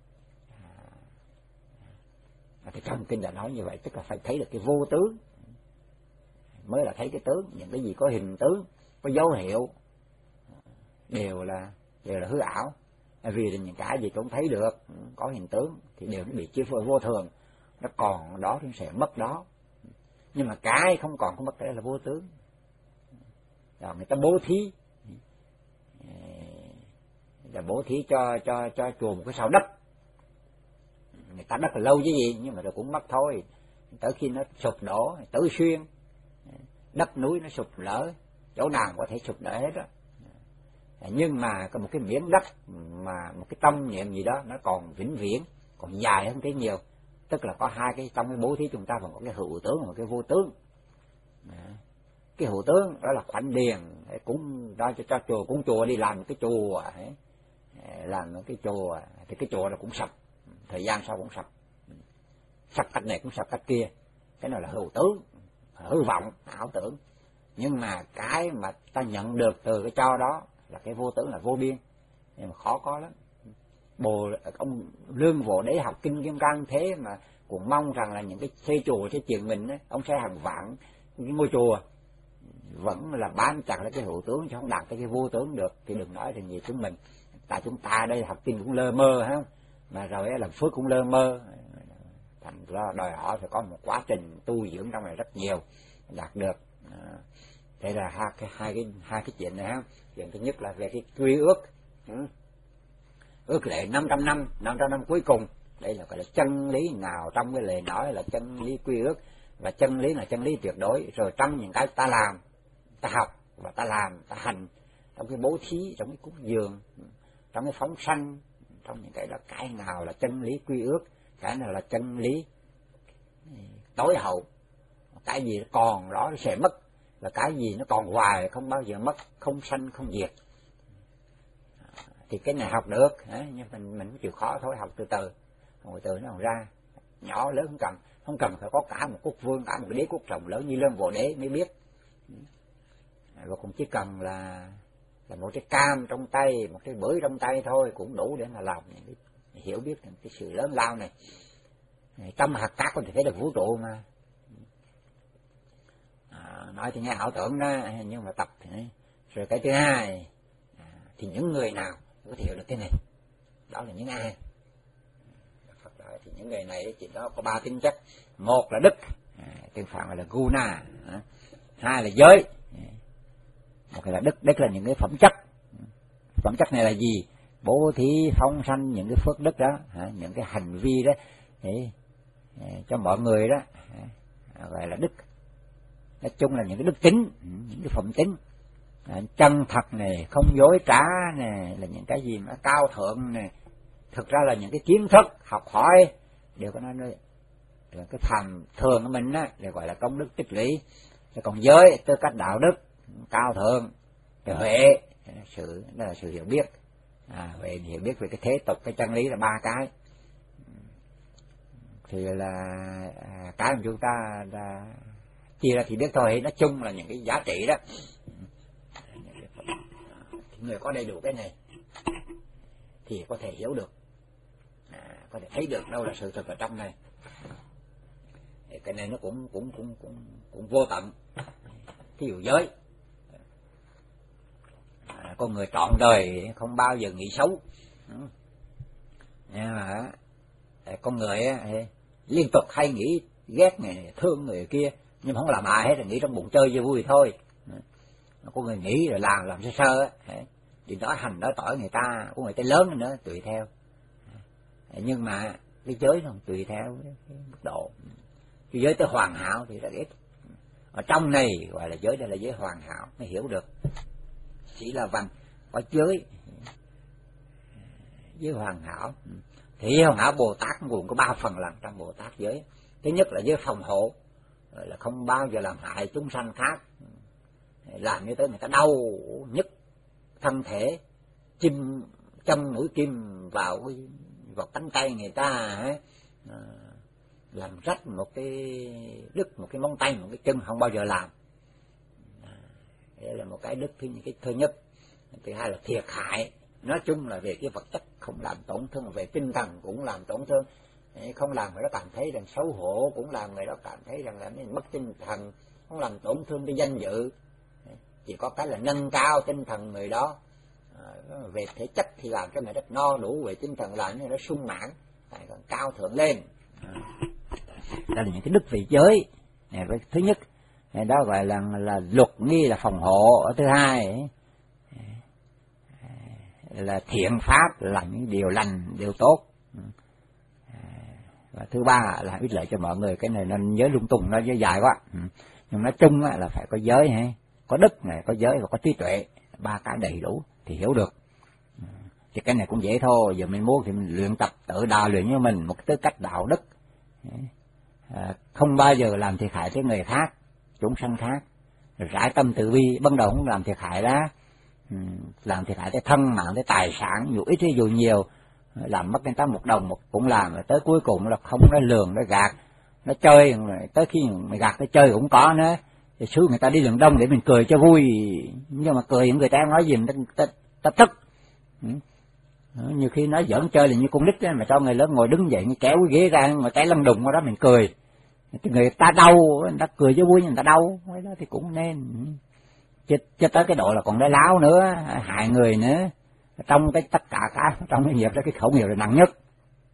À, thì trong kinh đã nói như vậy, tức là phải thấy được cái vô tướng mới là thấy cái tướng. Những cái gì có hình tướng, có dấu hiệu đều là đều là hư ảo, vì là những cái gì cũng thấy được có hình tướng thì đều nó bị chi phối vô thường, nó còn đó thì sẽ mất đó. Nhưng mà cái không còn không mất cái là vô tướng. Rồi người ta bố thí, là bố thí cho cho cho chùa một cái sào đất, người ta đất là lâu chứ gì, nhưng mà rồi cũng mất thôi. Tới khi nó sụp đổ, Tứ Xuyên, đất núi nó sụp lở, chỗ nào có thể sụp lở hết đó. Nhưng mà có một cái miếng đất mà một cái tâm niệm gì đó nó còn vĩnh viễn, còn dài hơn thế nhiều. Tức là có hai cái trong cái bố thí chúng ta còn có cái hữu tướng và cái vô tướng. Cái hữu tướng đó là khoản điền, cũng đó cho, cho chùa, cũng chùa đi làm một cái chùa, làm một cái chùa thì cái chùa nó cũng sập, thời gian sau cũng sập, sập cách này cũng sập cách kia. Cái này là hữu tướng, hư vọng, ảo tưởng. Nhưng mà cái mà ta nhận được từ cái cho đó là cái vô tướng, là vô biên, nhưng mà khó có lắm. Bồ ông Lương Vô Đế học kinh Kim Cang thế mà cũng mong rằng là những cái xây chùa xây chuyện mình ấy, ông xây hàng vạn cái ngôi chùa vẫn là bám chặt lấy cái hữu tướng chứ không đạt tới cái vô tướng được. Thì đừng nói là gì chúng mình, tại chúng ta đây học kinh cũng lơ mơ ha, mà rồi làm phước cũng lơ mơ, thành ra đòi hỏi phải có một quá trình tu dưỡng trong này rất nhiều đạt được. À, thế là hai cái hai cái hai cái chuyện này ha. Chuyện thứ nhất là về cái quy ước, ừ. ước lệ năm trăm năm, năm trăm năm cuối cùng, đây là gọi là chân lý nào trong cái lời nói là chân lý quy ước, và chân lý là chân lý tuyệt đối. Rồi trong những cái ta làm, ta học và ta làm, ta hành, trong cái bố thí, trong cái cúng dường, trong cái phóng sanh, trong những cái đó, cái nào là chân lý quy ước, cái nào là chân lý tối hậu, cái gì nó còn đó nó sẽ mất, và cái gì nó còn hoài không bao giờ mất, không sanh không diệt. Thì cái này học được, nhưng mình mình chịu khó thôi, học từ từ, rồi từ nó ra, nhỏ lớn không cần, không cần phải có cả một quốc vương, cả một cái đế quốc rộng lớn như Lương Bộ Đế mới biết, và cũng chỉ cần là là một cái cam trong tay, một cái bưởi trong tay thôi cũng đủ để mà làm những cái, hiểu biết cái sự lớn lao này. Trong hạt cát có thể thấy được vũ trụ mà. À, nói thì nghe ảo tưởng đó, nhưng mà tập thì... Rồi cái thứ hai à, thì những người nào có thể hiểu được cái này, đó là những ai? Thì những người này chỉ đó có ba tính chất. Một là đức, à, tiếng Phạn gọi là guna, à. Hai là giới, một là đức. Đức là những cái phẩm chất. Phẩm chất này là gì? Bố thí, phong sanh, những cái phước đức đó, à, những cái hành vi đó để, để cho mọi người đó, à, gọi là đức. Nói chung là những cái đức tính, những cái phẩm tính, à, chân thật này, không dối trá này, là những cái gì mà cao thượng này. Thực ra là những cái kiến thức học hỏi đều có nói nơi cái phàm thường của mình á, để gọi là công đức tích lũy. Còn giới tư cách đạo đức cao thượng, cái huệ, sự đó là sự hiểu biết, à, huệ hiểu biết về cái thế tục, cái chân lý là ba cái. Thì là à, cái mà chúng ta đã chia ra thì biết thôi. Nói chung là những cái giá trị đó, người có đầy đủ cái này thì có thể hiểu được, à, có thể thấy được đâu là sự thật ở trong này. Thì cái này nó cũng cũng cũng cũng cũng vô tận. Ví dụ giới, à, con người trọn đời không bao giờ nghĩ xấu, nhưng mà con người á, liên tục hay nghĩ ghét người, thương người kia, nhưng mà không làm ai hết, là nghĩ trong bụng chơi vui vui thôi. Con người nghĩ rồi làm làm sơ sơ á, thì nói hành nói tỏi người ta, của người ta lớn nữa tùy theo. Nhưng mà cái giới nó không tùy theo cái mức độ. Cái giới tới hoàn hảo thì rất ít. Ở trong này gọi là giới, đây là giới hoàn hảo mới hiểu được. Chỉ là văn có giới giới hoàn hảo. Thì hoàn hảo Bồ Tát gồm có ba phần lần trong Bồ Tát giới. Thứ nhất là giới phòng hộ, là không bao giờ làm hại chúng sanh khác, làm như tới người ta đau nhức thân thể, chim châm mũi kim vào vào cánh tay người ta, à, làm rách một cái đứt một cái móng tay, một cái chân, không bao giờ làm. À, đây là một cái đức thứ, cái thứ nhất. Thứ hai là thiệt hại, nói chung là về cái vật chất không làm tổn thương, về tinh thần cũng làm tổn thương. Không làm người đó cảm thấy rằng xấu hổ, cũng làm người đó cảm thấy rằng là mất tinh thần, không làm tổn thương cái danh dự. Chỉ có cái là nâng cao tinh thần người đó. À, về thể chất thì làm cho người đó no đủ, về tinh thần làm cho người đó sung mãn, còn cao thượng lên. À, đó là những cái đức về giới. Này, thứ nhất đó gọi là là luật nghi là phòng hộ. Thứ hai là thiện pháp, là những điều lành, điều tốt. Và thứ ba là ích lợi cho mọi người. Cái này nên giới lung tung, nó giới dài quá. Nhưng nói chung là phải có giới, có đức này, có giới và có trí tuệ, ba cái đầy đủ thì hiểu được. Thì cái này cũng dễ thôi. Giờ mình muốn thì mình luyện tập, tự đào luyện cho mình một cái tư cách đạo đức, à, không bao giờ làm thiệt hại tới người khác, chúng sanh khác, rải tâm từ bi, ban đầu không làm thiệt hại đó, làm thiệt hại tới thân mạng, tới tài sản, dù ít hay dù nhiều, làm mất người ta một đồng một cũng làm, tới cuối cùng là không, nó lường, nó gạt, nó chơi, tới khi mày gạt nó chơi cũng có nữa. Thì xứ người ta đi đường đông để mình cười cho vui, nhưng mà cười những người ta nói gì người ta, ta, ta tức. Nhiều khi nói giỡn chơi là như con nít ấy, mà cho người lớn ngồi đứng dậy kéo cái ghế ra, ngồi té lăn đùng qua đó mình cười, thì người ta đau, người ta cười cho vui nhưng người ta đau, cái đó thì cũng nên. Chứ, chứ tới cái độ là còn nói láo nữa, hại người nữa. Trong cái tất cả cả trong cái nghiệp đó, cái khẩu nghiệp là nặng nhất.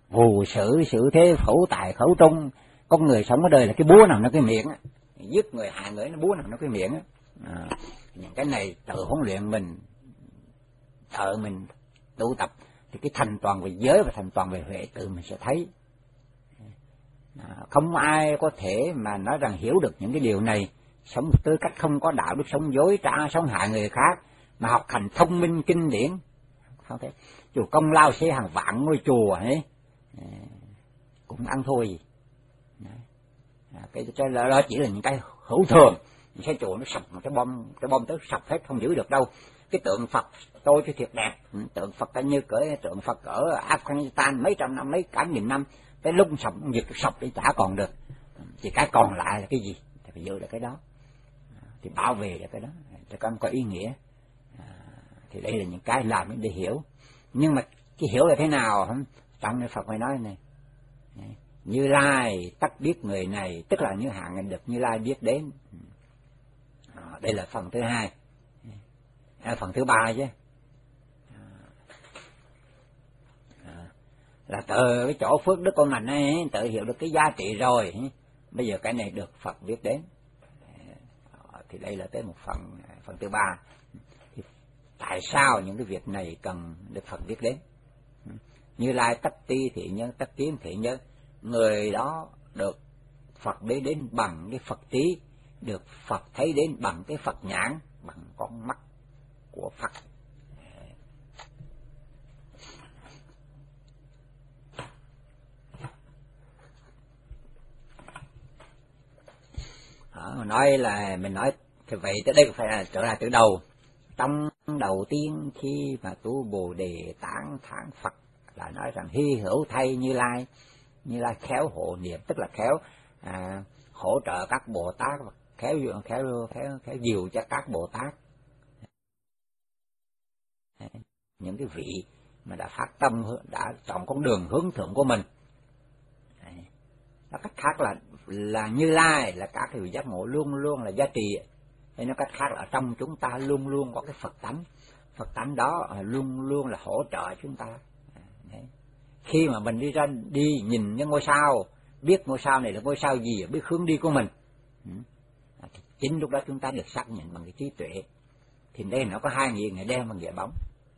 Vụ xử xử thế khẩu tài khẩu trung. Con người sống ở đời là cái búa nằm nó cái miệng á, giết người hại người nó búa nằm nó cái miệng á. À, những cái này tự huấn luyện mình, tự mình tu tập thì cái thành toàn về giới và thành toàn về huệ tự mình sẽ thấy. À, không ai có thể mà nói rằng hiểu được những cái điều này, sống tư cách không có đạo đức, sống dối trá, sống hại người khác, mà học hành thông minh kinh điển không thể. Chùa công lao xây hàng vạn ngôi chùa ấy cũng ăn thua gì. À, cái, cái đó chỉ là những cái hữu thường. Những cái chùa nó sập một cái bom, cái bom tới sập hết không giữ được đâu. Cái tượng Phật tôi thì thiệt đẹp, tượng Phật coi như cỡ tượng Phật ở Afghanistan mấy trăm năm mấy cả nghìn năm, cái lúc sập giật sập đi chả còn được. Thì cái còn lại là cái gì thì phải giữ được cái đó, thì bảo vệ được cái đó cho con có ý nghĩa. À, thì đây là những cái làm để hiểu. Nhưng mà cái hiểu là thế nào không? Trong cái Phật phải nói này, Như Lai tất biết người này, tức là như hạng được Như Lai biết đến. À, đây là phần thứ hai. À, phần thứ ba chứ. À, là từ cái chỗ phước đức con mình ấy, tự hiểu được cái giá trị rồi. Bây giờ cái này được Phật biết đến. À, thì đây là tới một phần phần thứ ba. Thì tại sao những cái việc này cần được Phật biết đến? Như Lai tất ti thị nhân, tất kiến thị nhân. Người đó được Phật biết đến bằng cái Phật trí, được Phật thấy đến bằng cái Phật nhãn, bằng con mắt của Phật. Đó, nói là mình nói thì vậy tới đây phải là trở lại từ đầu. Trong đầu tiên khi mà tu Bồ Đề tán thán Phật là nói rằng hy hữu thay Như Lai, Như Lai khéo hộ niệm, tức là khéo à, hỗ trợ các Bồ Tát, khéo khéo khéo khéo dìu cho các Bồ Tát. Những cái vị mà đã phát tâm, đã chọn con đường hướng thượng của mình. Nó cách khác là là Như Lai là các cái vị giác ngộ luôn luôn là giá trị. Hay nói cách khác là ở trong chúng ta luôn luôn có cái Phật tánh. Phật tánh đó luôn luôn là hỗ trợ chúng ta. Đấy. Khi mà mình đi ra đi nhìn những ngôi sao, biết ngôi sao này là ngôi sao gì, biết hướng đi của mình, thì chính lúc đó chúng ta được xác nhận bằng cái trí tuệ. Thì đây nó có hai nghĩa, nghĩa đen và nghĩa bóng.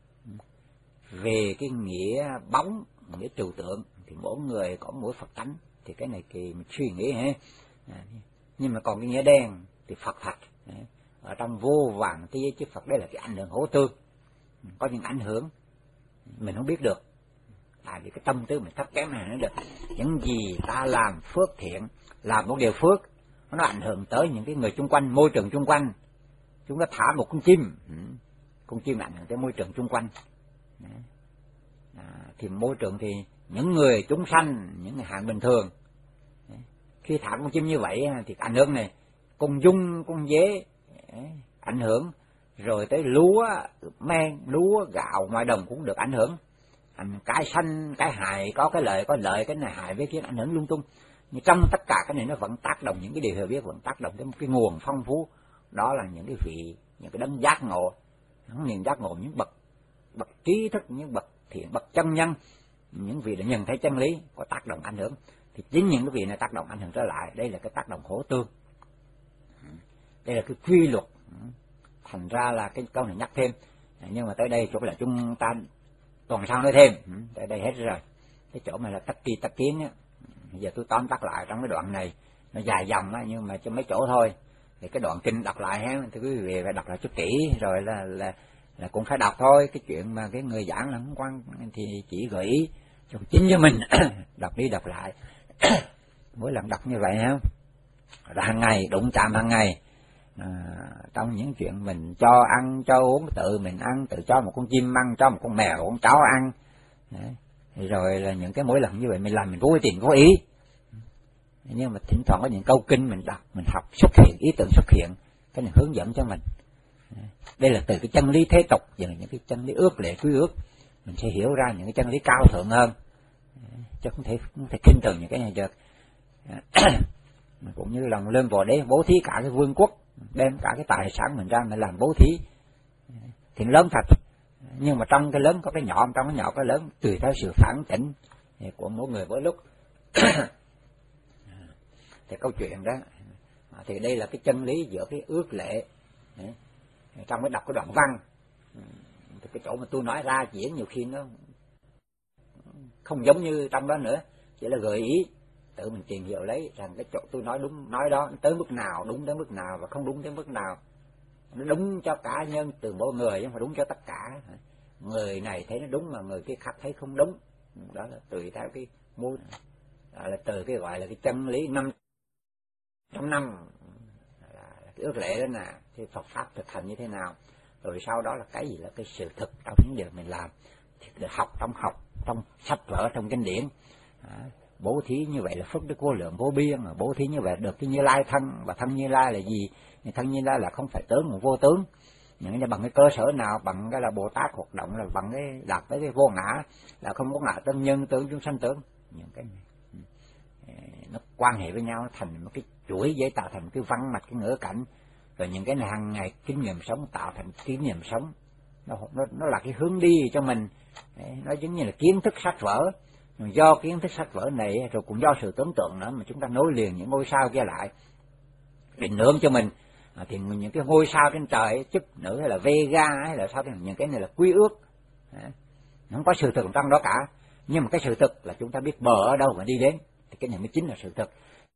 Về cái nghĩa bóng, nghĩa trừu tượng thì mỗi người có mỗi Phật tánh, thì cái này kỳ mình suy nghĩ ha. Nhưng mà còn cái nghĩa đen thì Phật thật. Ở trong vô vàn thế giới chư Phật, đây là cái ảnh hưởng hỗ tương. Có những ảnh hưởng mình không biết được, tại vì cái tâm tư mình thấp kém này nó được. Những gì ta làm phước thiện, làm một điều phước, nó ảnh hưởng tới những cái người chung quanh, môi trường chung quanh. Chúng ta thả một con chim, con chim ảnh hưởng tới môi trường chung quanh. À, thì môi trường thì những người chúng sanh, những người hạng bình thường, khi thả con chim như vậy thì ảnh hưởng này, con dung, con dế ảnh hưởng, rồi tới lúa, men, lúa, gạo ngoài đồng cũng được ảnh hưởng. Cái sanh, cái hại, có cái lợi, có lợi, cái này hại với cái ảnh hưởng lung tung. Nhưng trong tất cả cái này nó vẫn tác động, những cái điều hiểu biết vẫn tác động tới một cái nguồn phong phú. Đó là những cái vị, những cái đấng giác ngộ, những giác ngộ, những bậc bậc trí thức, những bậc thiện, bậc chân nhân, những vị đã nhận thấy chân lý có tác động ảnh hưởng. Thì chính những cái vị này tác động ảnh hưởng trở lại. Đây là cái tác động hỗ tương, đây là cái quy luật. Thành ra là cái câu này nhắc thêm, nhưng mà tới đây chỗ là chúng ta tuần sau nói thêm. Tới đây hết rồi. Cái chỗ mà là tất kỳ tất kiến á, giờ tôi tóm tắt lại trong cái đoạn này, nó dài dòng á, nhưng mà cho mấy chỗ thôi. Thì cái đoạn kinh đọc lại ha, thì quý vị phải đọc lại chút kỹ rồi là là là cũng phải đọc thôi. Cái chuyện mà cái người giảng là không quan thì chỉ gợi ý cho chính cho mình đọc đi đọc lại. Mỗi lần đọc như vậy ha, rồi hàng ngày đụng chạm hàng ngày. À, trong những chuyện mình cho ăn cho uống, tự mình ăn, tự cho một con chim ăn, cho một con mèo, một con chó ăn. Đấy. Rồi là những cái mỗi lần như vậy mình làm mình vô tình vô ý, nhưng mà thỉnh thoảng có những câu kinh mình đọc, mình học xuất hiện, ý tưởng xuất hiện, cái này hướng dẫn cho mình. Đây là từ cái chân lý thế tục, giờ những cái chân lý ước lệ quy ước, mình sẽ hiểu ra những cái chân lý cao thượng hơn, chứ không thể không thể khinh thường những cái này được. Cũng như lòng lên Bồ Đế bố thí cả cái vương quốc, đem cả cái tài sản mình ra mình làm bố thí thì lớn thật, nhưng mà trong cái lớn có cái nhỏ, trong cái nhỏ có lớn, tùy theo sự phản tỉnh của mỗi người mỗi lúc. Thì câu chuyện đó thì đây là cái chân lý giữa cái ước lệ. Trong cái đọc cái đoạn văn thì cái chỗ mà tôi nói ra diễn nhiều khi nó không giống như trong đó nữa, chỉ là gợi ý tự mình tìm hiểu lấy rằng cái chỗ tôi nói đúng nói đó tới mức nào, đúng tới mức nào và không đúng tới mức nào. Nó đúng cho cá nhân từ mỗi người chứ không phải đúng cho tất cả. Người này thấy nó đúng mà người kia khác thấy không đúng. Đó là tùy theo cái mối, đó là từ cái gọi là cái chân lý năm trăm năm là cái ước lệ đó nè, thì Phật pháp thực hành như thế nào, rồi sau đó là cái gì là cái sự thực trong những điều mình làm. Thì học trong học trong sách vở trong kinh điển, à, bố thí như vậy là phước đức vô lượng vô biên, mà bố thí như vậy được cái Như Lai thân, và thân Như Lai là gì? Thân Như Lai là không phải tướng mà vô tướng. Những cái bằng cái cơ sở nào, bằng cái là Bồ Tát hoạt động là bằng cái đạt tới cái vô ngã, là không có ngã tâm nhân tướng chúng sanh tướng. Những cái này nó quan hệ với nhau, nó thành một cái chuỗi dễ tạo thành cái văn mạch, cái ngữ cảnh, rồi những cái này hàng ngày kinh nghiệm sống tạo thành kinh nghiệm sống. Nó, nó, nó là cái hướng đi cho mình. Nó giống như là kiến thức sách vở, do kiến thức sách vở này rồi cũng do sự tưởng tượng nữa mà chúng ta nối liền những ngôi sao kia lại định hướng cho mình. À, thì những cái ngôi sao trên trời, chức nữ hay là Vega hay là sao, thì những cái này là quy ước, à, nó không có sự thực trong đó cả. Nhưng mà cái sự thực là chúng ta biết bờ ở đâu mà đi đến, thì cái này mới chính là sự thực.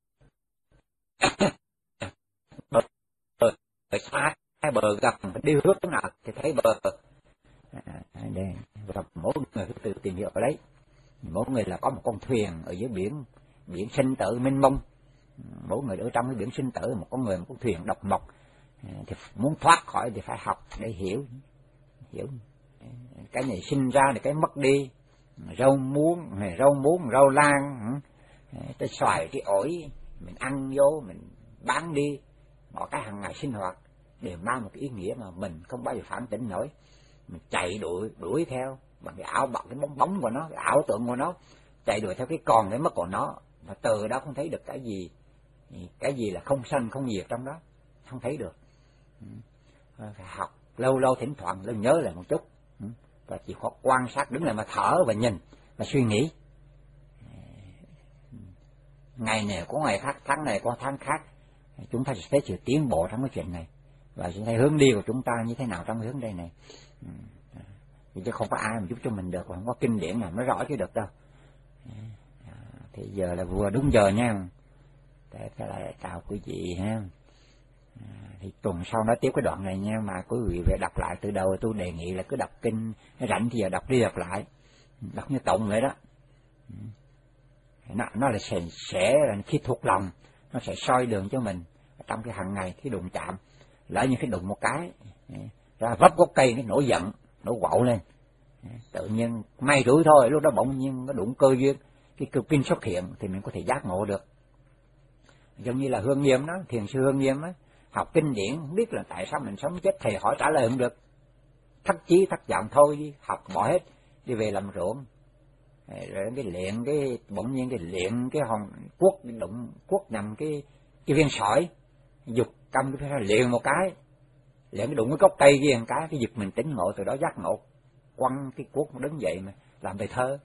bờ, bờ, bờ xa hai bờ gặp đi hướng nào thì thấy bờ. À, đây, và mỗi người phải tự tìm hiểu ở đấy. Mỗi người là có một con thuyền ở dưới biển, biển sinh tử mênh mông. Mỗi người ở trong cái biển sinh tử, một con người một con thuyền độc mộc, thì muốn thoát khỏi thì phải học để hiểu. Hiểu cái này sinh ra thì cái mất đi, rau muống, rau muống, rau lan, cái xoài, cái ổi mình ăn vô, mình bán đi, mọi cái hàng ngày sinh hoạt đều mang một cái ý nghĩa mà mình không bao giờ phản tỉnh nổi. Mình chạy đuổi đuổi theo bằng cái ảo bằng cái bóng bóng của nó, cái ảo tượng của nó, chạy đuổi theo cái còn cái mất của nó, và từ đó không thấy được cái gì, cái gì là không sanh không diệt trong đó, không thấy được. Phải học lâu lâu thỉnh thoảng lên nhớ lại một chút, và chỉ có quan sát, đứng lại mà thở và nhìn và suy nghĩ. Ngày này có ngày khác, tháng này có tháng khác, chúng ta sẽ thấy sự tiến bộ trong cái chuyện này, và sẽ thấy hướng đi của chúng ta như thế nào trong cái hướng đây này. Chứ không có ai mà giúp cho mình được, không có kinh điển nào nó rõ chứ được đâu. Thì giờ là vừa đúng giờ nha. Thế cái lại chào quý vị ha. Thì tuần sau nói tiếp cái đoạn này nha, mà quý vị về đọc lại từ đầu. Tôi đề nghị là cứ đọc kinh rảnh thì giờ đọc đi đọc lại, đọc như tụng vậy đó. Nó, nó là sẽ, sẽ là khi thuộc lòng, nó sẽ soi đường cho mình trong cái hàng ngày. Khi đụng chạm, lỡ như cái đụng một cái ra vấp gốc cây, cái nổi giận, nổi quạo lên, tự nhiên may rủi thôi, lúc đó bỗng nhiên nó đụng cơ duyên, cái cơ kinh xuất hiện thì mình có thể giác ngộ được. Giống như là Hương Nghiêm đó, thiền sư Hương Nghiêm đó, học kinh điển không biết là tại sao mình sống chết, thầy hỏi trả lời không được, thất chí thất vọng thôi, học bỏ hết, đi về làm ruộng, rồi cái luyện cái bỗng nhiên cái luyện cái hòn cuốc đụng cuốc nằm cái cái viên sỏi, dục cầm cái liền một cái, liền cái đụng cái gốc cây kia một cái, cái giật mình tỉnh ngộ, từ đó giác ngộ, quăng cái cuốc đứng dậy mà làm bài thơ.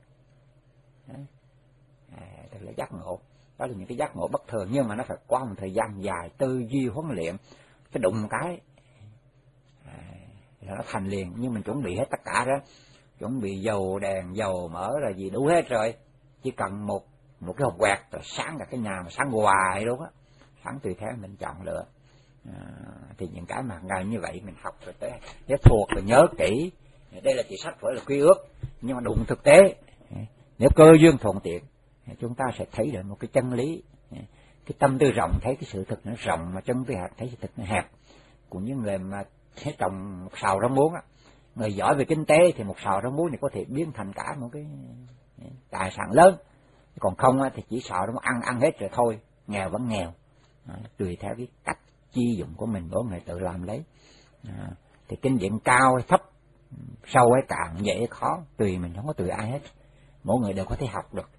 À, tức là giác ngộ. Đó là những cái giác ngộ bất thường, nhưng mà nó phải qua một thời gian dài tư duy huấn luyện. Cái đụng một cái à, là nó thành liền. Nhưng mình chuẩn bị hết tất cả đó, chuẩn bị dầu đèn dầu mỡ là gì đủ hết rồi, chỉ cần một một cái hộp quẹt rồi sáng cả cái nhà mà sáng hoài luôn á, sáng tùy theo mình chọn lựa. À, thì những cái mà ngày như vậy mình học rồi tới nhớ thuộc rồi nhớ kỹ. Đây là chỉ sách vở là quy ước, nhưng mà đụng thực tế, nếu cơ duyên thuận tiện, chúng ta sẽ thấy được một cái chân lý. Cái tâm tư rộng thấy cái sự thực nó rộng, mà chân tư hẹp thấy sự thực nó hẹp. Cũng như người mà thấy trồng một sào rau muống á, người giỏi về kinh tế thì một sào rau muống này có thể biến thành cả một cái tài sản lớn. Còn không thì chỉ sào rau muống ăn ăn hết rồi thôi, nghèo vẫn nghèo. À, tùy theo cái cách chi dụng của mình, mỗi người tự làm lấy. À, thì kinh điển cao hay thấp, sâu hay cạn, dễ hay khó, tùy mình, không có tùy ai hết. Mỗi người đều có thể học được.